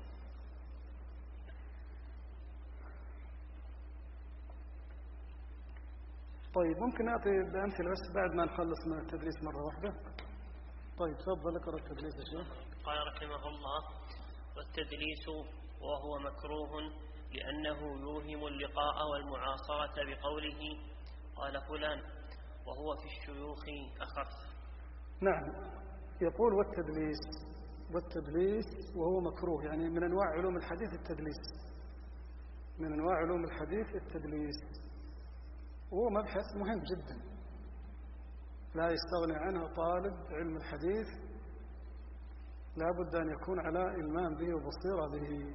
طيب ممكن نعطي بأمثلة بس بعد ما نخلص من التدريس مرة واحدة. طيب تفضل اقرأ التدريس يا شيخ. قال رحمه الله: والتدليس وهو مكروه لأنه يوهم اللقاء والمعاصرة بقوله قال فلان، وهو في الشيوخ أخف. نعم، يقول والتدليس والتدليس وهو مكروه، يعني من أنواع علوم الحديث التدليس، من أنواع علوم الحديث التدليس، وهو مبحث مهم جدا لا يستغني عنه طالب علم الحديث، لا بد أن يكون على إلمام به وبصيرة به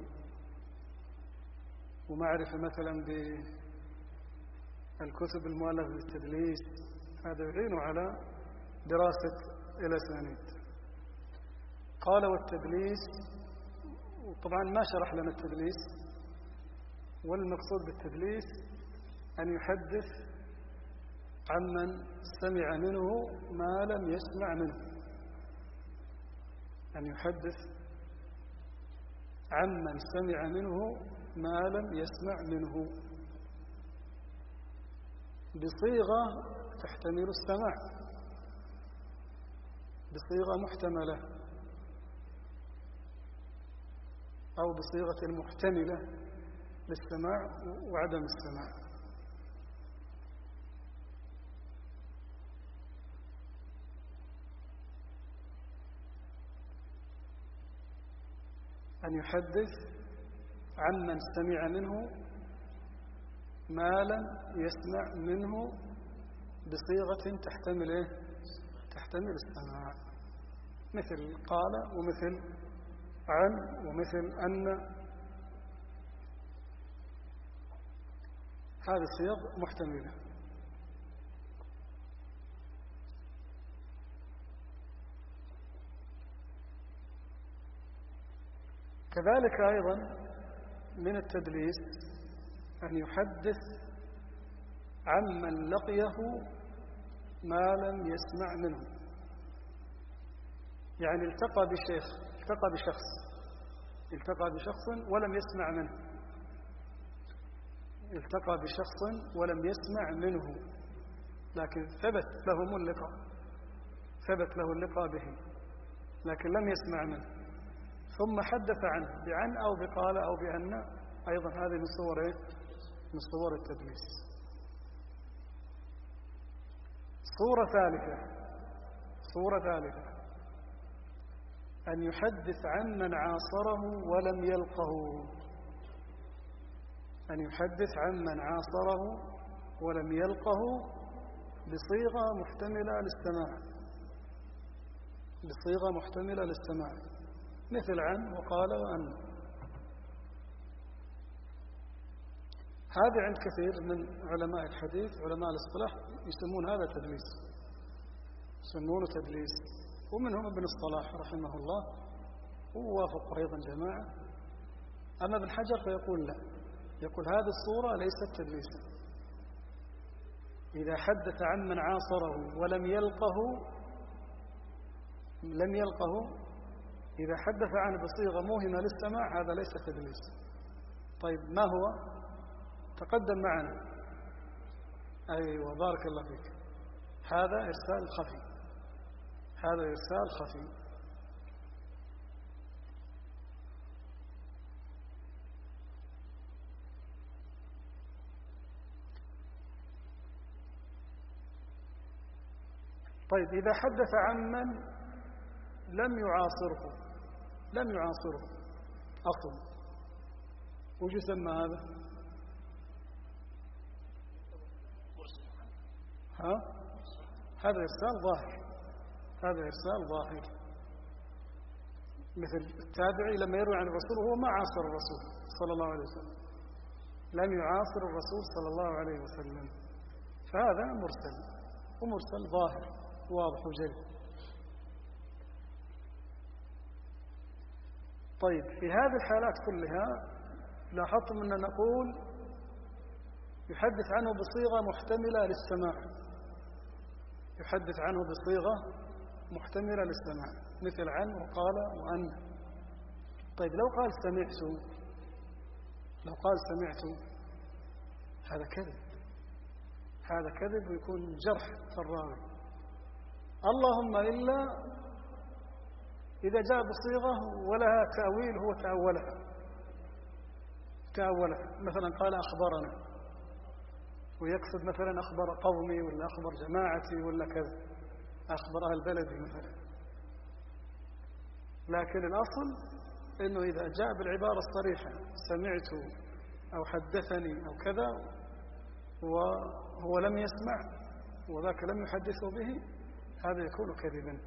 ومعرفة مثلا بالكتب المؤلفة بالتدليس. هذا يعين على دراسة الأسانيد. قال والتدليس، وطبعا ما شرح لنا التدليس، والمقصود بالتدليس أن يحدث عمن سمع منه ما لم يسمع منه، أن يحدث عمن سمع منه ما لم يسمع منه بصيغة تحتمل السماع، بصيغة محتملة أو بصيغة محتملة للسماع وعدم السماع. أن يحدث عمن سمع منه ما لم يسمع منه بصيغة تحتمل إيه؟ تحتمل السماع، مثل قال ومثل عن ومثل أن. هذه الصيغ محتملة. كذلك أيضا من التدليس أن يحدث عمن لقيه ما لم يسمع منه، يعني التقى بشيخ التقى بشخص التقى بشخص ولم يسمع منه التقى بشخص ولم يسمع منه، لكن ثبت لهم اللقاء ثبت له اللقاء به لكن لم يسمع منه، ثم حدث عنه بعن أو بقال أو بأن. أيضا هذه من صور إيه؟ من صور التدليس. صورة ثالثة صورة ثالثة أن يحدث عمن عاصره ولم يلقه أن يحدث عمن عاصره ولم يلقه بصيغة محتملة للسماع بصيغة محتملة للسماع مثل عن وقال وأن. هذا عند كثير من علماء الحديث علماء الاصطلاح يسمون هذا تدليس يسمونه تدليس، ومنهم ابن الصلاح رحمه الله ووافق أيضا جماعة. أما ابن حجر فيقول لا، يقول هذه الصورة ليست تدليسا. إذا حدث عمن عاصره ولم يلقه لم يلقه إذا حدث عنه بصيغة موهمة للسماع هذا ليس تدليس. طيب ما هو؟ تقدم معنا. أيوة بارك الله فيك. هذا إرسال خفي، هذا إرسال خفي. طيب إذا حدث عمن لم يعاصره، لم يعاصره أصل، وش يسمى هذا؟ ها؟ هذا إرسال ظاهر، هذا إرسال ظاهر. مثل التابعي لما يروي عن الرسول وهو ما عاصر الرسول صلى الله عليه وسلم، لم يعاصر الرسول صلى الله عليه وسلم، فهذا مرسل، ومرسل ظاهر واضح وجلي. طيب في هذه الحالات كلها لاحظتم أن نقول يحدث عنه بصيغة محتملة للسماع، يحدث عنه بصيغة محتملة للسماع، مثل عن وقال وأن. طيب لو قال سمعت، لو قال سمعت هذا كذب، هذا كذب ويكون جرح في الراوي. اللهم إلا إذا جاء بصيغة ولها تأويل هو تأولها، تأولها مثلا قال أخبرنا، ويقصد مثلا أخبر قومي ولا أخبر جماعتي ولا كذا، أخبر أهل بلدي مثلا. لكن الأصل إنه إذا جاء بالعبارة الصريحة سمعت أو حدثني أو كذا وهو لم يسمع وذاك لم يحدثه به، هذا يكون كذبا.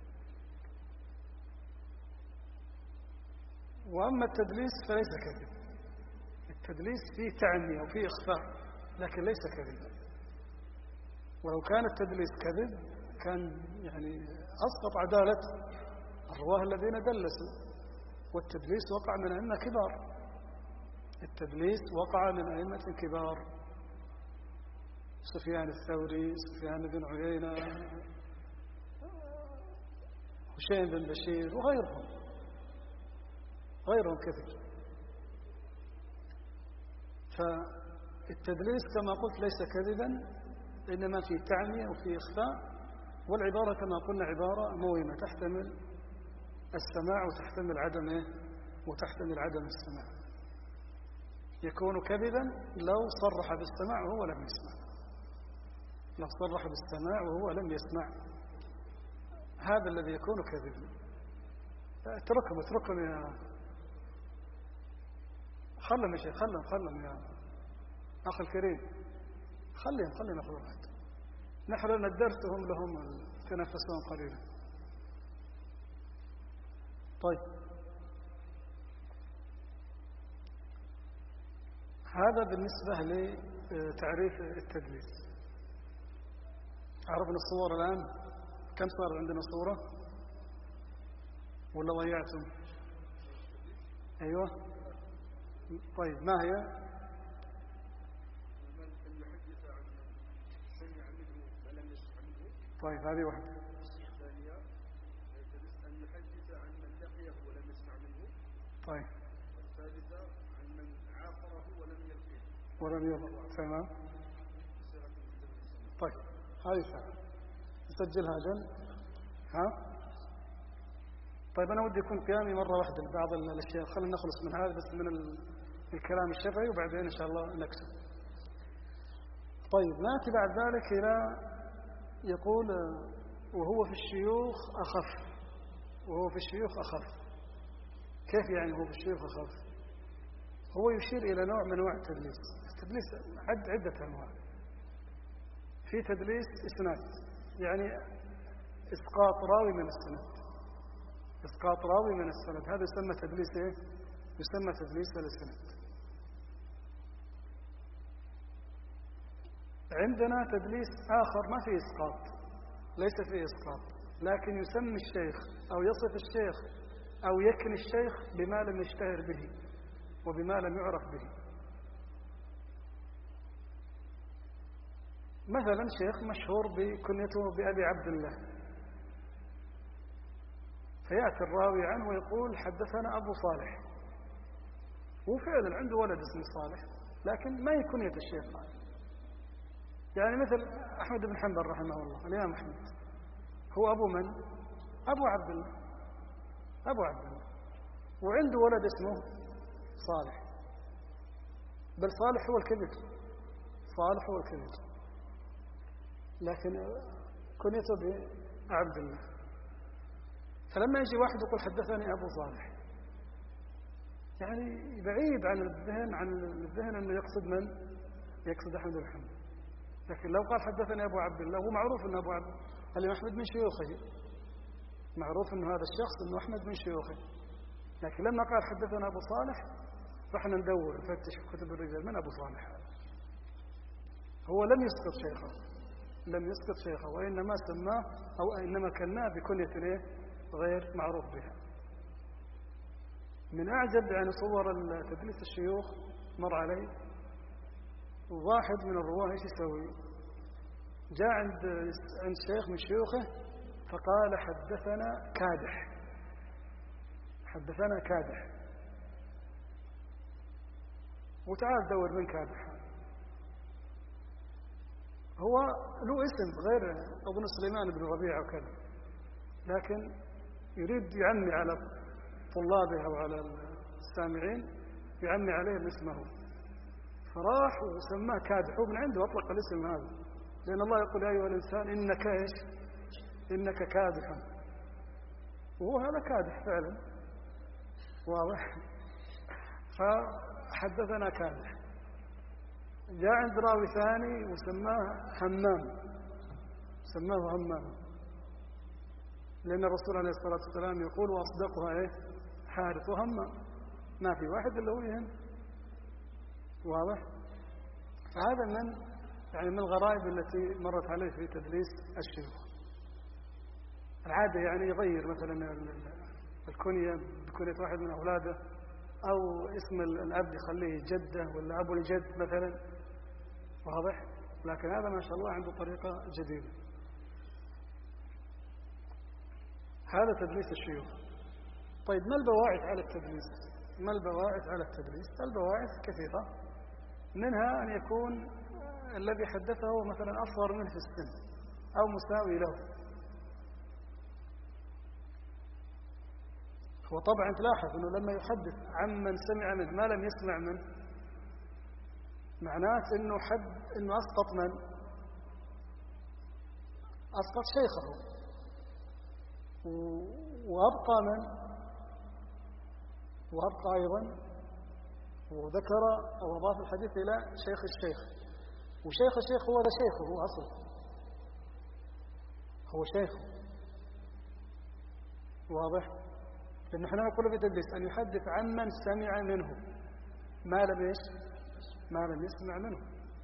وأما التدليس فليس كذب، التدليس فيه تعمية وفيه إخفاء لكن ليس كذبا. ولو كان التدليس كذب كان يعني أسقط عدالة الرواه الذين دلسوا، والتدليس وقع من أئمة كبار، التدليس وقع من أئمة كبار، سفيان الثوري، سفيان بن عيينة، هشام بن بشير وغيرهم، غيرهم كثير. فالتدليس كما قلت ليس كذبا، إنما في تعمية وفي إخفاء، والعبارة كما قلنا عبارة موهمة تحتمل السماع وتحتمل عدم إيه؟ وتحتمل عدم السماع. يكون كذبا لو صرح بالسماع وهو لم يسمع، لو صرح بالسماع وهو لم يسمع، هذا الذي يكون كذبا. اتركهم اتركهم يا خلهم يا شيخ، خلهم خلهم يا أخي الكريم، خليهم خليهم ياخذوا راحتهم، نحن ندرسهم لهم تنفسون قليلا. طيب هذا بالنسبة لتعريف التدليس. عرفنا الصور الآن، كم صار عندنا صورة ولا ضيعتم؟ أيوة طيب ما هي؟ طيب هذه واحدة. الثانية أن يحدث عن من لقيه ولم يسمع منه. طيب. الثالثة عن من عاصره ولم يلقيه. ولم يلقيه. تمام. طيب هذه سهلة نسجلها أجل. ها؟ طيب أنا ودي يكون قيامي مرة واحدة لبعض الأشياء، خلينا نخلص من هذا بس من الكلام الشرعي وبعدين إن شاء الله نكسب. طيب نأتي بعد ذلك إلى يقول وهو في الشيوخ أخف، وهو في الشيوخ أخف. كيف يعني هو في الشيوخ أخف؟ هو يشير إلى نوع من أنواع التدليس. التدليس عد عدة أنواع. في تدليس إسناد، يعني إسقاط راوي من السند، إسقاط راوي من السند، هذا يسمى تدليس إيه؟ يسمى تدليس الإسناد. عندنا تدليس آخر ما فيه إسقاط، ليس فيه إسقاط، لكن يسمي الشيخ أو يصف الشيخ أو يكن الشيخ بما لم يشتهر به وبما لم يعرف به. مثلا شيخ مشهور بكنيته بأبي عبد الله، فيأتي الراوي عنه ويقول حدثنا أبو صالح، وفعلا عنده ولد اسمه صالح لكن ما يكون يد الشيخ هذا. يعني مثل أحمد بن حنبل رحمه الله، الإمام أحمد هو أبو من؟ أبو عبد الله، أبو عبد الله، وعنده ولد اسمه صالح، بل صالح هو الكبير، صالح هو الكبير، لكن كنيته بعبد الله. فلما يجي واحد يقول حدثني أبو صالح، يعني بعيد عن الذهن عن الذهن أنه يقصد من؟ يقصد أحمد بن حنبل. لكن لو قال حدثني أبو عبد الله، هو معروف أن أبو عبد الإمام أحمد من شيوخه، معروف أن هذا الشخص أنه أحمد من شيوخه، لكن لما قال حدثنا أبو صالح رحنا ندور نفتش في كتب الرجال من أبو صالح. هو لم يسقط شيخه، لم يسقط شيخه، وإنما سماه أو إنما كناه بكنية غير معروف بها. من أعجب يعني صور تدليس الشيوخ مر علي، واحد من الرواه ايش يسوي؟ جاء عند عند شيخ من شيوخه فقال حدثنا كادح، حدثنا كادح، وتعال دور من كادح. هو له اسم غير أظن سليمان بن ربيعة وكذا، لكن يريد يعمي على طلابه أو على السامعين، يعمي عليهم اسمه، فراح وسماه كادح، ومن عنده أطلق الاسم هذا، لأن الله يقول يا أيها الإنسان إنك إيش؟ إنك كادح، وهو هذا كادح فعلا واضح. فحدثنا كادح. جاء عند راوي ثاني وسماه همام، سماه همام، لأن الرسول عليه الصلاة والسلام يقول وأصدقها إيه؟ حارث وهمام، ما في واحد إلا هو يهم، واضح. فهذا من يعني من الغرائب التي مرت عليه في تدليس الشيوخ. العادة يعني يغير مثلا الكنية بكنية واحد من أولاده، أو اسم الأب يخليه جده ولا أبو الجد مثلا، واضح. لكن هذا ما شاء الله عنده طريقة جديدة. هذا تدليس الشيوخ. طيب ما البواعث على التدليس؟ ما البواعث على التدليس؟ البواعث كثيرة، منها أن يكون الذي حدثه مثلا أصغر منه في السن أو مساوي له. وطبعا تلاحظ أنه لما يحدث عمن سمع منه ما لم يسمع منه، معناه أنه حد أنه أسقط من؟ أسقط شيخه، وأبقى من؟ وأبقى أيضا وذكر أو أضاف الحديث إلى شيخ الشيخ، وشيخ الشيخ هو هذا شيخه، هو أصل هو شيخه، واضح. لأن نحن نقول في تدليس أن يحدث عمن سمع منه ما لم إيش؟ ما لم يسمع منه،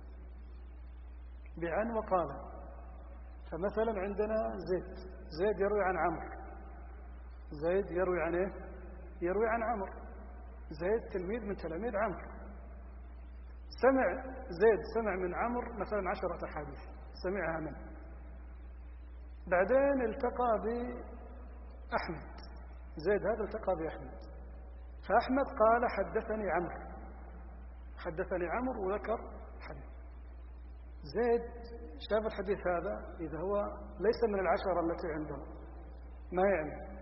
بعن وقال. فمثلا عندنا زيد، زيد يروي عن عمرو، زيد يروي عن إيه؟ يروي عن عمرو، زيد تلميذ من تلاميذ عمرو، سمع زيد سمع من عمرو مثلا عشرة أحاديث سمعها منه، بعدين التقى بأحمد، زيد هذا التقى بأحمد، فأحمد قال حدثني عمرو، حدثني عمرو وذكر حديث. زيد شاف الحديث هذا إذا هو ليس من العشرة التي عنده ما يعني،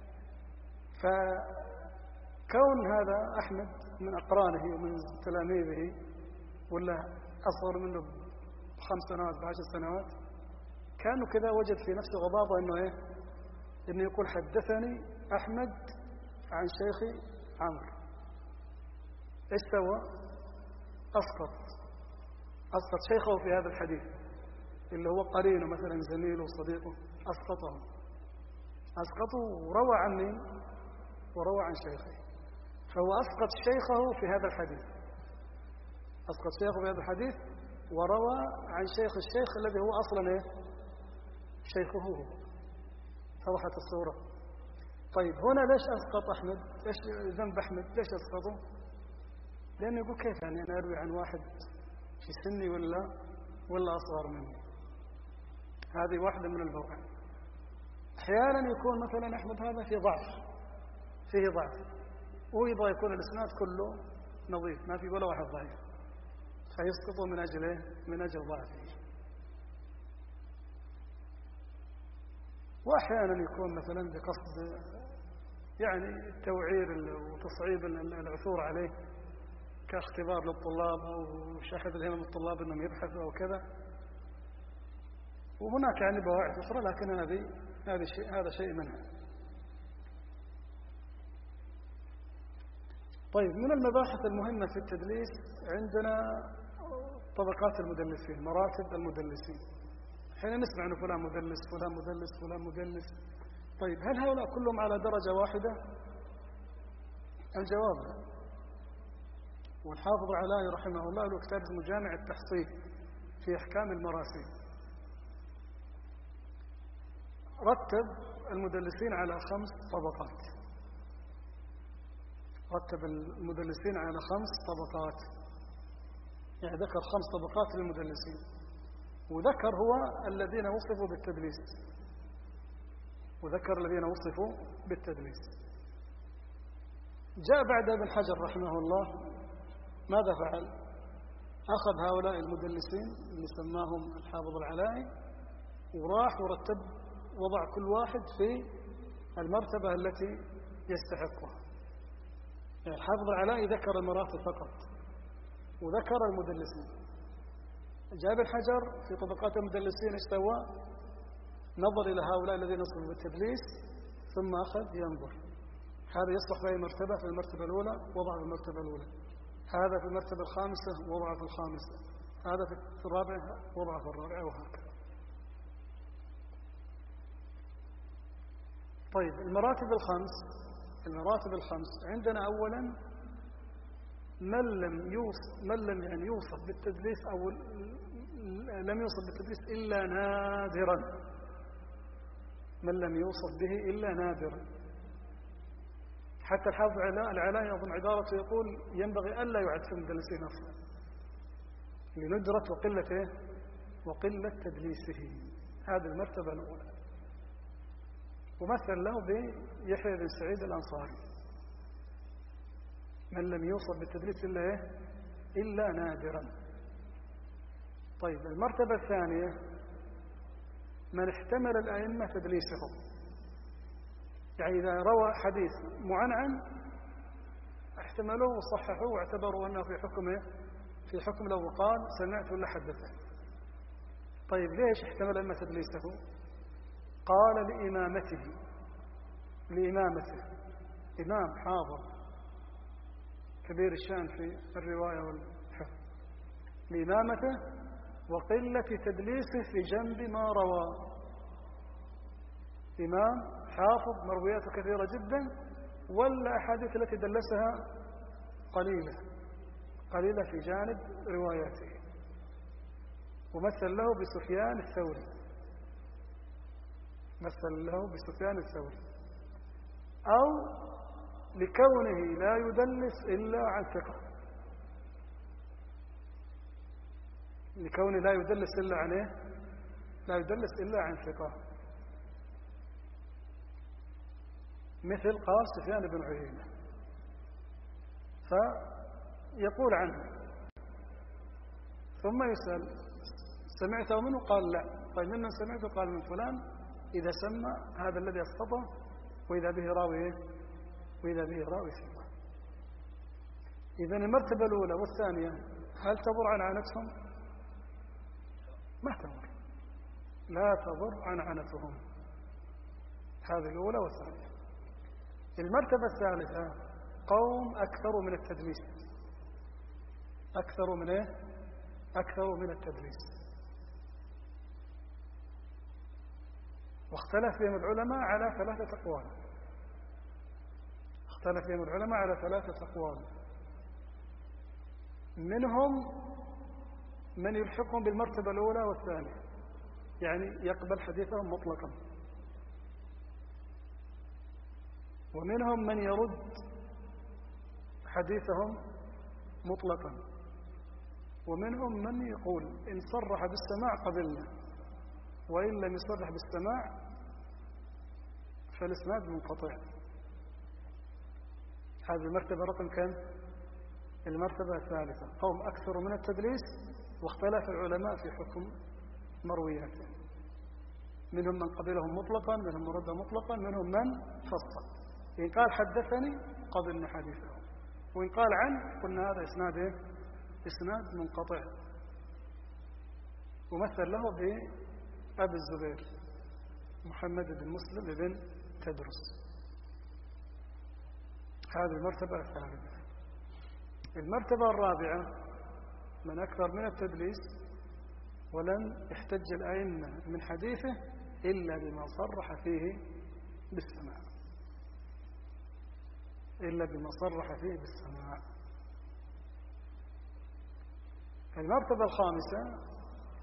فكون هذا أحمد من أقرانه ومن تلاميذه ولا أصغر منه بخمس سنوات بعشر سنوات، كانوا كذا وجد في نفسه غضاضة إنه إيه؟ إنه يقول حدثني أحمد عن شيخي عمرو. إيش سوى؟ أسقط أسقط شيخه في هذا الحديث اللي هو قرينه مثلا زميله وصديقه، أسقطه أسقطه وروى عن مين؟ وروى عن شيخه. فهو أسقط شيخه في هذا الحديث، أسقط شيخه في هذا الحديث وروى عن شيخ الشيخ الذي هو أصلا إيه؟ شيخه هو. توضحت الصورة. طيب هنا ليش أسقط أحمد؟ ليش ذنب أحمد؟ ليش أسقطه؟ لأنه يقول كيف يعني أنا أروي عن واحد في سني ولا ولا أصغر مني؟ هذه واحدة من البواعث. أحيانا يكون مثلا أحمد هذا في ضعف، فيه ضعف، ويبغى يكون الإسناد كله نظيف ما في ولا واحد ضعيف، فيسقط من أجله من أجل ضعفه. وأحيانا يكون مثلا بقصد يعني توعير وتصعيب العثور عليه كاختبار للطلاب أو شحذ الهمم الطلاب أنهم يبحثوا أو كذا. وهناك يعني بواعث أخرى، لكن هذه هذا شيء هذا شيء منها. طيب، من المباحث المهمة في التدليس عندنا طبقات المدلسين، مراتب المدلسين. حين نسمع أن فلان مدلس فلان مدلس فلان مدلس، طيب هل هؤلاء كلهم على درجة واحدة؟ الجواب لا. والحافظ العلاء رحمه الله له كتاب اسمه جامع التحصيل في أحكام المراسيل، رتب المدلسين على خمس طبقات. رتب المدلسين على خمس طبقات، يعني ذكر خمس طبقات للمدلسين، وذكر هو الذين وصفوا بالتدليس، وذكر الذين وصفوا بالتدليس. جاء بعد ابن حجر رحمه الله ماذا فعل؟ أخذ هؤلاء المدلسين اللي سماهم الحافظ العلائي وراح ورتب، وضع كل واحد في المرتبة التي يستحقها. يعني الحافظ العلائي ذكر المراتب فقط وذكر المدلسين. جاء ابن حجر في طبقات المدلسين ايش سوى؟ نظر إلى هؤلاء الذين وصفوا بالتدليس ثم أخذ ينظر هذا يصلح في أي مرتبة، في المرتبة الأولى وضع في المرتبة الأولى، هذا في المرتبة الخامسة وضع في الخامسة، هذا في الرابعة وضع في الرابعة، وهكذا. طيب، المراتب الخمس المراتب الخمس عندنا أولا من لم يوصف من لم يعني يوصف بالتدليس أو لم يوصف بالتدليس إلا نادرا، من لم يوصف به إلا نادرا. حتى الحافظ العلائي يظن عبارته يقول ينبغي ألا يعد في المدلسين أصلا لندرة وقلة وقلة تدليسه. هذه المرتبة الأولى. ومثل له بيحيى بن سعيد الأنصاري، من لم يوصف بالتدليس إلا إيه؟ إلا نادرا. طيب، المرتبة الثانية من احتمل الأئمة تدليسهم، يعني إذا روى حديث معنعن احتملوه وصححوه واعتبروا أنه في حكمه في حكم لو قال سمعت ولا حدثه. طيب، ليش احتمل الأئمة تدليسه؟ قال لإمامته لإمامته إمام حاضر كبير الشأن في الرواية والحفظ، لإمامته وقلة تدليسه في جنب ما روى. إمام حافظ مروياته كثيرة جدا، ولا أحاديث التي دلسها قليلة قليلة في جانب رواياته. ومثل له بسفيان الثوري مثل له بسفيان الثوري أو لكونه لا يدلس إلا عن ثقة، لكونه لا يدلس إلا عن إيه؟ لا يدلس إلا عن ثقة، مثل قال سفيان بن عيينة. فيقول عنه ثم يسأل سمعته منه؟ قال لا. طيب، ممن سمعته؟ قال من فلان، إذا سمى هذا الذي أسقطه وإذا به راوي وإذا به راوي ثقة. إذن المرتبة الأولى والثانية هل تضر عن عنتهم؟ ما تضر، لا تضر عن عنتهم. هذه الأولى والثانية. المرتبة الثالثة قوم أكثر من التدليس، أكثر من إيه؟ أكثر من التدليس. واختلف فيهم العلماء على ثلاثة أقوال اختلف فيهم العلماء على ثلاثة أقوال منهم من يلحقهم بالمرتبة الأولى والثانية، يعني يقبل حديثهم مطلقا، ومنهم من يرد حديثهم مطلقا، ومنهم من يقول إن صرح بالسماع قبلنا، وإن لم يصرح بالسماع فالإسناد منقطع. هذه المرتبة رقم كم؟ المرتبة الثالثة. قوم أكثر من التدليس واختلف العلماء في حكم مروياته، منهم من قبلهم مطلقا، منهم من رد مطلقا، منهم من فصل. إن قال حدثني قبلنا حديثه، وإن قال عن قلنا هذا إسناد إيه؟ إسناد منقطع. ومثل له بأبي الزبير محمد بن مسلم بن تدرس. هذه المرتبة الثالثة. المرتبة الرابعة من أكثر من التدليس ولم يحتج الأئمة من حديثه إلا بما صرح فيه بالسماع، إلا بما صرح فيه بالسماع. المرتبة الخامسة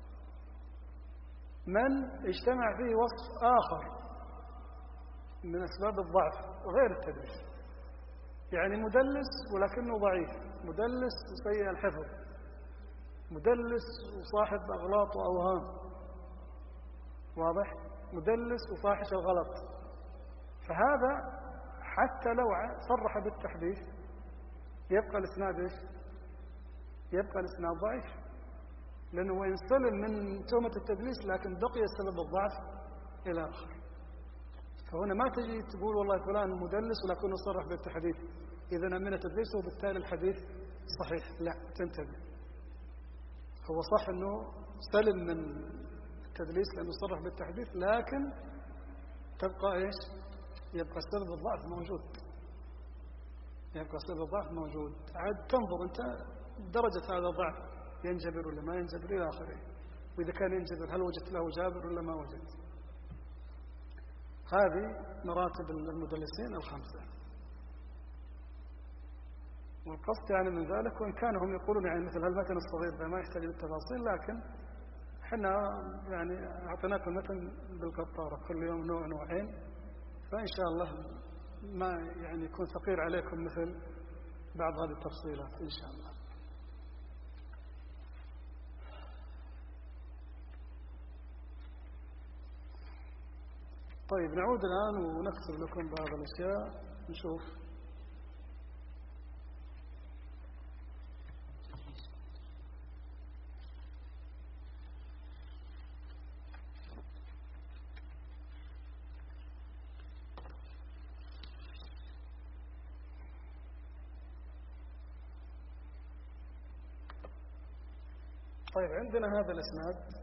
من اجتمع فيه وصف آخر من أسباب الضعف غير التدليس، يعني مدلس ولكنه ضعيف، مدلس وسيء الحفظ، مدلس وصاحب أغلاط وأوهام، واضح؟ مدلس وفاحش الغلط. فهذا حتى لو صرح بالتحديث يبقى الإسناد إيش؟ يبقى الإسناد ضعيف، لأنه وإن سلم من تهمة التدليس لكن بقي سبب الضعف إلى آخر. فهنا ما تجي تقول والله فلان مدلس ولكنه صرح بالتحديث إذا أمن تدليسه وبالتالي الحديث صحيح. لا، تنتبه. هو صح أنه سلم من التدليس لأنه صرح بالتحديث، لكن تبقى إيش؟ يبقى سبب الضعف موجود، يبقى سبب الضعف موجود. عاد تنظر أنت درجة هذا الضعف ينجبر ولا ما ينجبر إلى آخره، وإذا كان ينجبر هل وجدت له جابر ولا ما وجدت. هذه مراتب المدلسين الخمسة. والقصد يعني من ذلك، وإن كانوا هم يقولون يعني مثل هالمتن الصغير ما يحتاج للتفاصيل، لكن احنا يعني أعطيناكم المتن بالقطارة كل يوم نوع نوعين، فإن شاء الله ما يعني يكون ثقيل عليكم مثل بعض هذه التفصيلات إن شاء الله. طيب نعود الآن ونكتب لكم بعض الأشياء نشوف. طيب عندنا هذا الإسناد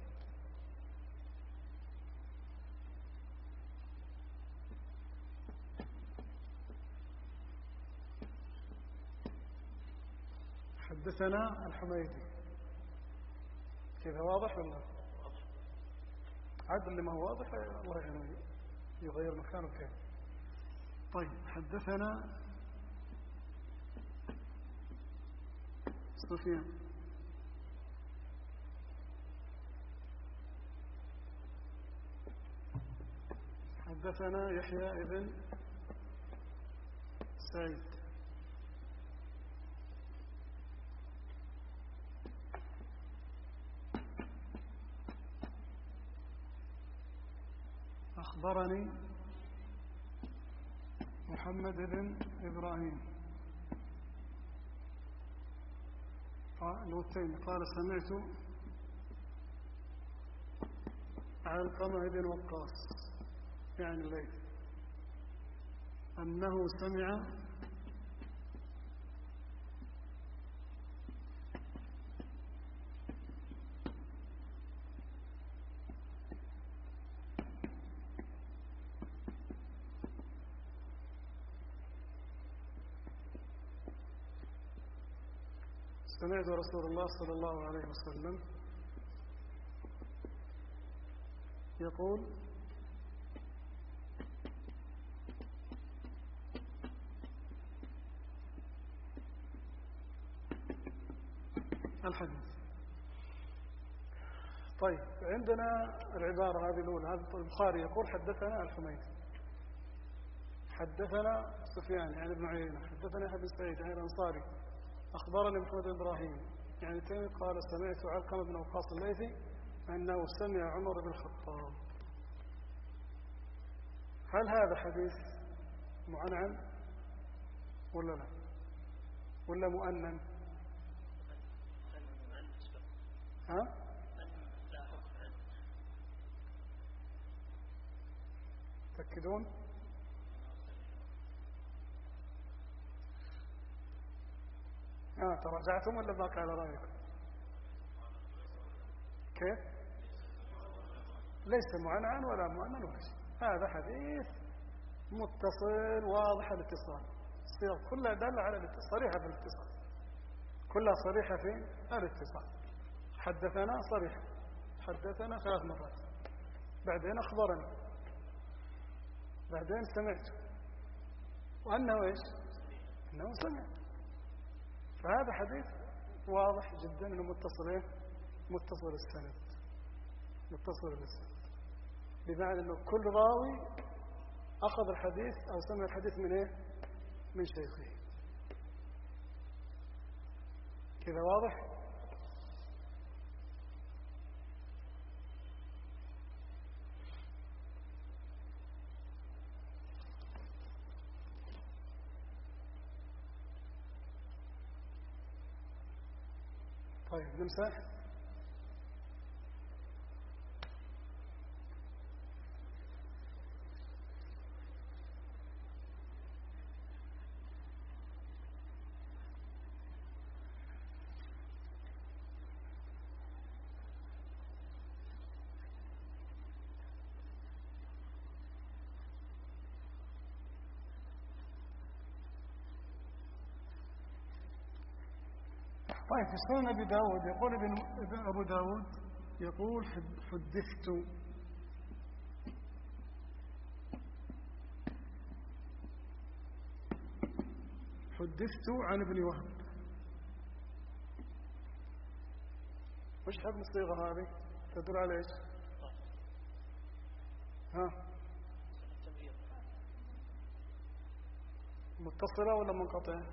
حدثنا الحميدي، كذا واضح ولا واضح؟ عاد اللي ما هو واضح الله يعني يغير مكانه كيف. طيب حدثنا سفيان حدثنا يحيى ابن سعيد أخبرني محمد بن إبراهيم الوتين قال سمعت علقمة بن وقاص يعني الليل أنه سمع سمعت رسول الله صلى الله عليه وسلم يقول الحديث. طيب عندنا العبارة هذه الأولى، هذا البخاري يقول حدثنا الحميدي، حدثنا سفيان يعني ابن عيينة، حدثنا يحيى بن سعيد يعني الأنصاري، أخبرني محمد بن إبراهيم يعني تيمي قال سمعت علقمة بن وقاص الليثي أنه سمع عمر بن الخطاب. هل هذا حديث معنعن ولا لا ولا مؤنن؟ ها؟ تأكدون؟ آه تراجعتم ولا باقي على رأيكم؟ كيف؟ ليس معنعن ولا مؤنن ولا شيء، هذا حديث متصل واضح الاتصال، الصيغ كلها دالة على الاتصال، صريحة في الاتصال، كلها صريحة في الاتصال. حدثنا صريحة، حدثنا ثلاث مرات، بعدين أخبرني، بعدين سمعت، وأنه إيش؟ أنه سمع. فهذا حديث واضح جدا أنه متصل إيه؟ متصل السند، متصل السند، بمعنى أنه كل راوي أخذ الحديث أو سمع الحديث من إيه؟ من شيخه. كذا واضح؟ طيب نمسح. طيب في سنن أبي داود يقول ابن أبو داود يقول حدثت حدثت عن ابن وهب. وش حكم الصيغة هذه؟ تدل على ايش؟ ها؟ متصلة ولا منقطعة؟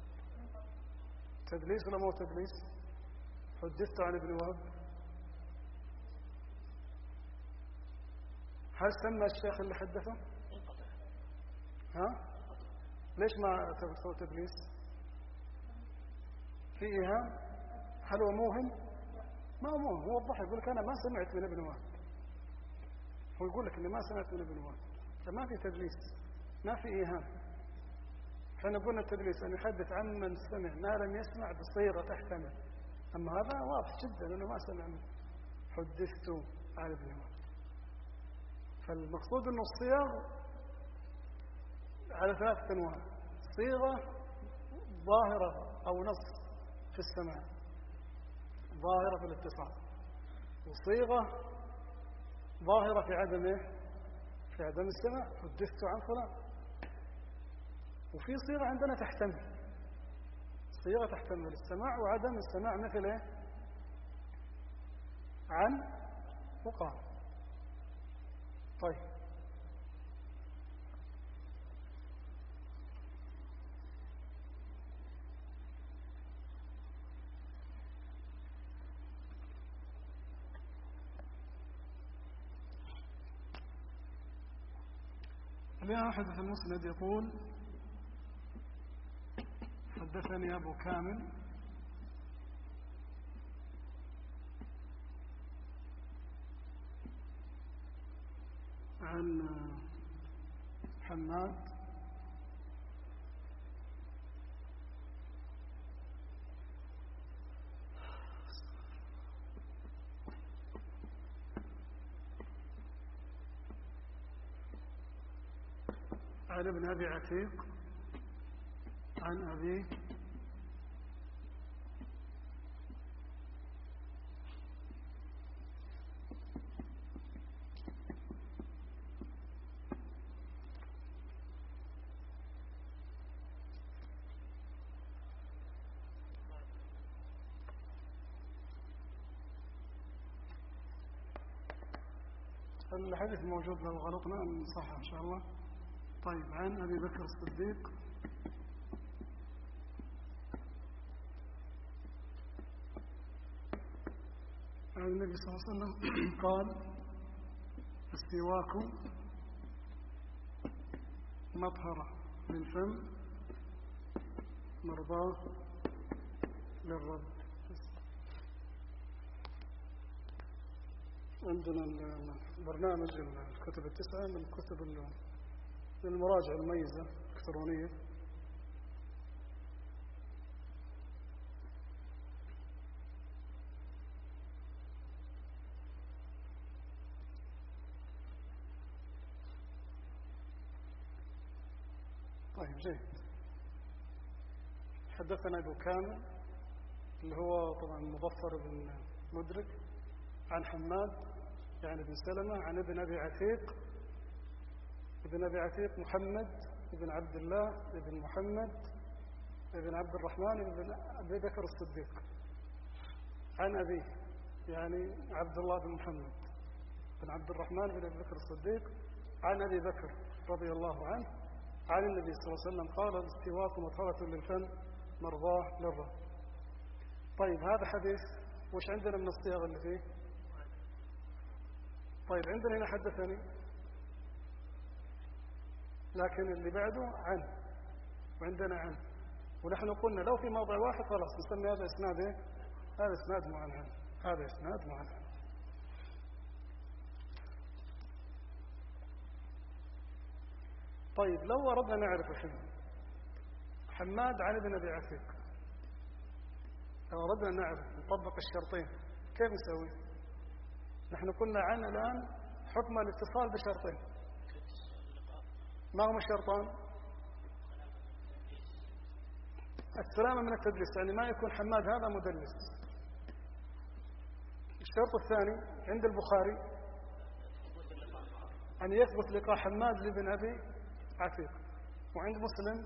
تدليس ولا مو تدليس؟ حدثت عن ابن وهب، هل سمى الشيخ اللي حدثه؟ ها؟ ليش ما تبصر تدليس؟ في إيهام؟ هل هو موهم؟ ما هو موهم، هو وضح يقول لك أنا ما سمعت من ابن وهب، هو يقول لك إني ما سمعت من ابن وهب، فما في تدليس، ما في إيهام. احنا قلنا التدليس أن يحدث عن من سمع ما لم يسمع بصيغة تحتمل، أما هذا واضح جدا أنه ما سمع منه. حدثت عن ابن وهب. فالمقصود أنه الصيغ على ثلاثة أنواع: صيغة ظاهرة أو نص في السماع ظاهرة في الاتصال، وصيغة ظاهرة في عدم إيه؟ في عدم السماع، حدثت عن فلان. وفي صيغة عندنا تحتمل، صيغة تحتمل السماع وعدم السماع، مثل إيه؟ عن وقال. طيب لها أحد في المسند يقول حدثني أبو كامل عن حماد عن ابن أبي عتيق عن أبي الحديث موجود لو غلطنا نصحح إن شاء الله. طيب عن أبي بكر الصديق عن النبي صلى الله عليه وسلم قال: السواك مطهرة للفم مرضاة للرب. عندنا البرنامج الكتب التسعة من كتب المراجع المميزة الإلكترونية. طيب جيد. حدثنا أبو كامل اللي هو طبعا مظفر بن مدرك عن حماد يعني بن سلمة عن ابن أبي عتيق ابن أبي عتيق محمد ابن عبد الله ابن محمد ابن عبد الرحمن ابن أبي بكر الصديق عن أبيه يعني عبد الله بن محمد بن عبد الرحمن بن أبي بكر الصديق عن أبي بكر رضي الله عنه عن النبي صلى الله عليه وسلم قال الاستواء مطهرة للفم مرضاة للرب. طيب هذا حديث وش عندنا من الصيغ اللي فيه؟ طيب عندنا هنا حدثني لكن اللي بعده عن وعندنا عن ونحن قلنا لو في موضع واحد خلاص نسمي هذا اسناد ايه؟ هذا اسناد معنعن هذا اسناد معنعن. طيب لو أردنا نعرف الحين حماد عن ابن أبي عتيق لو أردنا نعرف نطبق الشرطين كيف نسوي؟ نحن قلنا عن الآن حكم الاتصال بشرطين. ما هما الشرطان؟ السلامة من التدليس يعني ما يكون حماد هذا مدلس. الشرط الثاني عند البخاري أن يثبت لقاء حماد لابن أبي عتيق وعند مسلم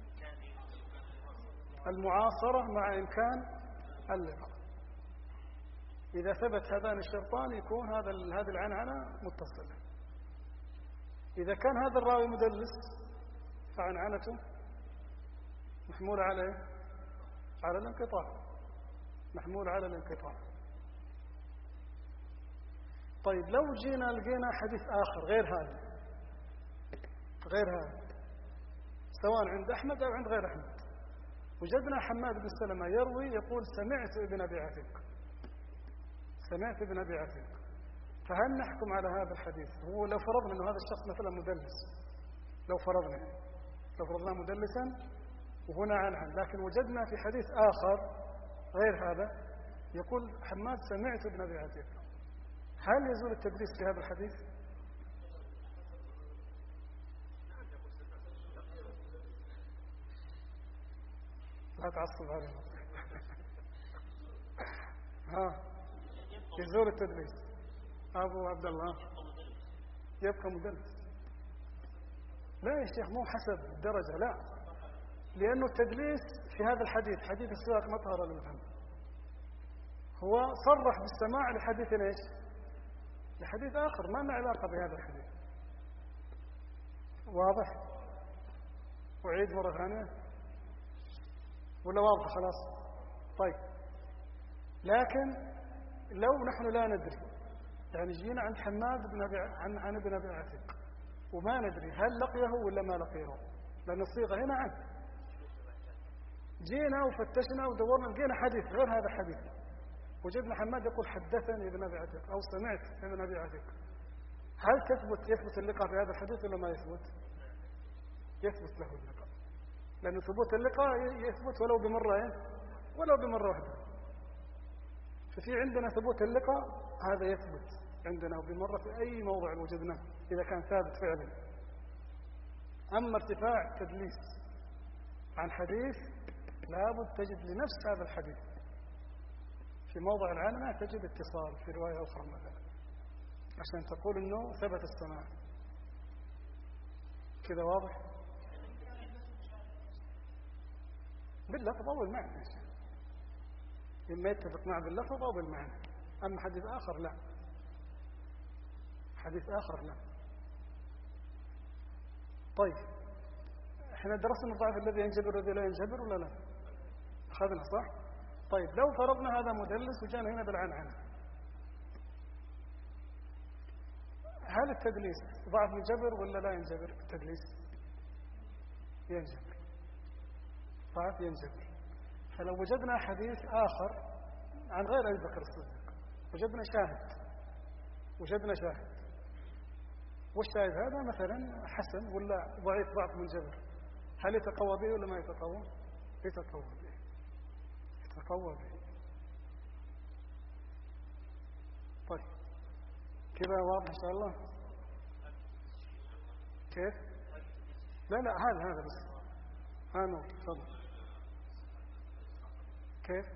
المعاصرة مع إمكان اللقاء. إذا ثبت هذان الشرطان يكون هذا هذه العنعنة متصلة. إذا كان هذا الراوي مدلس فعنعنته محمول على على الانقطاع محمول على الانقطاع. طيب لو جينا لقينا حديث آخر غير هذا غير هذا سواء عند أحمد أو عند غير أحمد وجدنا حماد بن سلمة يروي يقول سمعت ابن أبي عتيق سمعت ابن أبي عتيق فهل نحكم على هذا الحديث؟ هو لو فرضنا أنه هذا الشخص مثلا مدلس لو فرضنا لو فرضنا مدلسا وهنا عن عن لكن وجدنا في حديث آخر غير هذا يقول حماد سمعت ابن أبي عتيق هل يزول التدليس في هذا الحديث؟ لا تعصب علينا. ها يزول التدليس أبو عبد الله يبقى مدلس. لا يا شيخ مو حسب الدرجة لا لأنه التدليس في هذا الحديث حديث السواك مطهرة للفم هو صرح بالسماع لحديث ايش؟ لحديث آخر ما له علاقة بهذا الحديث. واضح؟ أعيد مرة ثانية ولا واضح خلاص؟ طيب لكن لو نحن لا ندري يعني جينا عند حماد بن أبي عن عن ابن أبي عتيق وما ندري هل لقيه ولا ما لقيه لأن الصيغة هنا عنه جينا وفتشنا ودورنا لقينا حديث غير هذا الحديث وجدنا حماد يقول حدثني ابن أبي عتيق أو سمعت ابن أبي عتيق هل تثبت يثبت اللقاء في هذا الحديث ولا ما يثبت؟ يثبت له اللقاء لأن ثبوت اللقاء يثبت ولو بمرة ولو بمرة واحدة. ففي عندنا ثبوت اللقاء هذا يثبت عندنا وبمرة في أي موضع وجدناه إذا كان ثابت فعلا. أما ارتفاع تدليس عن حديث لابد تجد لنفس هذا الحديث في موضع العنعنة تجد اتصال في رواية أخرى مثلا عشان تقول أنه ثبت السماع. كذا واضح؟ باللفظ أو المعنى إما يتفق مع باللفظ أو بالمعنى. أما حديث آخر لا حديث آخر لا. طيب احنا درسنا الضعف الذي ينجبر والذي لا ينجبر ولا لا؟ أخذنا صح؟ طيب لو فرضنا هذا مدلس وجانا هنا بالعنعنة هل التدليس ضعف ينجبر ولا لا ينجبر التدليس؟ ينجبر، ضعف ينجبر. فلو وجدنا حديث آخر عن غير أبي بكر الصديق، وجدنا شاهد وجدنا شاهد والشاهد هذا مثلا حسن ولا ضعيف ضعف منجبر، هل يتقوى به ولا ما يتقوى؟ يتقوى به، يتقوى به. طيب كذا واضح إن شاء الله؟ كيف؟ لا لا هذا هذا بس ها نور تفضل. كيف؟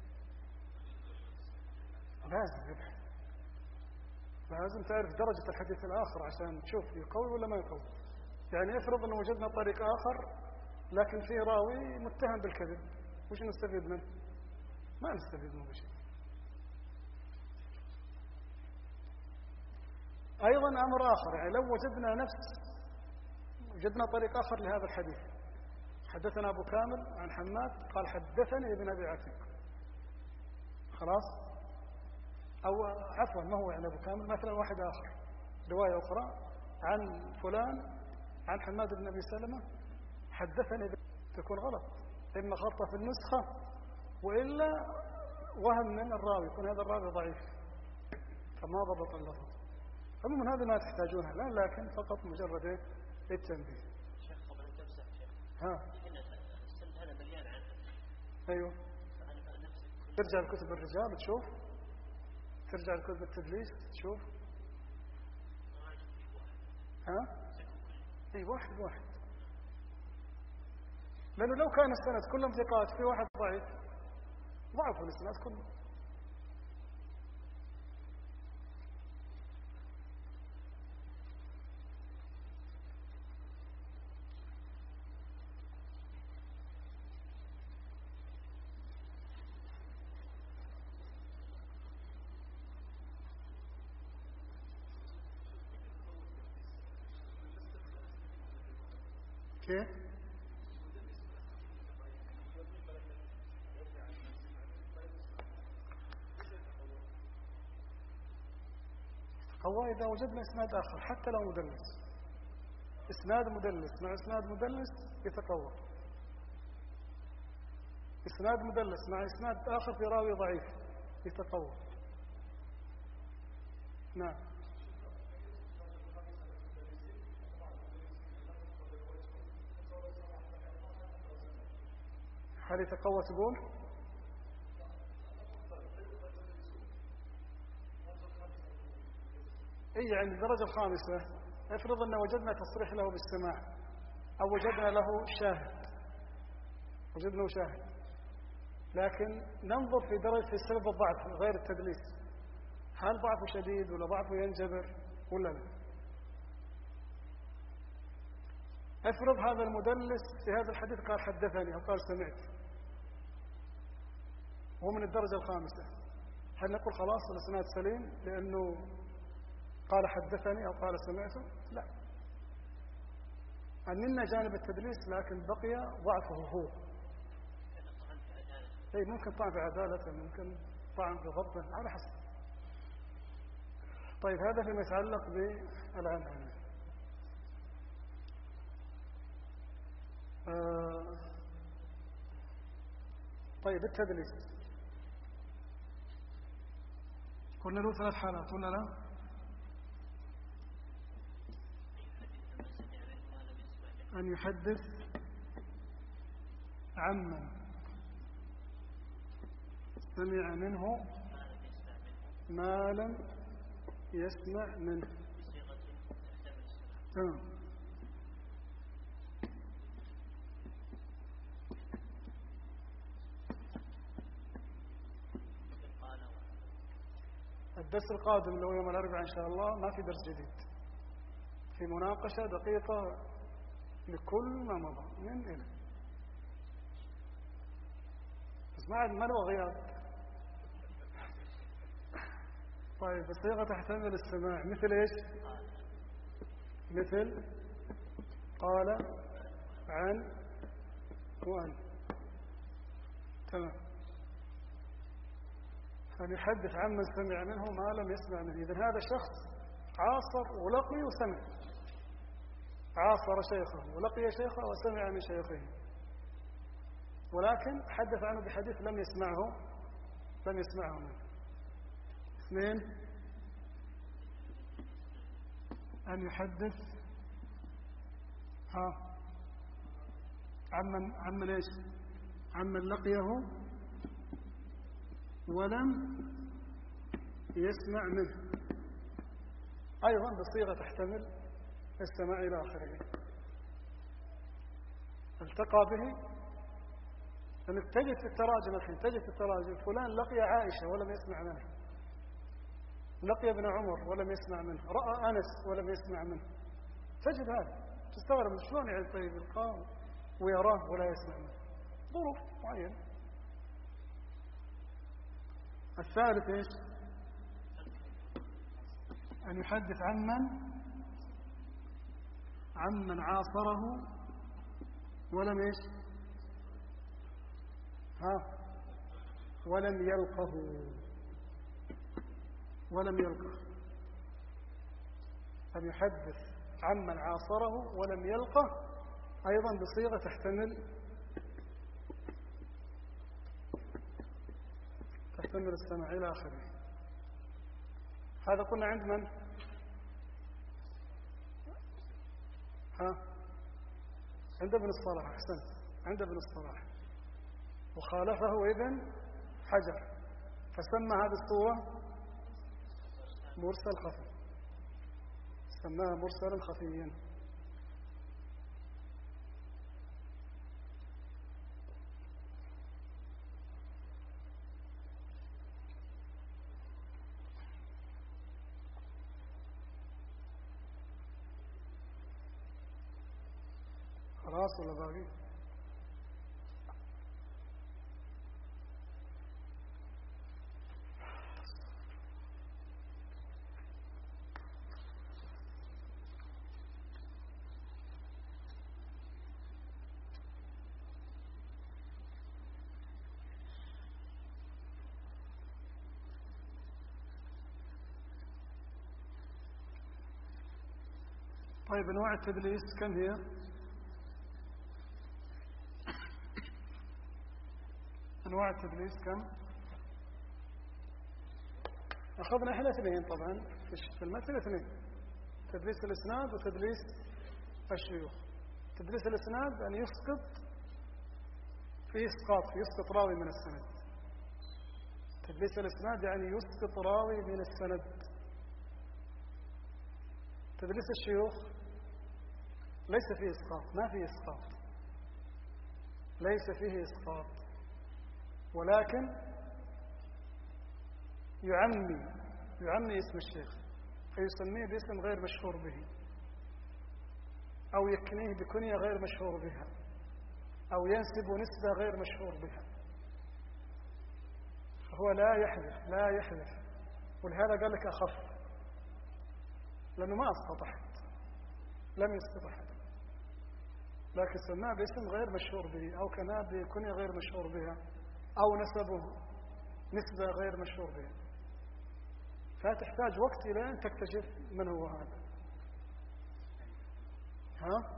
لازم يبحث، لازم تعرف درجة الحديث الآخر عشان تشوف يقوي ولا ما يقوي. يعني افرض أنه وجدنا طريق آخر لكن فيه راوي متهم بالكذب، وش نستفيد منه؟ ما نستفيد منه بشيء. أيضا أمر آخر، يعني لو وجدنا نفس وجدنا طريق آخر لهذا الحديث، حدثنا أبو كامل عن حماد قال حدثني ابن أبي عتيق، خلاص، أو عفوا ما هو يعني أبو كامل، مثلا واحد آخر رواية أخرى عن فلان عن حماد بن أبي سلمة حدثني، تكون غلط، إما خطأ في النسخة وإلا وهم من الراوي، يكون هذا الراوي ضعيف فما ضبط اللفظ. عموما هذا ما تحتاجونها الآن، لكن فقط مجرد إيه؟ التنبيه. شيخ قبل أن تمسح شيخ، ها السند هذا مليان عنه. أيوه، ترجع لكتب الرجال تشوف، ترجع لكتب التدليس تشوف. ها اي واحد واحد، لأنه لو كان السند كلهم ثقات في واحد ضعيف ضعفوا الاسناد كله. كيف؟ هو إذا وجدنا إسناد آخر حتى لو مدلس، إسناد مدلس مع إسناد مدلس يتقوى، إسناد مدلس مع إسناد آخر في راوي ضعيف يتقوى. نعم. هل يتقوى تقول؟ اي يعني الدرجة الخامسة، افرض ان وجدنا تصريح له بالسماع او وجدنا له شاهد، وجدنا له شاهد، لكن ننظر في درجة في سبب الضعف غير التدليس، هل ضعفه شديد ولا ضعفه ينجبر ولا لا. افرض هذا المدلس في هذا الحديث قال حدثني او قال سمعت، هو من الدرجة الخامسة، هل نقول خلاص الاسناد سليم لأنه قال حدثني أو قال سمعته؟ لا، أننا جانب التدليس لكن بقي ضعفه هو. أي ممكن طعن في عدالته، ممكن طعن في ضبطه، على حسب. طيب هذا فيما يتعلق بالعنعنة. آه طيب التدليس قلنا له ثلاث حالات ولا لا؟ أن يحدث عمن سمع منه ما لم يسمع منه. تمام. الدرس القادم اللي هو يوم الأربعاء إن شاء الله ما في درس جديد، في مناقشة دقيقة لكل ما مضى من إلى، بس ما عاد ما له غياب. طيب الصيغة تحتمل السماع مثل إيش؟ مثل قال عن وأن. تمام. أن يحدث عمن سمع منه ما لم يسمع منه. إذن هذا شخص عاصر ولقي وسمع، عاصر شيخه ولقي شيخه وسمع من شيخه، ولكن حدث عنه بحديث لم يسمعه لم يسمعه منه. اثنين، أن يحدث ها عمن عمن ايش؟ عمن لقيه ولم يسمع منه، أيضا بصيغة تحتمل السماع إلى آخره. التقى به، لأنك تجد في التراجم الحين تجد في التراجم فلان لقي عائشة ولم يسمع منها، لقي ابن عمر ولم يسمع منه، رأى أنس ولم يسمع منه. تجد هذا، تستغرب شلون يعني طيب يلقاه ويراه ولا يسمع منه، ظروف معينة. الثالث ايش؟ أن يحدث عمن عمن عاصره ولم ايش؟ ها ولم يلقه ولم يلقه أن يحدث عمن عاصره ولم يلقه، أيضا بصيغة تحتمل تحتمل السمع إلى آخره. هذا قلنا عند من؟ ها عند ابن الصلاح. أحسنت، عند ابن الصلاح. وخالفه ابن حجر فسمى هذه الصورة مرسل خفي، سماها مرسلا خفيا. خلاص ولا باقي؟ طيب أنواع التدليس كم هي؟ أنواع التدليس كم؟ أخذنا إحنا اثنين طبعا في المثل، اثنين: تدليس الإسناد وتدليس الشيوخ. تدليس الإسناد أن يسقط فيه إسقاط، يسقط راوي من السند. تدليس الإسناد يعني يسقط راوي من السند. تدليس الشيوخ ليس فيه إسقاط، ما فيه إسقاط، ليس فيه إسقاط، ولكن يعمي يعمي اسم الشيخ فيسميه باسم غير مشهور به، أو يكنيه بكنية غير مشهور بها، أو ينسب نسبة غير مشهور بها. فهو لا يحذف لا يحذف ولهذا قال لك أخف، لأنه ما أسقط أحد، لم يسقط أحد، لكن سماه باسم غير مشهور به، أو كان بكنية غير مشهور بها، أو نسبه نسبة غير مشهور بها. فتحتاج وقت إلى أن تكتشف من هو هذا. ها؟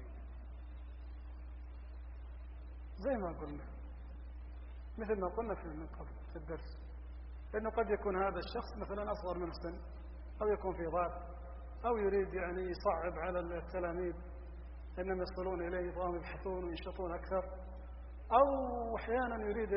زي ما قلنا، مثل ما قلنا في من قبل في الدرس، إنه قد يكون هذا الشخص مثلا أصغر منه سن، أو يكون في ضعف، أو يريد يعني يصعب على التلاميذ إنهم يصلون إليه فهم يبحثون وينشطون أكثر، أو أحيانا يريد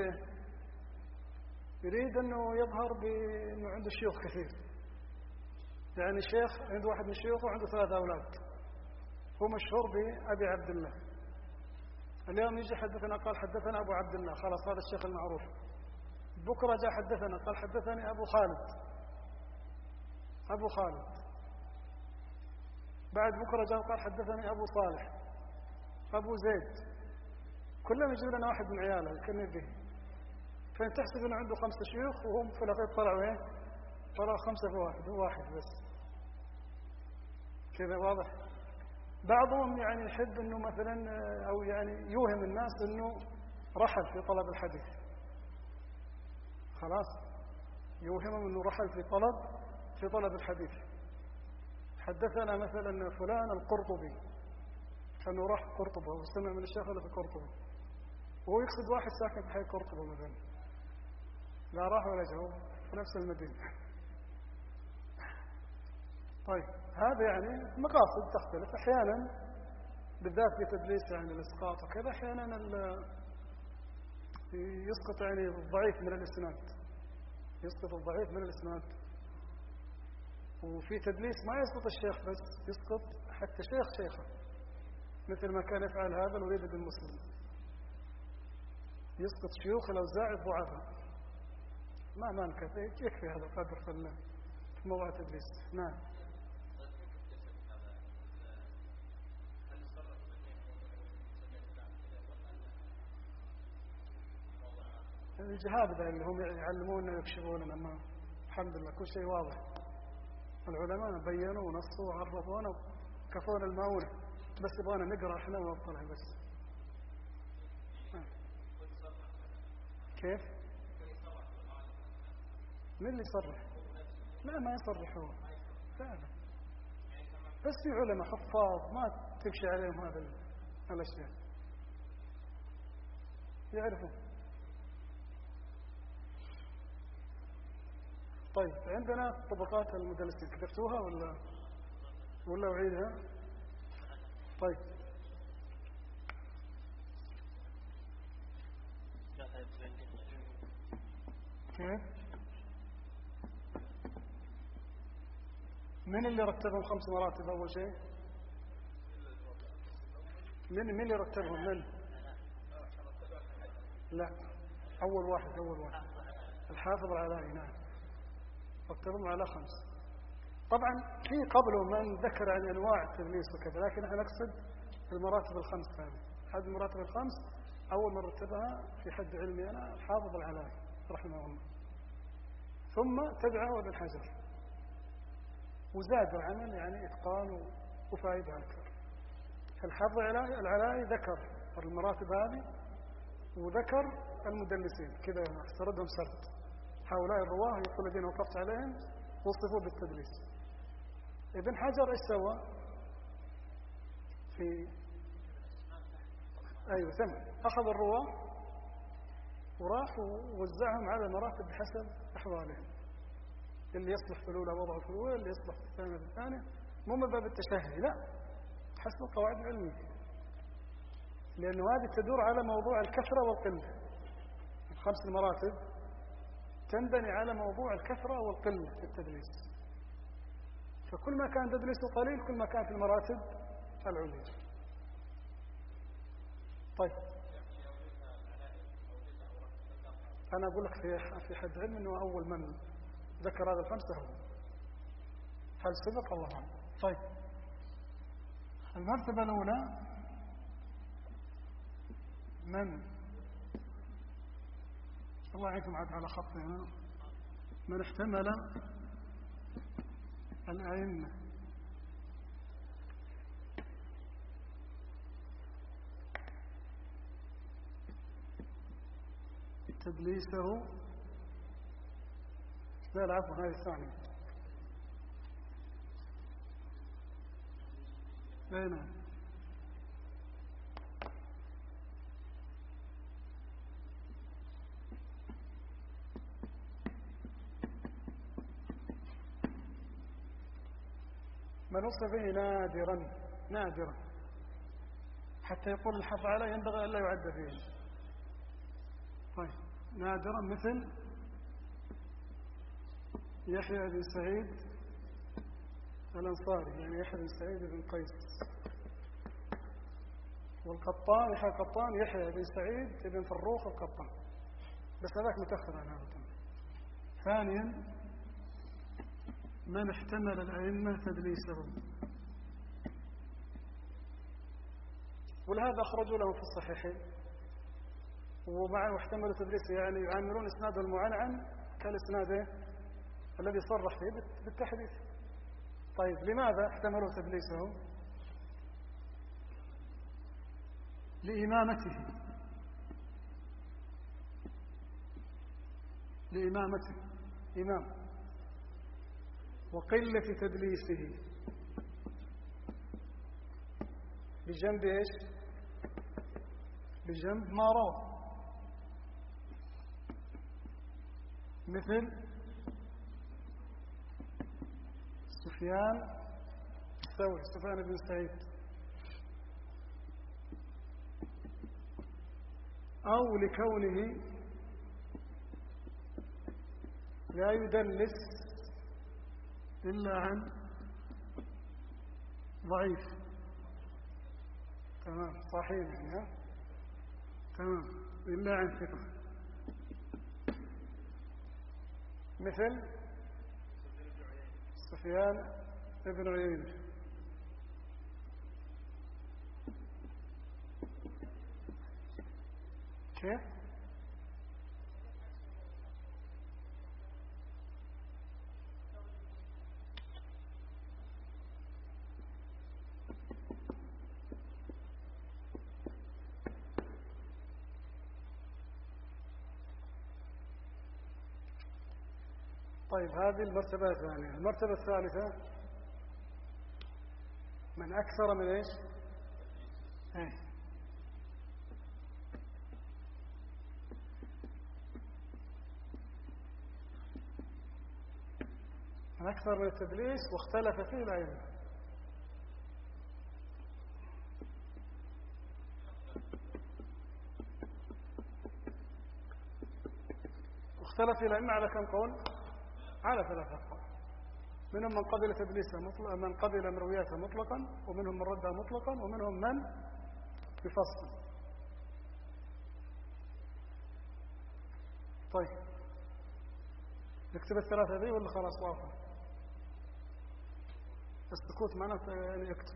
يريد أنه يظهر بأنه عنده شيوخ كثير. يعني شيخ عنده واحد من شيوخه وعنده ثلاثة أولاد، هو مشهور بأبي عبد الله، اليوم يجي حدثنا قال حدثنا أبو عبد الله، خلاص هذا الشيخ المعروف. بكرة جاء حدثنا قال حدثني أبو خالد أبو خالد بعد بكرة جاء قال حدثني أبو صالح أبو زيد، كلهم يجيب لنا واحد من عياله يكني به. فإن تحسب أنه عنده خمسة شيوخ وهم في الأخير طلعوا إيه؟ طلعوا خمسة في واحد، هو واحد بس. كذا واضح؟ بعضهم يعني يحب أنه مثلا، أو يعني يوهم الناس أنه رحل في طلب الحديث، خلاص يوهمهم أنه رحل في طلب في طلب الحديث. حدثنا مثلا فلان القرطبي، كانه راح قرطبة وسمع من الشيخ اللي في قرطبة، وهو يقصد واحد ساكن في حي قرطبة مثلا، لا راح ولا جاء في نفس المدينة. طيب هذا يعني مقاصد تختلف أحيانا، بالذات في تدليس يعني الإسقاط وكذا، أحيانا يسقط يعني الضعيف من الإسناد، يسقط الضعيف من الإسناد. وفي تدليس ما يسقط الشيخ بس، يسقط حتى شيخ شيخه، مثل ما كان يفعل هذا الوليد بن مسلم، يسقط شيوخ الأوزاعي الضعفاء. ما ما نكفي، يكفي هذا قدر في موضوع التدليس. نعم. الجهابذة اللي هم يعلمون ويكشفون، ما الحمد لله كل شيء واضح. العلماء بينوا ونصوا وعرفونا وكفونا المعونة، بس يبغانا نقرأ احنا ونطلع بس. كيف؟ من اللي يصرح؟ لا ما يصرح هو فعلا، بس في علماء حفاظ ما تمشي عليهم هذا الأشياء، يعرفوا. طيب عندنا طبقات المدلسين، كتبتوها ولا ولا أعيدها؟ طيب كيف؟ من اللي رتبهم خمس مراتب أول شيء؟ من من اللي رتبهم؟ من؟ لا أول واحد أول واحد الحافظ العلائي. نعم رتبهم على خمس. طبعا في قبله من ذكر عن أنواع التدليس وكذا، لكن احنا نقصد المراتب الخمس هذه. هذه المراتب الخمس أول من رتبها في حد علمي أنا الحافظ العلائي رحمه الله، ثم تبعه ابن حجر، وزاد العمل يعني إتقان وفائدة أكثر. الحافظ العلائي ذكر المراتب هذه وذكر المدلسين كذا، سردهم سرد. هؤلاء الرواه يقول الذين وقفت عليهم وصفوا بالتدليس. ابن حجر ايش سوى؟ في ايوه سمع، اخذ الرواه وراح ووزعهم على مراتب بحسب احوالهم، اللي يصلح في الاولى وضعه في الاولى، اللي يصلح في الثانيه في الثانيه، مو من باب التشهي، لا حسب القواعد العلميه، لانه هذه تدور على موضوع الكثره والقله. الخمس المراتب تنبني على موضوع الكثرة والقلة في التدليس، فكل ما كان تدليسه قليل كل ما كان في المراتب العليا. طيب أنا أقول لك في في حد علم أنه أول من ذكر هذا الخمسة هو، هل سبق؟ الله أعلم. طيب المرتبة الأولى من الله يعينكم عاد على خطنا، من احتمل الأئمة تدليسه. لا العفو هذه الثانية. أي نعم. من وصف به نادرا نادرا حتى يقول الحافظ عليه ينبغي ألا يعد فيه. طيب نادرا مثل يحيى بن سعيد الأنصاري، يعني يحيى بن سعيد بن قيس، والقطان يحيى القطان يحيى بن سعيد بن فروخ القطان، بس هذاك متأخر عن هذا. ثانيا من احتمل الأئمة تدليسه، ولهذا أخرجوا له في الصحيحين، ومع احتملوا تدليسه يعني يعاملون إسناده المعنعن كالإسناد الذي صرح فيه بالتحديث. طيب لماذا احتملوا تدليسه؟ لإمامته لإمامته إمام، وقلة تدليسه. بجنب إيش؟ بجنب ما روى، مثل سفيان الثوري، سفيان بن سعيد، أو لكونه لا يدلس إلا عن ضعيف. تمام، صحيح يعني. تمام، إلا عن ثقة، مثل سفيان ابن عيينة. كيف؟ طيب، هذه المرتبة الثانية. المرتبة الثالثة من أكثر من إيش؟ إيه؟ من أكثر من التدليس واختلف فيه الأئمة. واختلف فيه الأئمة على كم قول؟ على ثلاثة أقوال. منهم من قبل تدليسه مطلقا، من قبل مروياته مطلقا، ومنهم من ردها مطلقا، ومنهم من بفصل. طيب، نكتب الثلاثة ذي ولا خلاص واضح؟ السكوت معناته يعني يكتب.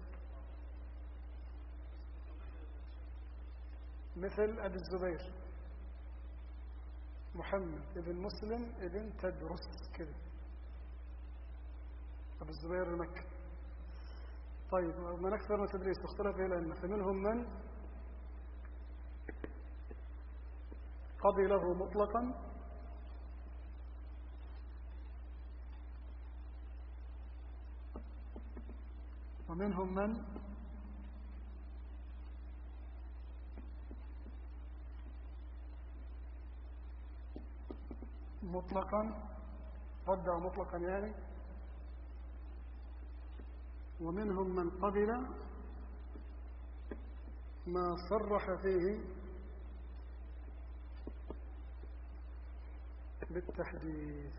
مثل أبي الزبير محمد ابن مسلم ابن تدرس كذا، أبو الزبير المكي. طيب، من أكثر من تدريس واختلف فيه الأئمة، فمنهم من قبله مطلقا، ومنهم من مطلقا رد مطلقا يعني، ومنهم من قبل ما صرح فيه بالتحديث.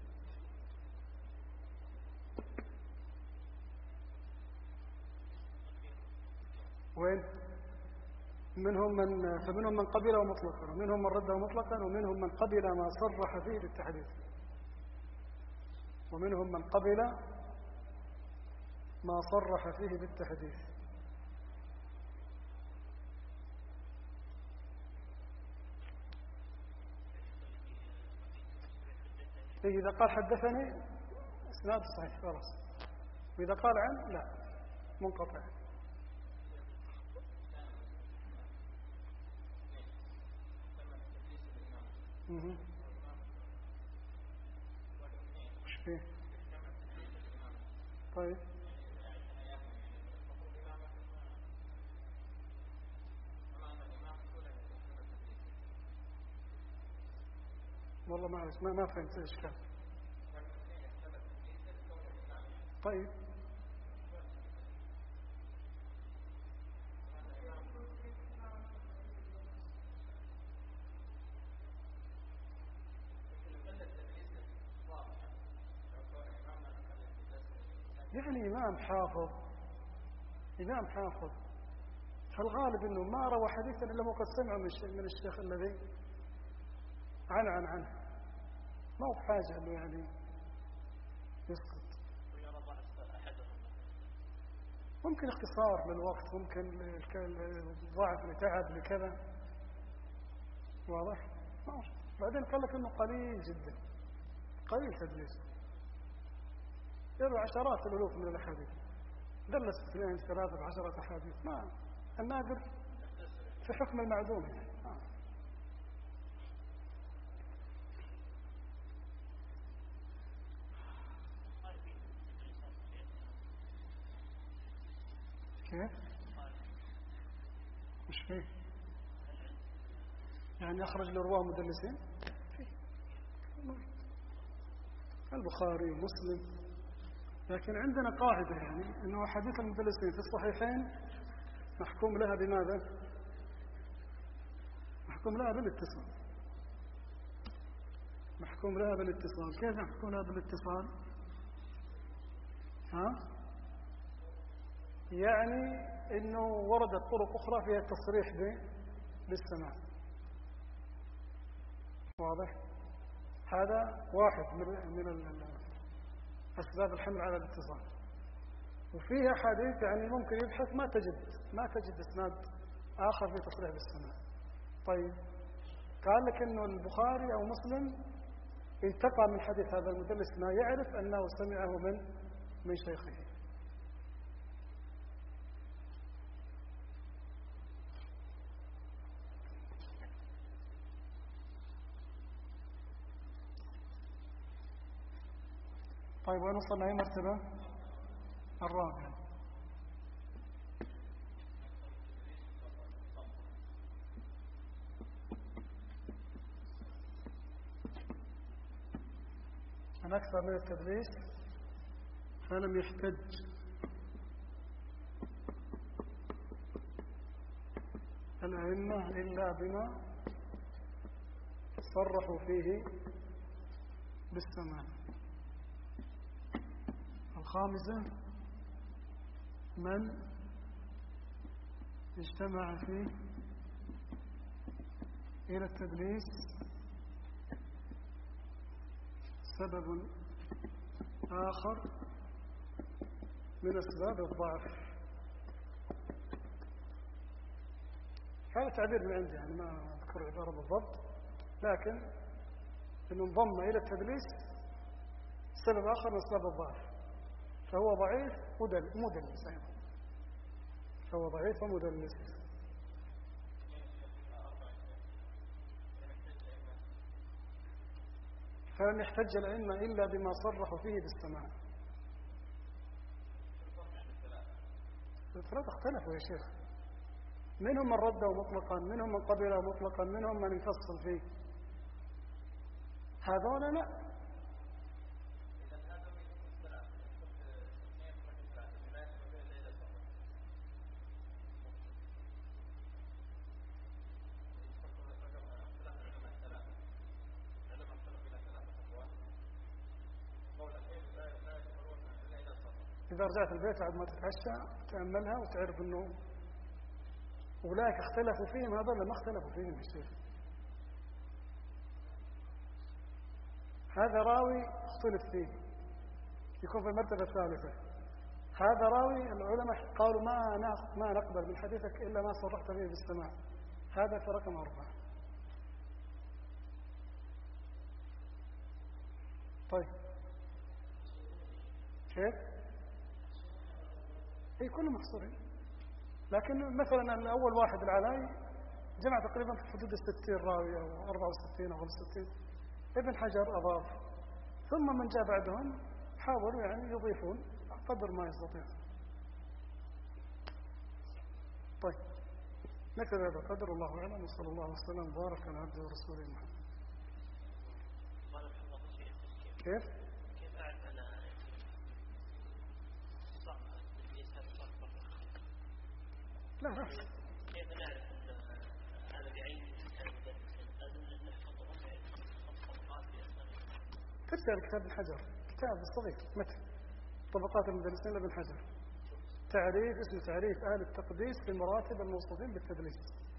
وين؟ منهم من فمنهم من قبله مطلقا، ومنهم من رده مطلقا، ومنهم من قبل ما صرح فيه بالتحديث، ومنهم من قبل ما صرح فيه بالتحديث. إذا قال حدثني اسناد صحيح خلاص، وإذا قال عن لا، منقطع. اها، وش فيه؟ طيب، والله ما أعرف، ما ما فهمت إيش كان. طيب، يعني إمام حافظ، إمام حافظ، فالغالب أنه ما روى حديثا إلا وقد سمع من الشيخ الذي عن عن عنه، ما هو بحاجة أنه يعني يسقط. ممكن اختصار للوقت، ممكن ضعف لتعب لكذا، واضح؟ بعدين قال لك أنه قليل جدا، قليل تدليسه، يروي عشرات الألوف من الأحاديث، دلس اثنين ثلاثة بعشرة أحاديث، ما النادر في حكم المعدوم يعني. آه. كيف؟ مش فيه يعني أخرج لرواه مدلسين فيه البخاري ومسلم. لكن عندنا قاعدة يعني أنه حديث المدلسين في الصحيحين محكوم لها بماذا؟ محكوم لها بالاتصال. محكوم لها بالاتصال. كيف محكوم لها بالاتصال؟ ها؟ يعني أنه وردت طرق أخرى فيها التصريح بالسماع. واضح؟ هذا واحد من من أسباب الحمل على الاتصال. وفيها حديث يعني ممكن يبحث ما تجد ما تجد إسناد آخر في تصريح بالسماع. طيب قال لك إنه البخاري أو مسلم انتقى من حديث هذا المدلس ما يعرف أنه سمعه من من شيخه. طيب وين وصلنا؟ أي مرتبة؟ الرابعة. من أكثر من التدليس فلم يحتج الأئمة إلا بما صرحوا فيه بالسماع. الخامسة من اجتمع فيه إلى التدليس سبب آخر من أسباب الضعف. هذا تعبير من عندي يعني ما أذكر عبارة بالضبط، لكن إنه انضم إلى التدليس سبب آخر من أسباب الضعف، فهو ضعيف ومدلس أيضا، فهو ضعيف ومدلس. فلم يحتج الأئمة إلا بما صرحوا فيه بالسماع. الثلاثة اختلفوا يا شيخ، منهم من رده مطلقا، منهم من قبله مطلقا، منهم من يفصل فيه. هذول لا. إذا رجعت البيت بعد ما تتعشى تأملها وتعرف أنه أولئك اختلفوا فيهم، هذول ما اختلفوا فيهم يا شيخ. هذا راوي اختلف فيه يكون في المرتبة الثالثة. هذا راوي العلماء قالوا ما ما نقبل من حديثك إلا ما صرحت به بالسماع، هذا في رقم أربعة. طيب كيف؟ هي كلهم محصورين، لكن مثلا الأول واحد العلاي جمع تقريبا في حدود الستين راوي أو أربعة وستين أو خمسة وستين. ابن حجر أضاف، ثم من جاء بعدهم حاولوا يعني يضيفون قدر ما يستطيع. طيب نكتب هذا القدر، الله أعلم، وصلى الله وسلم وبارك على عبده ورسوله محمد. كيف؟ كيف أعرف أنا صح التدليس هذا صح؟ لا لا كيف نعرف أن هذا بعينه كان مدرسا؟ لازم نحفظ الطبقات في أسمائه. ترجع لكتاب ابن حجر، كتاب الصغير متى طبقات المدرسين لابن حجر، تعريف اسمه تعريف أهل التقديس في مراتب الموصوفين بالتدليس.